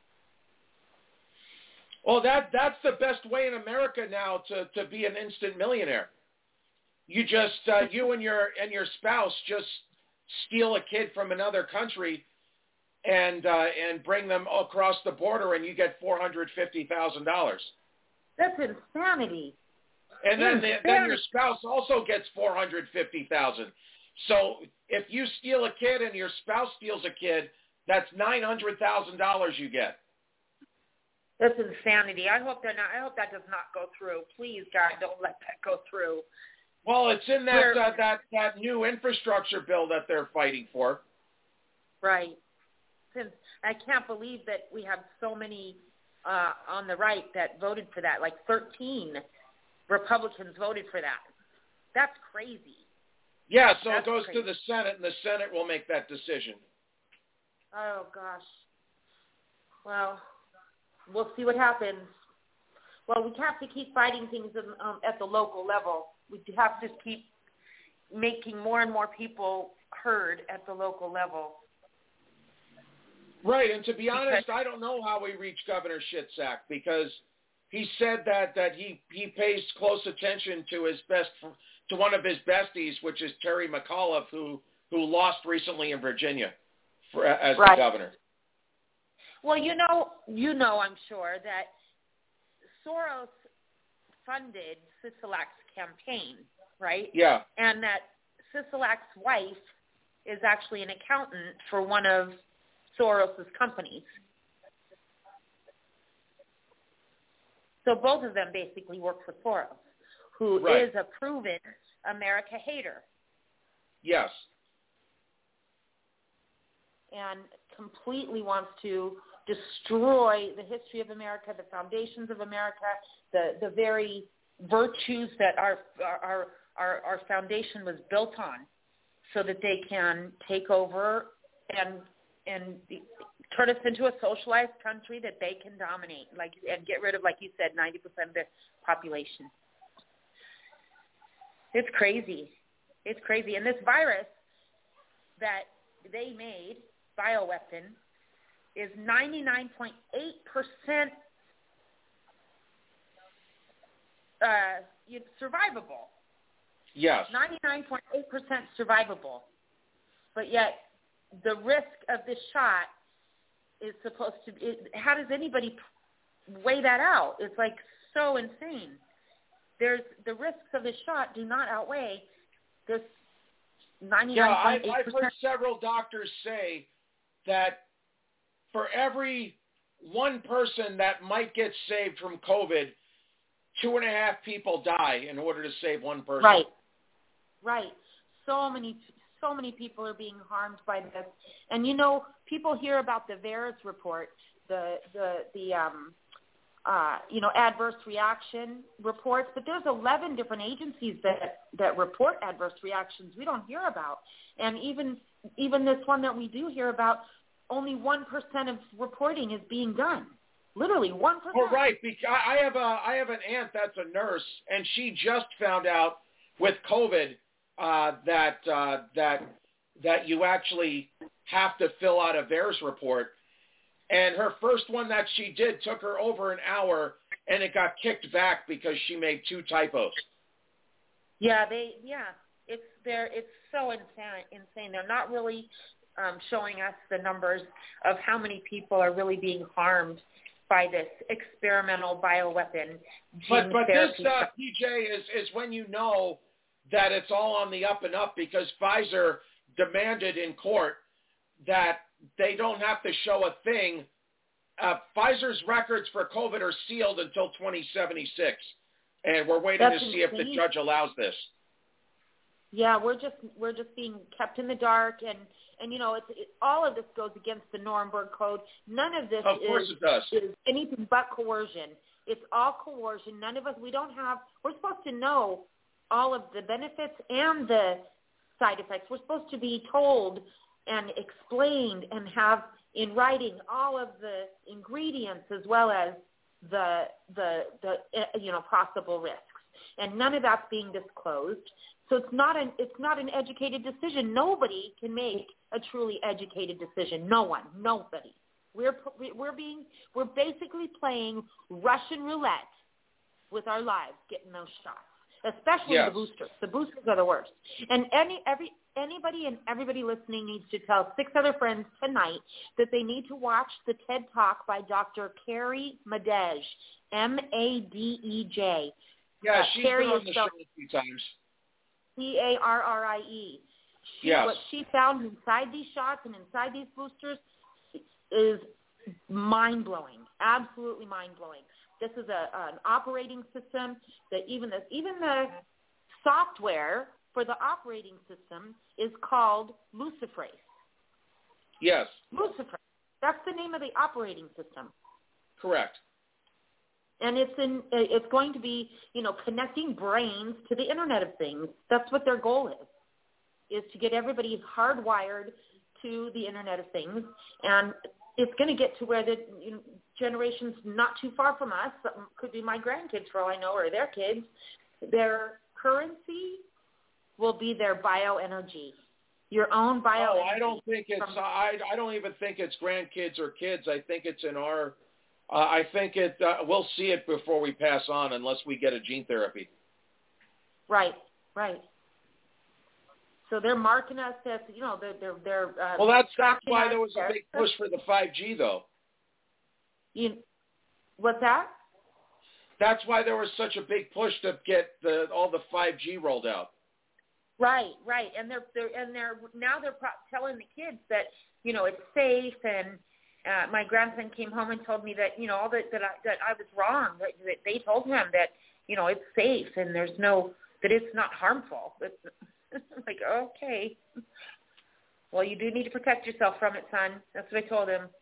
Well, that's the best way in America now to be an instant millionaire. You just you and your spouse just steal a kid from another country and bring them across the border, and you get $450,000. That's insanity. And then your spouse also gets $450,000. So if you steal a kid and your spouse steals a kid, that's $900,000 you get. That's insanity. I hope that does not go through. Please, God, don't let that go through. Well, it's in that new infrastructure bill that they're fighting for. Right. Since I can't believe that we have so many on the right that voted for that. Like 13 Republicans voted for that. That's crazy. Yeah, so it goes to the Senate, and the Senate will make that decision. Oh, gosh. Well, we'll see what happens. Well, we have to keep fighting things at the local level. We have to keep making more and more people heard at the local level. Right, and to be honest, I don't know how we reach Governor Shitzak because he said that he pays close attention to one of his besties, which is Terry McAuliffe, who lost recently in Virginia as the governor. Well, you know, I'm sure that Soros funded Sisolak's campaign, right? Yeah. And that Sisolak's wife is actually an accountant for one of Soros's companies. So both of them basically work for Soros, who is a proven America hater. Yes. And completely wants to destroy the history of America, the foundations of America, the very virtues that our foundation was built on, so that they can take over and turn us into a socialized country that they can dominate, and get rid of, like you said, 90% of the population. It's crazy. It's crazy. And this virus that they made, bioweapon, is 99.8% survivable. Yes. 99.8% survivable. But yet the risk of this shot is supposed to be, how does anybody weigh that out? It's like so insane. The risks of this shot do not outweigh this 99.8%. Yeah, I've heard several doctors say that for every one person that might get saved from COVID, 2.5 people die in order to save one person. Right. So many people are being harmed by this. And you know, people hear about the VAERS report, the adverse reaction reports, but there's 11 different agencies that report adverse reactions we don't hear about. And even this one that we do hear about, only 1% of reporting is being done. Literally 1%. Well, right. I have an aunt that's a nurse, and she just found out with COVID that you actually have to fill out a VAERS report. And her first one that she did took her over an hour, and it got kicked back because she made 2 typos. It's so insane. They're not really showing us the numbers of how many people are really being harmed by this experimental bioweapon gene but this therapy. PJ is when you know that it's all on the up and up, because Pfizer demanded in court that they don't have to show a thing. Pfizer's records for COVID are sealed until 2076, and we're waiting to see if the judge allows this. Yeah, we're just being kept in the dark, and you know, all of this goes against the Nuremberg Code. None of this is anything but coercion. It's all coercion. None of us, we're supposed to know all of the benefits and the side effects. We're supposed to be told and explained and have in writing all of the ingredients as well as the possible risks. And none of that's being disclosed. So it's not an educated decision. Nobody can make a truly educated decision. No one, nobody. We're basically playing Russian roulette with our lives, getting those shots, especially the boosters. The boosters are the worst. And anybody and everybody listening needs to tell 6 other friends tonight that they need to watch the TED Talk by Dr. Carrie Madej, Madej. Yeah, she's been on the show a few times. Carrie. Yes. What she found inside these shots and inside these boosters is mind-blowing, absolutely mind-blowing. This is an operating system that even the software for the operating system is called Luciferase. Yes. Luciferase. That's the name of the operating system. Correct. And it's going to be, connecting brains to the Internet of Things. That's what their goal is to get everybody hardwired to the Internet of Things. And it's going to get to where the generations not too far from us, could be my grandkids for all I know, or their kids, their currency will be their bioenergy. Your own bioenergy. I don't think it's. I don't even think it's grandkids or kids. I think it's in our I think we'll see it before we pass on, unless we get a gene therapy. Right. So they're marking us as, they're well, that's why there was a big push for the 5G, though. What's that? That's why there was such a big push to get all the 5G rolled out. Right, and they're telling the kids that it's safe, and my grandson came home and told me that all that I was wrong. That they told him that it's safe and that it's not harmful. It's like, okay, well, you do need to protect yourself from it, son. That's what I told him.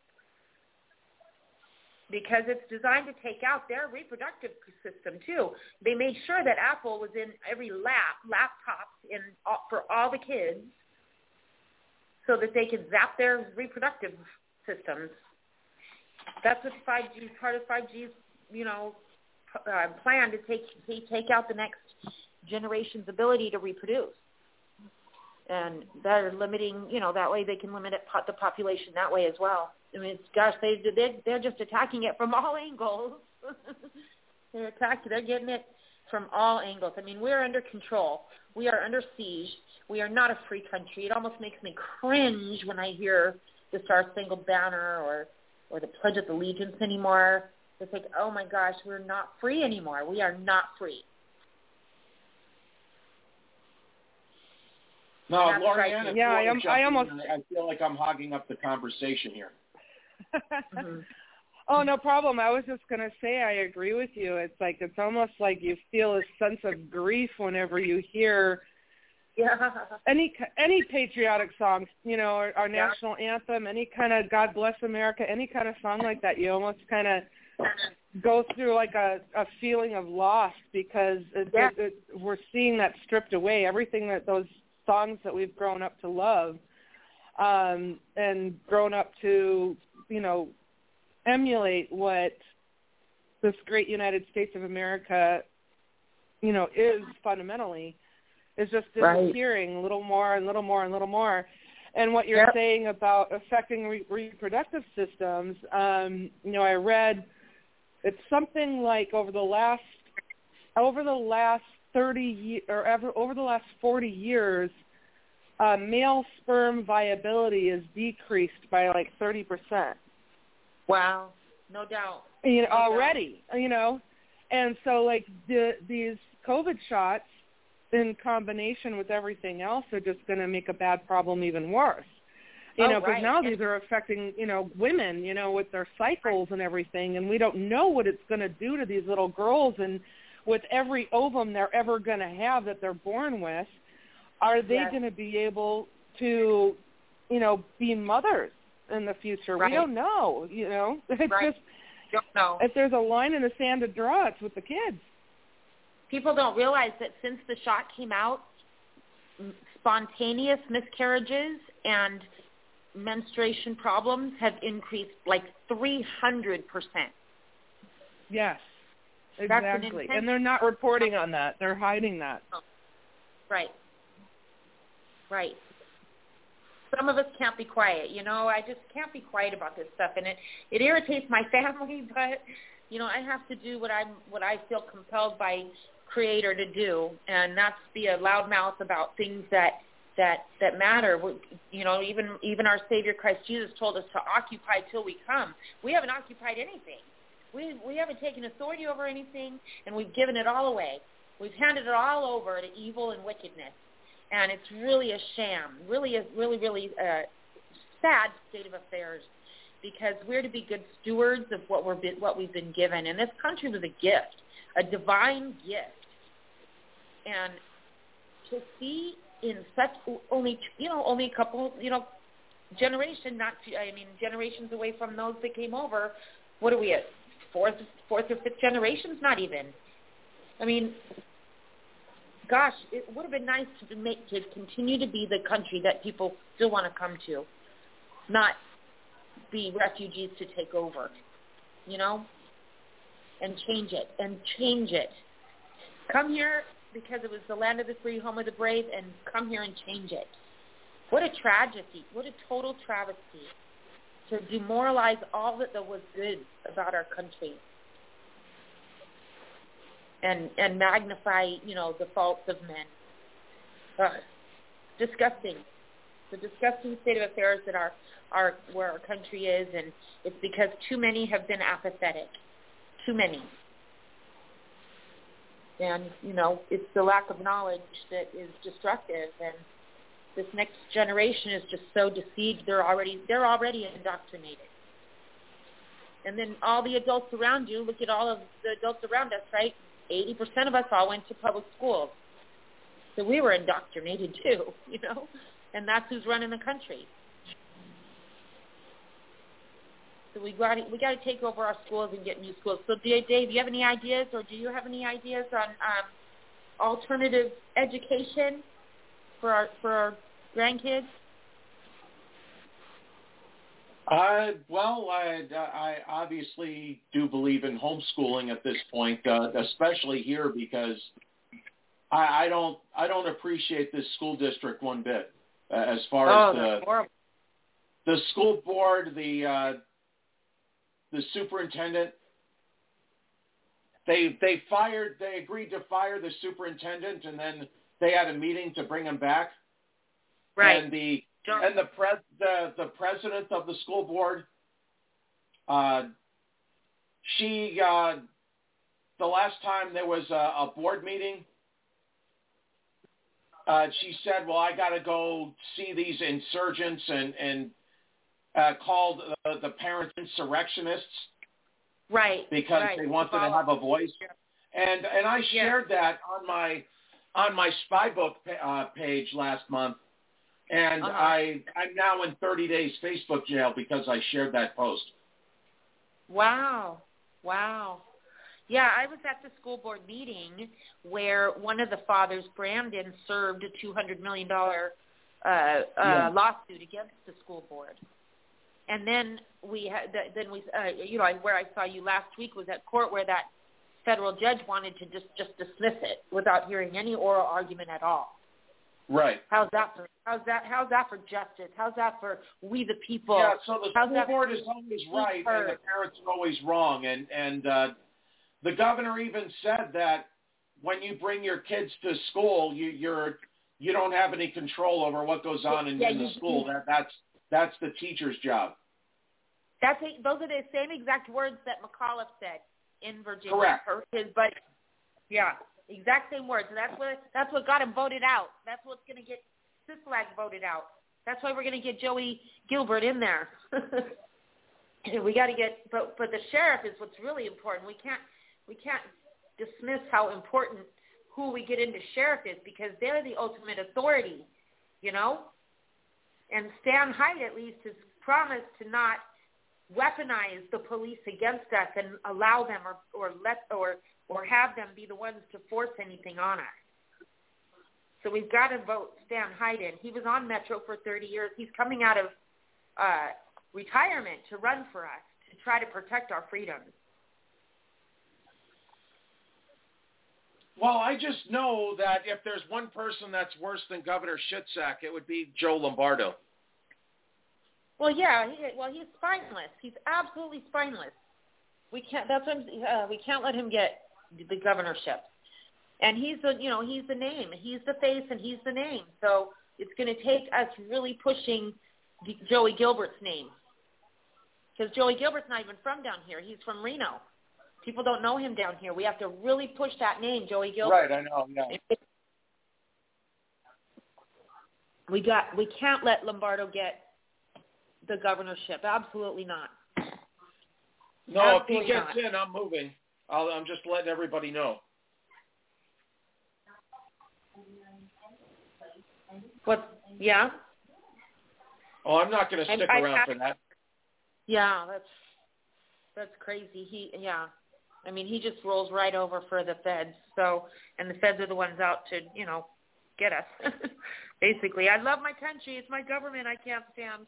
Because it's designed to take out their reproductive system, too. They made sure that Apple was in every laptop for all the kids so that they could zap their reproductive systems. That's what 5G is, part of 5G's, plan to take out the next generation's ability to reproduce. And they're limiting, that way they can limit the population that way as well. I mean, they're just attacking it from all angles. They're getting it from all angles. I mean, we're under control. We are under siege. We are not a free country. It almost makes me cringe when I hear the Star-Spangled Banner or the Pledge of Allegiance anymore. It's like, oh my gosh, we're not free anymore. We are not free. No, Lorianne, I feel like I'm hogging up the conversation here. Mm-hmm. Oh, no problem. I was just going to say I agree with you. It's almost like you feel a sense of grief whenever you hear any patriotic songs, our national anthem, any kind of God Bless America, any kind of song like that. You almost kind of go through like a feeling of loss because we're seeing that stripped away, everything that those songs that we've grown up to love and grown up to, emulate what this great United States of America, is fundamentally, is just disappearing a little more and little more and little more. And what you're saying about affecting reproductive systems, I read it's something like over the last 30 years or over the last 40 years, male sperm viability is decreased by like 30%. Wow, no doubt. Already. And so like these COVID shots in combination with everything else are just going to make a bad problem even worse. Because now these are affecting, women, with their cycles and everything, and we don't know what it's going to do to these little girls. And with every ovum they're ever going to have that they're born with, are they going to be able to, be mothers in the future? We don't know, It's just, don't know. If there's a line in the sand to draw, it's with the kids. People don't realize that since the shot came out, spontaneous miscarriages and menstruation problems have increased like 300%. Yes, exactly. And they're not reporting on that. They're hiding that. Right. Some of us can't be quiet, I just can't be quiet about this stuff, and it irritates my family, but I have to do what I feel compelled by Creator to do, and that's be a loudmouth about things that matter. Even our Savior Christ Jesus told us to occupy till we come. We haven't occupied anything. We haven't taken authority over anything, and we've given it all away. We've handed it all over to evil and wickedness. And it's really a sham, really sad state of affairs, because we're to be good stewards of what we've been given. And this country was a gift, a divine gift. And to see in such only a couple, generations away from those that came over, what are we at, fourth or fifth generations? Not even. I mean, gosh, it would have been nice to continue to be the country that people still want to come to, not be refugees to take over, and change it. Come here because it was the land of the free, home of the brave, and come here and change it. What a tragedy. What a total travesty. to demoralize all that was good about our country and magnify, the faults of men. Disgusting. The disgusting state of affairs that where our country is, and it's because too many have been apathetic. Too many. And, it's the lack of knowledge that is destructive, and this next generation is just so deceived. They're already indoctrinated. And then all the adults around you, look at all of the adults around us, right? 80% of us all went to public schools. So we were indoctrinated too, and that's who's running the country. So we got to take over our schools and get new schools. So Dave, do you have any ideas, or do you have any ideas on alternative education for our grandkids? I obviously do believe in homeschooling at this point, especially here, because I don't appreciate this school district one bit as far as the school board, the superintendent. They agreed to fire the superintendent, and then they had a meeting to bring him back. Right. And the president of the school board, she the last time there was a board meeting, she said, "Well, I got to go see these insurgents," and called the parents insurrectionists. Right. Because they wanted to have a voice. And I shared that on my Spybook page last month. And I'm now in 30 days Facebook jail because I shared that post. Wow. Yeah, I was at the school board meeting where one of the fathers, Brandon, served a $200 million lawsuit against the school board. And then where I saw you last week was at court where that federal judge wanted to just dismiss it without hearing any oral argument at all. Right. How's that for justice? How's that for we the people? Yeah, so the school board is always right and the parents are always wrong. And the governor even said that when you bring your kids to school, you don't have any control over what goes on in the school. That's the teacher's job. Those are the same exact words that McAuliffe said in Virginia. Correct. Exact same words. And that's what got him voted out. That's what's going to get Sisolak voted out. That's why we're going to get Joey Gilbert in there. We got to get, but the sheriff is what's really important. We can't dismiss how important who we get into sheriff is, because they're the ultimate authority, And Stan Hyde at least has promised to not weaponize the police against us and allow them or have them be the ones to force anything on us. So we've got to vote Stan Hyde in. He was on Metro for 30 years. He's coming out of retirement to run for us to try to protect our freedoms. Well, I just know that if there's one person that's worse than Governor Shitzak, it would be Joe Lombardo. Well, yeah. He's spineless. He's absolutely spineless. We can't. That's what we can't let him get the governorship. And he's the name. He's the face, and he's the name. So it's going to take us really pushing Joey Gilbert's name, because Joey Gilbert's not even from down here. He's from Reno. People don't know him down here. We have to really push that name, Joey Gilbert. Right, I know. Yeah. We can't let Lombardo get the governorship. Absolutely not. No, Absolutely if he gets not. in, I'm moving. I'm just letting everybody know. What? Yeah. Oh, I'm not going to stick around for that. Yeah, that's crazy. He just rolls right over for the feds. So, and the feds are the ones out to, get us. Basically, I love my country. It's my government. I can't stand.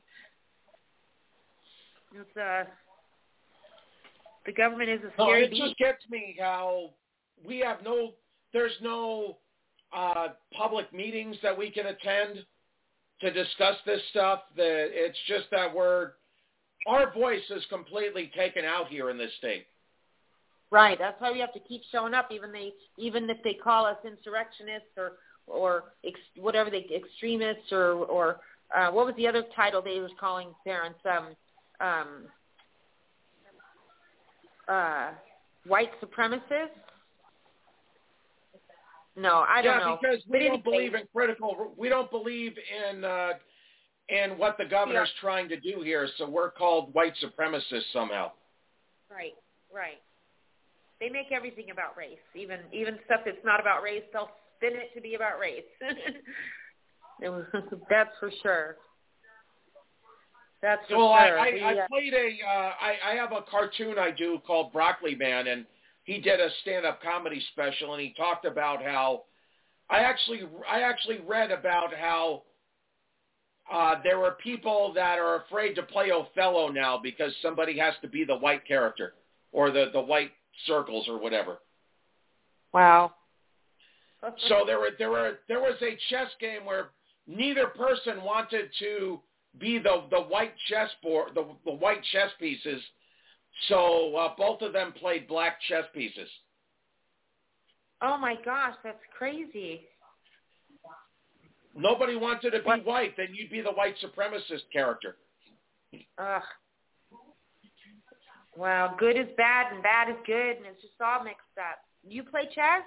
It's the government is a scary beast. It just gets me how we have there's no public meetings that we can attend to discuss this stuff. It's just that we're our voice is completely taken out here in this state. Right. That's why we have to keep showing up, even if they call us insurrectionists or whatever they extremists or what was the other title they was calling parents? White supremacists? No, I don't know. Yeah, because we don't believe in critical. We don't believe in what the governor's trying to do here. So we're called white supremacists somehow. Right. They make everything about race, even stuff that's not about race. They'll spin it to be about race. That's for sure. That's for sure. I played I have a cartoon I do called Broccoli Man, and he did a stand-up comedy special, and he talked about how I actually read about how there were people that are afraid to play Othello now because somebody has to be the white character or the white circles or whatever. Wow. So there was a chess game where neither person wanted to be the white chessboard, the white chess pieces. So both of them played black chess pieces. Oh my gosh, that's crazy. Nobody wanted to be white, then you'd be the white supremacist character. Ugh. Wow, good is bad and bad is good, and it's just all mixed up. You play chess?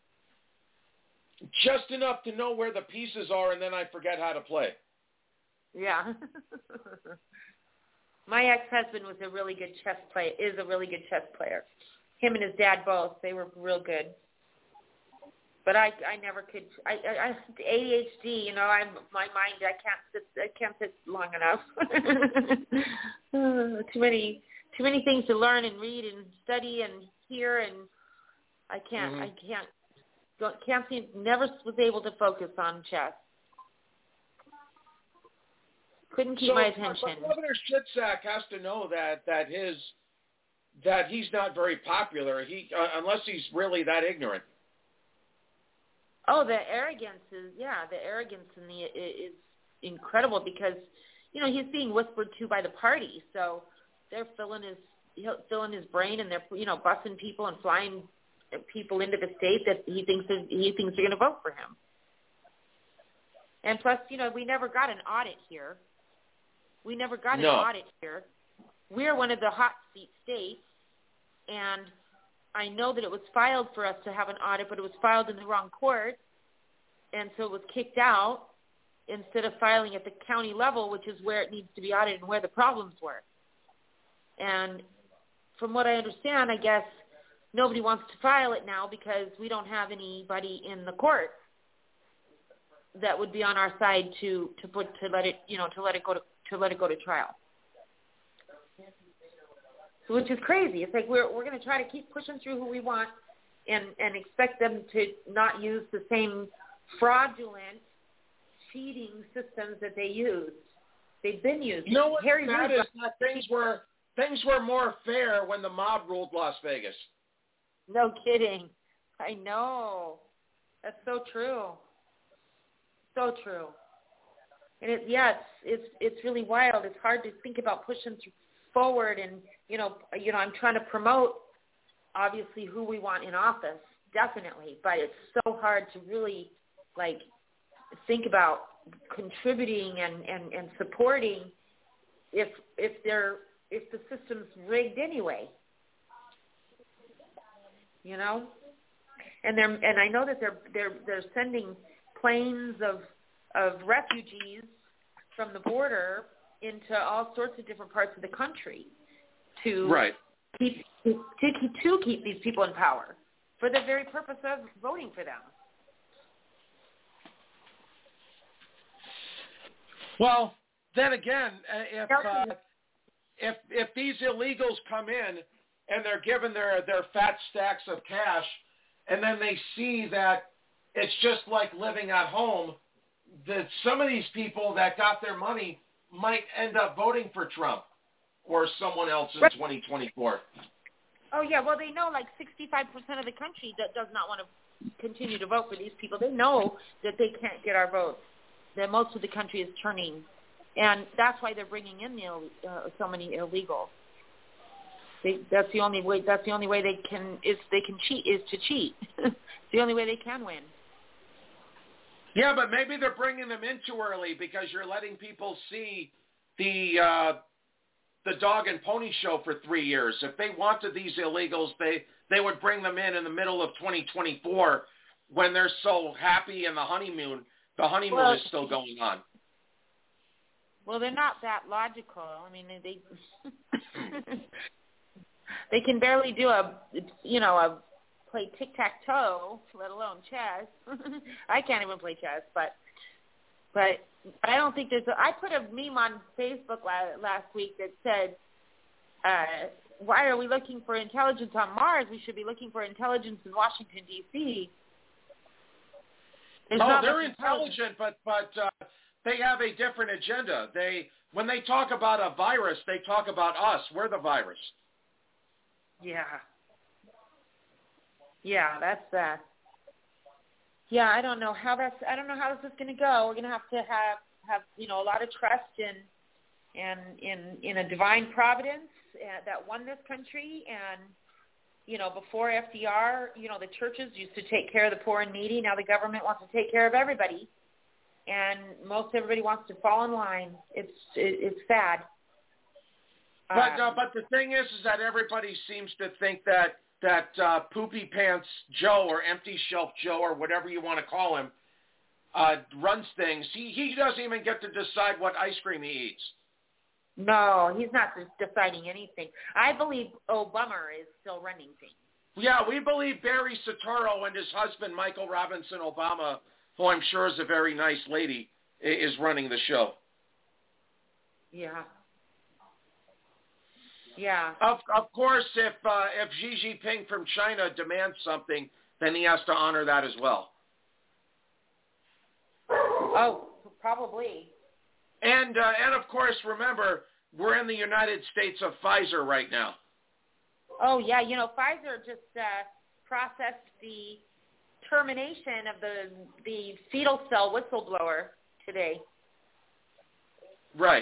Just enough to know where the pieces are, and then I forget how to play. Yeah. My ex-husband was a really good chess player. Is a really good chess player. Him and his dad both. They were real good. But I never could. I ADHD. You know, my mind. I can't sit long enough. Too many things to learn and read and study and hear, and I can't. Mm-hmm. I can't seem. Never was able to focus on chess. Couldn't keep my attention. But Governor Shitzak has to know that he's not very popular. Unless he's really that ignorant. Oh, the arrogance is is incredible because he's being whispered to by the party, so they're filling his brain and they're busing people and flying people into the state that he thinks are going to vote for him. And plus, we never got an audit here. We're one of the hot seat states, and I know that it was filed for us to have an audit, but it was filed in the wrong court, and so it was kicked out instead of filing at the county level, which is where it needs to be audited and where the problems were. And from what I understand, I guess nobody wants to file it now because we don't have anybody in the court that would be on our side to let it go to trial. So, which is crazy. It's like we're going to try to keep pushing through who we want and expect them to not use the same fraudulent, cheating systems that they use. They've been using. You know what's sad is that things were more fair when the mob ruled Las Vegas. No kidding. I know. That's so true. So true. And it's really wild. It's hard to think about pushing forward, and I'm trying to promote obviously who we want in office, definitely, but it's so hard to really think about contributing and supporting if the system's rigged anyway. And I know that they're sending planes of refugees from the border into all sorts of different parts of the country to keep these people in power for the very purpose of voting for them. Well, then again, if these illegals come in and they're given their fat stacks of cash, and then they see that it's just like living at home, that some of these people that got their money might end up voting for Trump or someone else in 2024. Oh, yeah. Well, they know 65% of the country that does not want to continue to vote for these people. They know that they can't get our votes, that most of the country is turning And that's why they're bringing in so many illegals. That's the only way. That's the only way they can cheat is to cheat. It's the only way they can win. Yeah, but maybe they're bringing them in too early because you're letting people see the dog and pony show for 3 years. If they wanted these illegals, they would bring them in the middle of 2024 when they're so happy and the honeymoon is still going on. Well, they're not that logical. I mean, they can barely do play tic-tac-toe, let alone chess. I can't even play chess, but I don't think I put a meme on Facebook last week that said, why are we looking for intelligence on Mars? We should be looking for intelligence in Washington, D.C. They're intelligent, but they have a different agenda. When they talk about a virus, they talk about us. We're the virus. Yeah. Yeah, that's yeah, I don't know how this is going to go. We're going to have a lot of trust in a divine providence that won this country. And before FDR, the churches used to take care of the poor and needy. Now the government wants to take care of everybody, and most everybody wants to fall in line. It's sad. But the thing is that everybody seems to think that Poopy Pants Joe or Empty Shelf Joe or whatever you want to call him runs things. He doesn't even get to decide what ice cream he eats. No, he's not deciding anything. I believe Obama is still running things. Yeah, we believe Barry Soetoro and his husband, Michael Robinson Obama, who I'm sure is a very nice lady, is running the show. Yeah. Yeah. Of course, if Xi Jinping from China demands something, then he has to honor that as well. Oh, probably. And of course, remember, we're in the United States of Pfizer right now. Oh, yeah. Pfizer just processed the termination of the fetal cell whistleblower today. Right.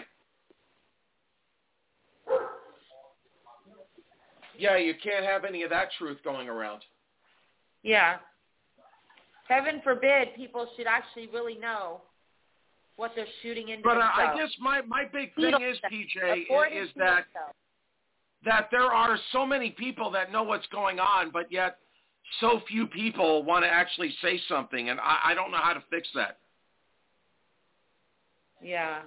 Yeah, you can't have any of that truth going around. Yeah. Heaven forbid people should actually really know what they're shooting into. But I guess my big thing is, PJ, is that there are so many people that know what's going on, but yet so few people want to actually say something, and I don't know how to fix that. Yeah.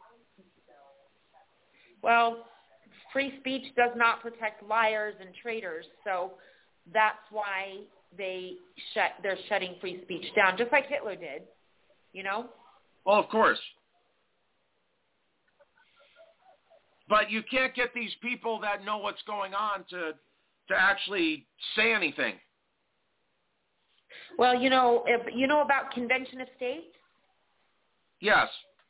Well, free speech does not protect liars and traitors, so that's why they're shutting free speech down, just like Hitler did, Well, of course. But you can't get these people that know what's going on to actually say anything. Well, you know about Convention of States? Yes.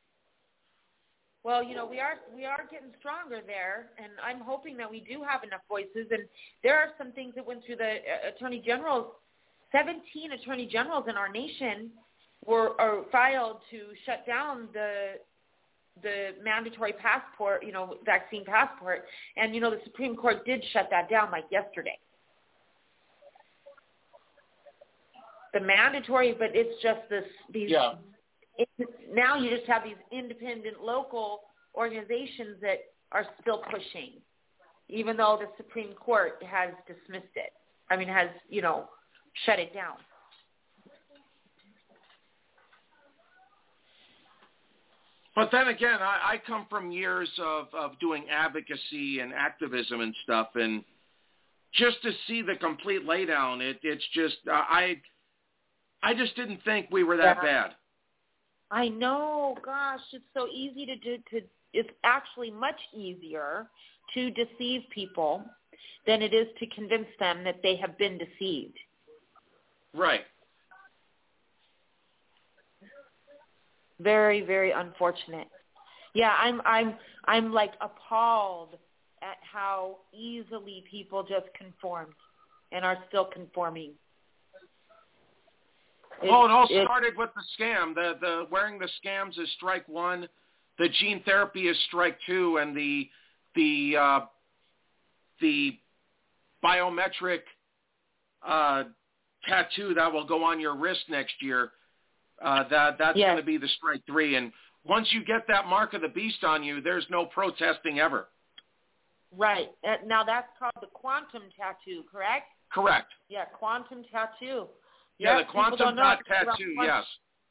Well, we are getting stronger there, and I'm hoping that we do have enough voices. And there are some things that went through the attorney generals. 17 attorney generals in our nation are filed to shut down the mandatory passport, vaccine passport. And the Supreme Court did shut that down like yesterday. The mandatory, but it's just these. Yeah. Now you just have these independent local organizations that are still pushing, even though the Supreme Court has dismissed it. I mean, has, shut it down. But then again, I come from years of doing advocacy and activism and stuff, and just to see the complete laydown, it's just, I just didn't think we were that bad. I know, gosh, it's so easy to do. It's actually much easier to deceive people than it is to convince them that they have been deceived. Right. Very, very unfortunate. Yeah, I'm like appalled at how easily people just conformed and are still conforming. Well, it all started with the scam. The wearing the scams is strike one. the gene therapy is strike 2, and the biometric tattoo that will go on your wrist next year, that's going to be the strike 3. And once you get that mark of the beast on you, there's no protesting ever. Right. Now that's called the quantum tattoo, correct? Correct. Yeah, quantum tattoo. Yeah, the quantum dot tattoo, yes.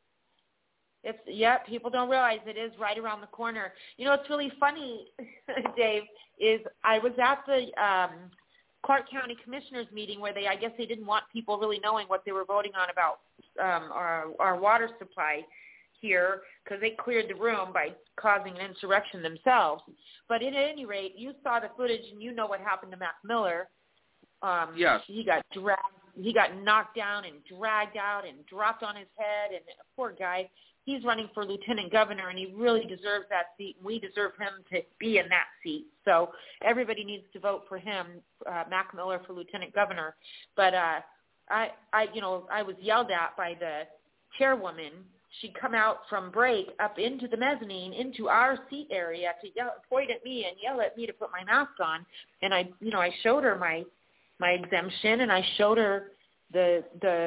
People don't realize it is right around the corner. You know, what's really funny, Dave, is I was at the Clark County Commissioners meeting where I guess they didn't want people really knowing what they were voting on about our water supply here, because they cleared the room by causing an insurrection themselves. But at any rate, you saw the footage and you know what happened to Mac Miller. Yes. He got dragged. He got knocked down and dragged out and dropped on his head. And poor guy, he's running for lieutenant governor, and he really deserves that seat. We deserve him to be in that seat. So everybody needs to vote for him, Mac Miller, for lieutenant governor. But I was yelled at by the chairwoman. She'd come out from break up into the mezzanine, into our seat area, to point at me and yell at me to put my mask on. And I showed her my exemption, and I showed her the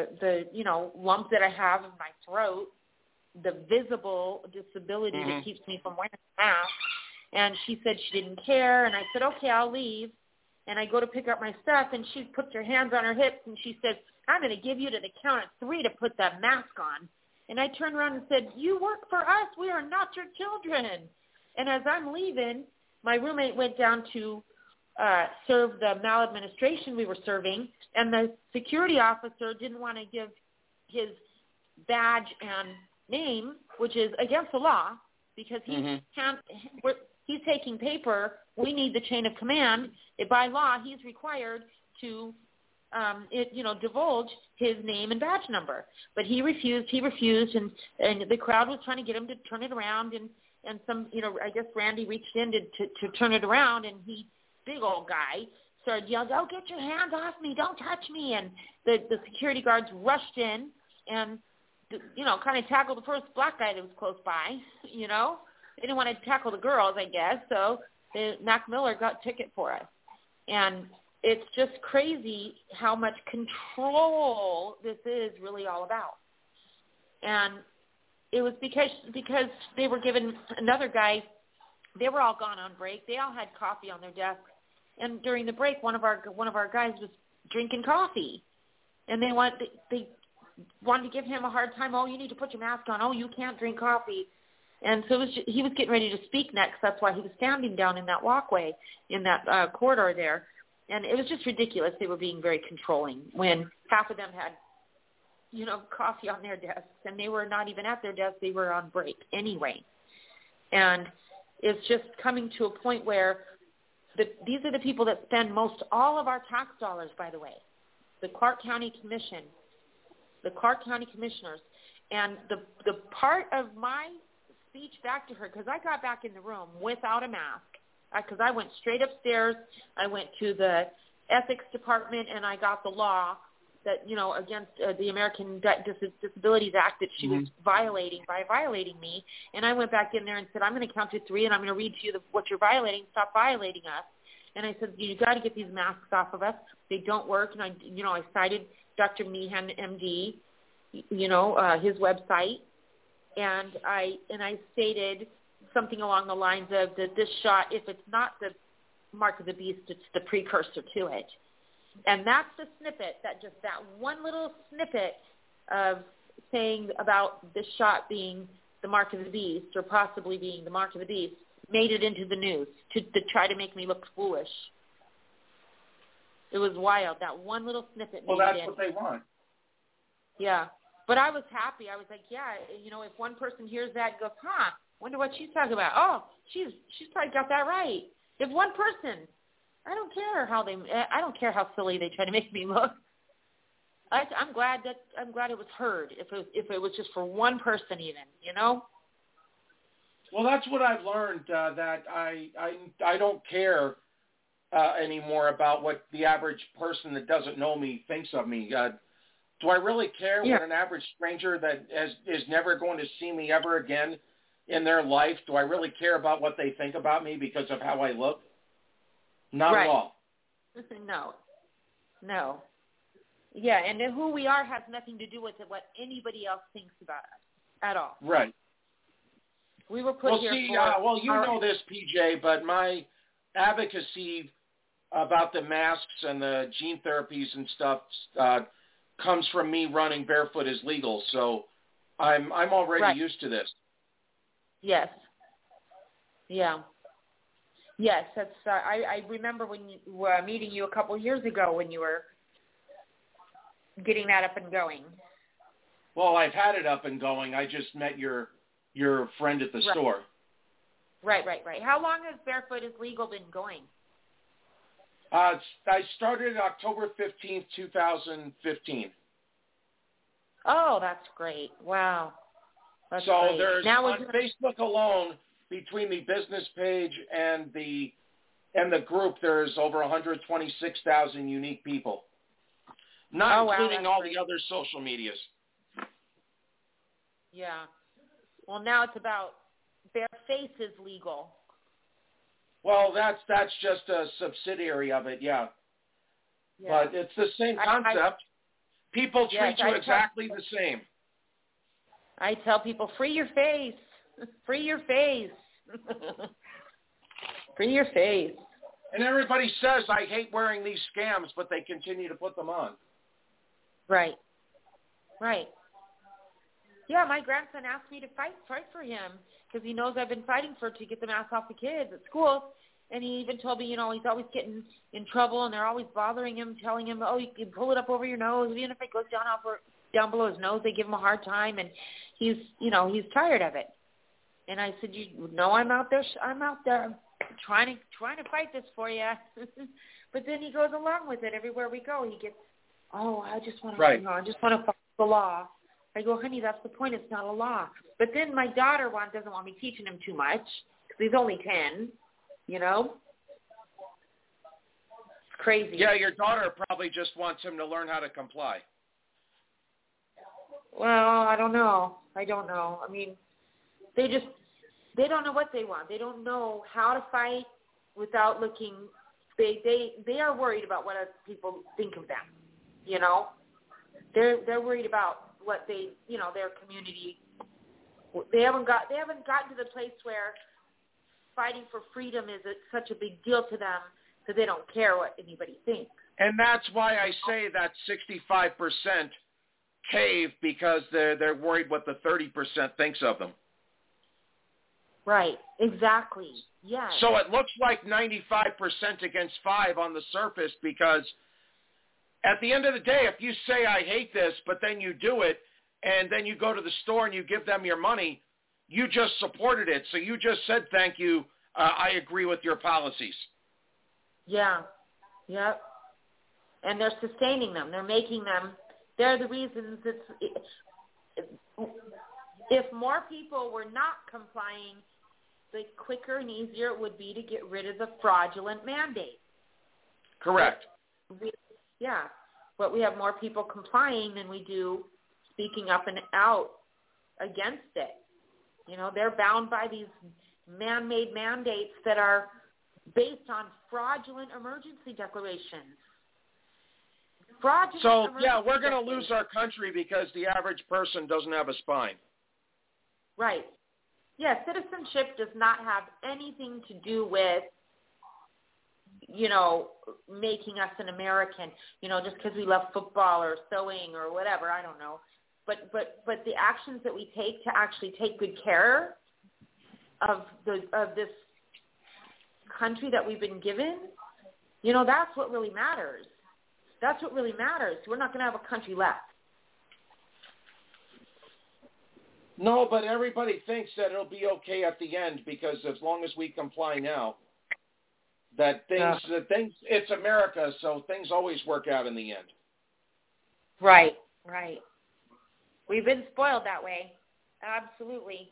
lump that I have in my throat, the visible disability that keeps me from wearing a mask. And she said she didn't care, and I said, okay, I'll leave. And I go to pick up my stuff, and she puts her hands on her hips, and she said, I'm going to give you to the count of 3 to put that mask on. And I turned around and said, you work for us. We are not your children. And as I'm leaving, my roommate went down to serve the maladministration we were serving, and the security officer didn't want to give his badge and name, which is against the law, because he can't. He's taking paper. We need the chain of command. By law, he's required to divulge his name and badge number. But he refused, and the crowd was trying to get him to turn it around, and some, I guess Randy reached in to turn it around, and he, big old guy, started yelling, oh, get your hands off me, don't touch me. And the security guards rushed in and, kind of tackled the first black guy that was close by, They didn't want to tackle the girls, I guess, so Mac Miller got a ticket for us. And it's just crazy how much control this is really all about. And it was because they were given another guy, they were all gone on break. They all had coffee on their desk. And during the break, one of our guys was drinking coffee. And they wanted to give him a hard time. Oh, you need to put your mask on. Oh, you can't drink coffee. And so he was getting ready to speak next. That's why he was standing down in that walkway, in that corridor there. And it was just ridiculous. They were being very controlling when half of them had, coffee on their desks. And they were not even at their desks. They were on break anyway. And it's just coming to a point where these are the people that spend most all of our tax dollars, by the way. The Clark County Commission, the Clark County Commissioners. And the part of my speech back to her, because I got back in the room without a mask, because I went straight upstairs. I went to the ethics department, and I got the law that, against the American Disabilities Act that she was violating by violating me. And I went back in there and said, I'm going to count to 3, and I'm going to read to you what you're violating. Stop violating us. And I said, you got to get these masks off of us. They don't work. And I cited Dr. Meehan, MD, his website. And I stated something along the lines of that this shot, if it's not the mark of the beast, it's the precursor to it. And that's the snippet, that one little snippet of saying about this shot being the mark of the beast, or possibly being the mark of the beast, made it into the news to try to make me look foolish. It was wild. That one little snippet made it in. Well, that's what they want. Yeah. But I was happy. I was like, yeah, if one person hears that and goes, wonder what she's talking about. Oh, she's probably got that right. If one person, I don't care how silly they try to make me look. I'm glad it was heard. If it was just for one person, even, Well, that's what I've learned. That I don't care anymore about what the average person that doesn't know me thinks of me. Do I really care what an average stranger that is never going to see me ever again in their life? Do I really care about what they think about me because of how I look? Not at all. No. Yeah, and who we are has nothing to do with what anybody else thinks about us at all. Right. We were put here for... you know this, PJ, but my advocacy about the masks and the gene therapies and stuff comes from me running Barefoot is Legal, so I'm already used to this. Yes. Yeah. Yes, that's. I remember when you were meeting you a couple years ago when you were getting that up and going. Well, I've had it up and going. I just met your friend at the store. Right. How long has Barefoot is Legal been going? I started October 15th, 2015. Oh, that's great. Wow. That's so great. There's now on Facebook alone, between the business page and the group, there's over 126,000 unique people, not including all the other social medias. Yeah. Well, now it's about Bareface is Legal. Well, that's just a subsidiary of it, yeah. But it's the same concept. People treat you exactly the same. I tell people, free your face. Free your face. Free your face. And everybody says, I hate wearing these scams, but they continue to put them on. Right. Yeah, my grandson asked me to fight for him because he knows I've been fighting to get the masks off the kids at school. And he even told me, he's always getting in trouble and they're always bothering him, telling him, you can pull it up over your nose. Even if it goes down below his nose, they give him a hard time. And he's tired of it. And I said, I'm out there trying to fight this for you. But then he goes along with it everywhere we go. He gets, I just want to follow the law. I go, honey, that's the point. It's not a law. But then my daughter doesn't want me teaching him too much because he's only 10, It's crazy. Yeah, your daughter probably just wants him to learn how to comply. Well, I don't know. I mean, they don't know what they want. They don't know how to fight without looking. They are worried about what other people think of them. They're worried about what their community. They haven't gotten to the place where fighting for freedom is such a big deal to them that they don't care what anybody thinks. And that's why I say that 65% cave, because they're worried what the 30% thinks of them. Right. Exactly. Yeah. So it looks like 95% against 5 on the surface, because at the end of the day, if you say, I hate this, but then you do it, and then you go to the store and you give them your money, you just supported it. So you just said, thank you, I agree with your policies. Yeah. Yep. And they're sustaining them. They're making them. They're the reasons if more people were not complying, the quicker and easier it would be to get rid of the fraudulent mandate. Correct. But we have more people complying than we do speaking up and out against it. They're bound by these man-made mandates that are based on fraudulent emergency declarations. We're going to lose our country because the average person doesn't have a spine. Right. Yeah, citizenship does not have anything to do with, making us an American, just because we love football or sewing or whatever, I don't know. But the actions that we take to actually take good care of this country that we've been given, that's what really matters. That's what really matters. We're not going to have a country left. No, but everybody thinks that it'll be okay at the end because as long as we comply now, it's America, so things always work out in the end. Right. We've been spoiled that way. Absolutely.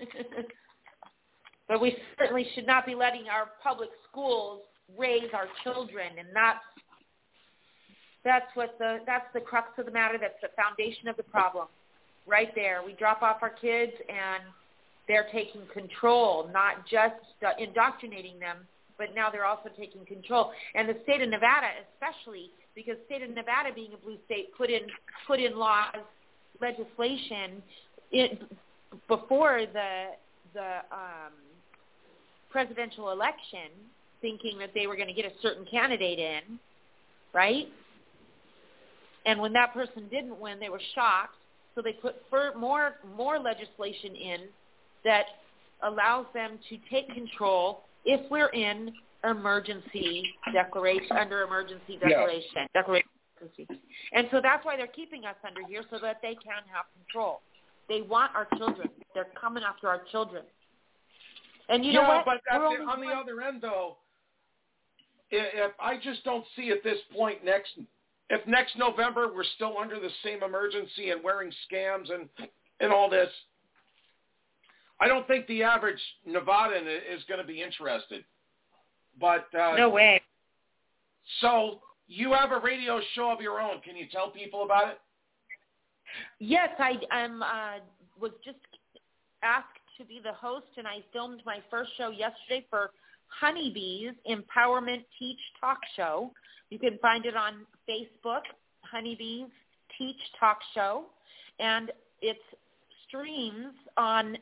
But we certainly should not be letting our public schools raise our children, and that's the crux of the matter. That's the foundation of the problem. Right there. We drop off our kids and they're taking control, not just indoctrinating them, but now they're also taking control. And the state of Nevada, especially, because the state of Nevada, being a blue state, put in laws, legislation before the presidential election, thinking that they were going to get a certain candidate in, right? And when that person didn't win, they were shocked. So they put more legislation in that allows them to take control if we're in emergency declaration, under emergency declaration. And so that's why they're keeping us under here, so that they can have control. They want our children. They're coming after our children. And you know what? But on the other end, though, if I just don't see at this point if next November we're still under the same emergency and wearing scams and all this, I don't think the average Nevadan is going to be interested. But no way. So you have a radio show of your own. Can you tell people about it? Yes, I was just asked to be the host, and I filmed my first show yesterday for Honeybees Empowerment Teach Talk Show. You can find it on Facebook, Honeybees Teach Talk Show, and it streams on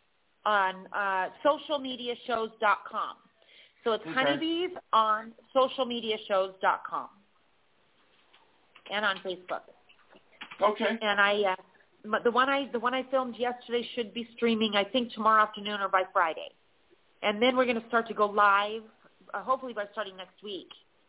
socialmediashows.com. So it's Honeybees on socialmediashows.com and on Facebook. Okay. And the one I filmed yesterday should be streaming, I think, tomorrow afternoon or by Friday. And then we're going to start to go live, hopefully by starting next week.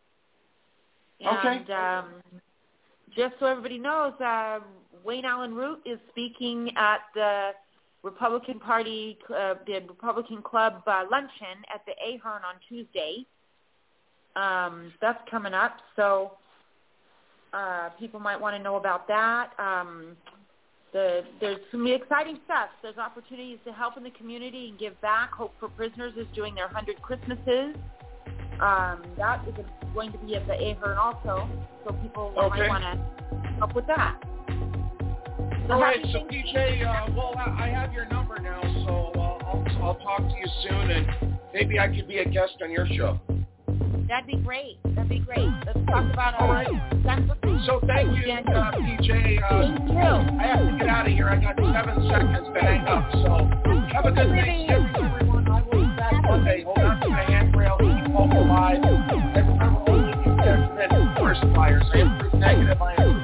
And just so everybody knows, Wayne Allen Root is speaking at the Republican Party, the Republican Club luncheon at the Ahern on Tuesday. That's coming up, so people might want to know about that. There's some exciting stuff. There's opportunities to help in the community and give back. Hope for Prisoners is doing their 100 Christmases. That is going to be at the Ahern also, so people might want to help with that. All right, so PJ, well, I have your number now, so I'll talk to you soon, and maybe I could be a guest on your show. That'd be great. Let's talk about all right. So thank you, PJ. Thank you. I have to get out of here. I got 7 seconds to hang up. So have a good Thanksgiving, everyone. I will be back Monday. Hold on to my handrail. Keep hope alive. And remember, only you can prevent forest fires. I am proof negative. I am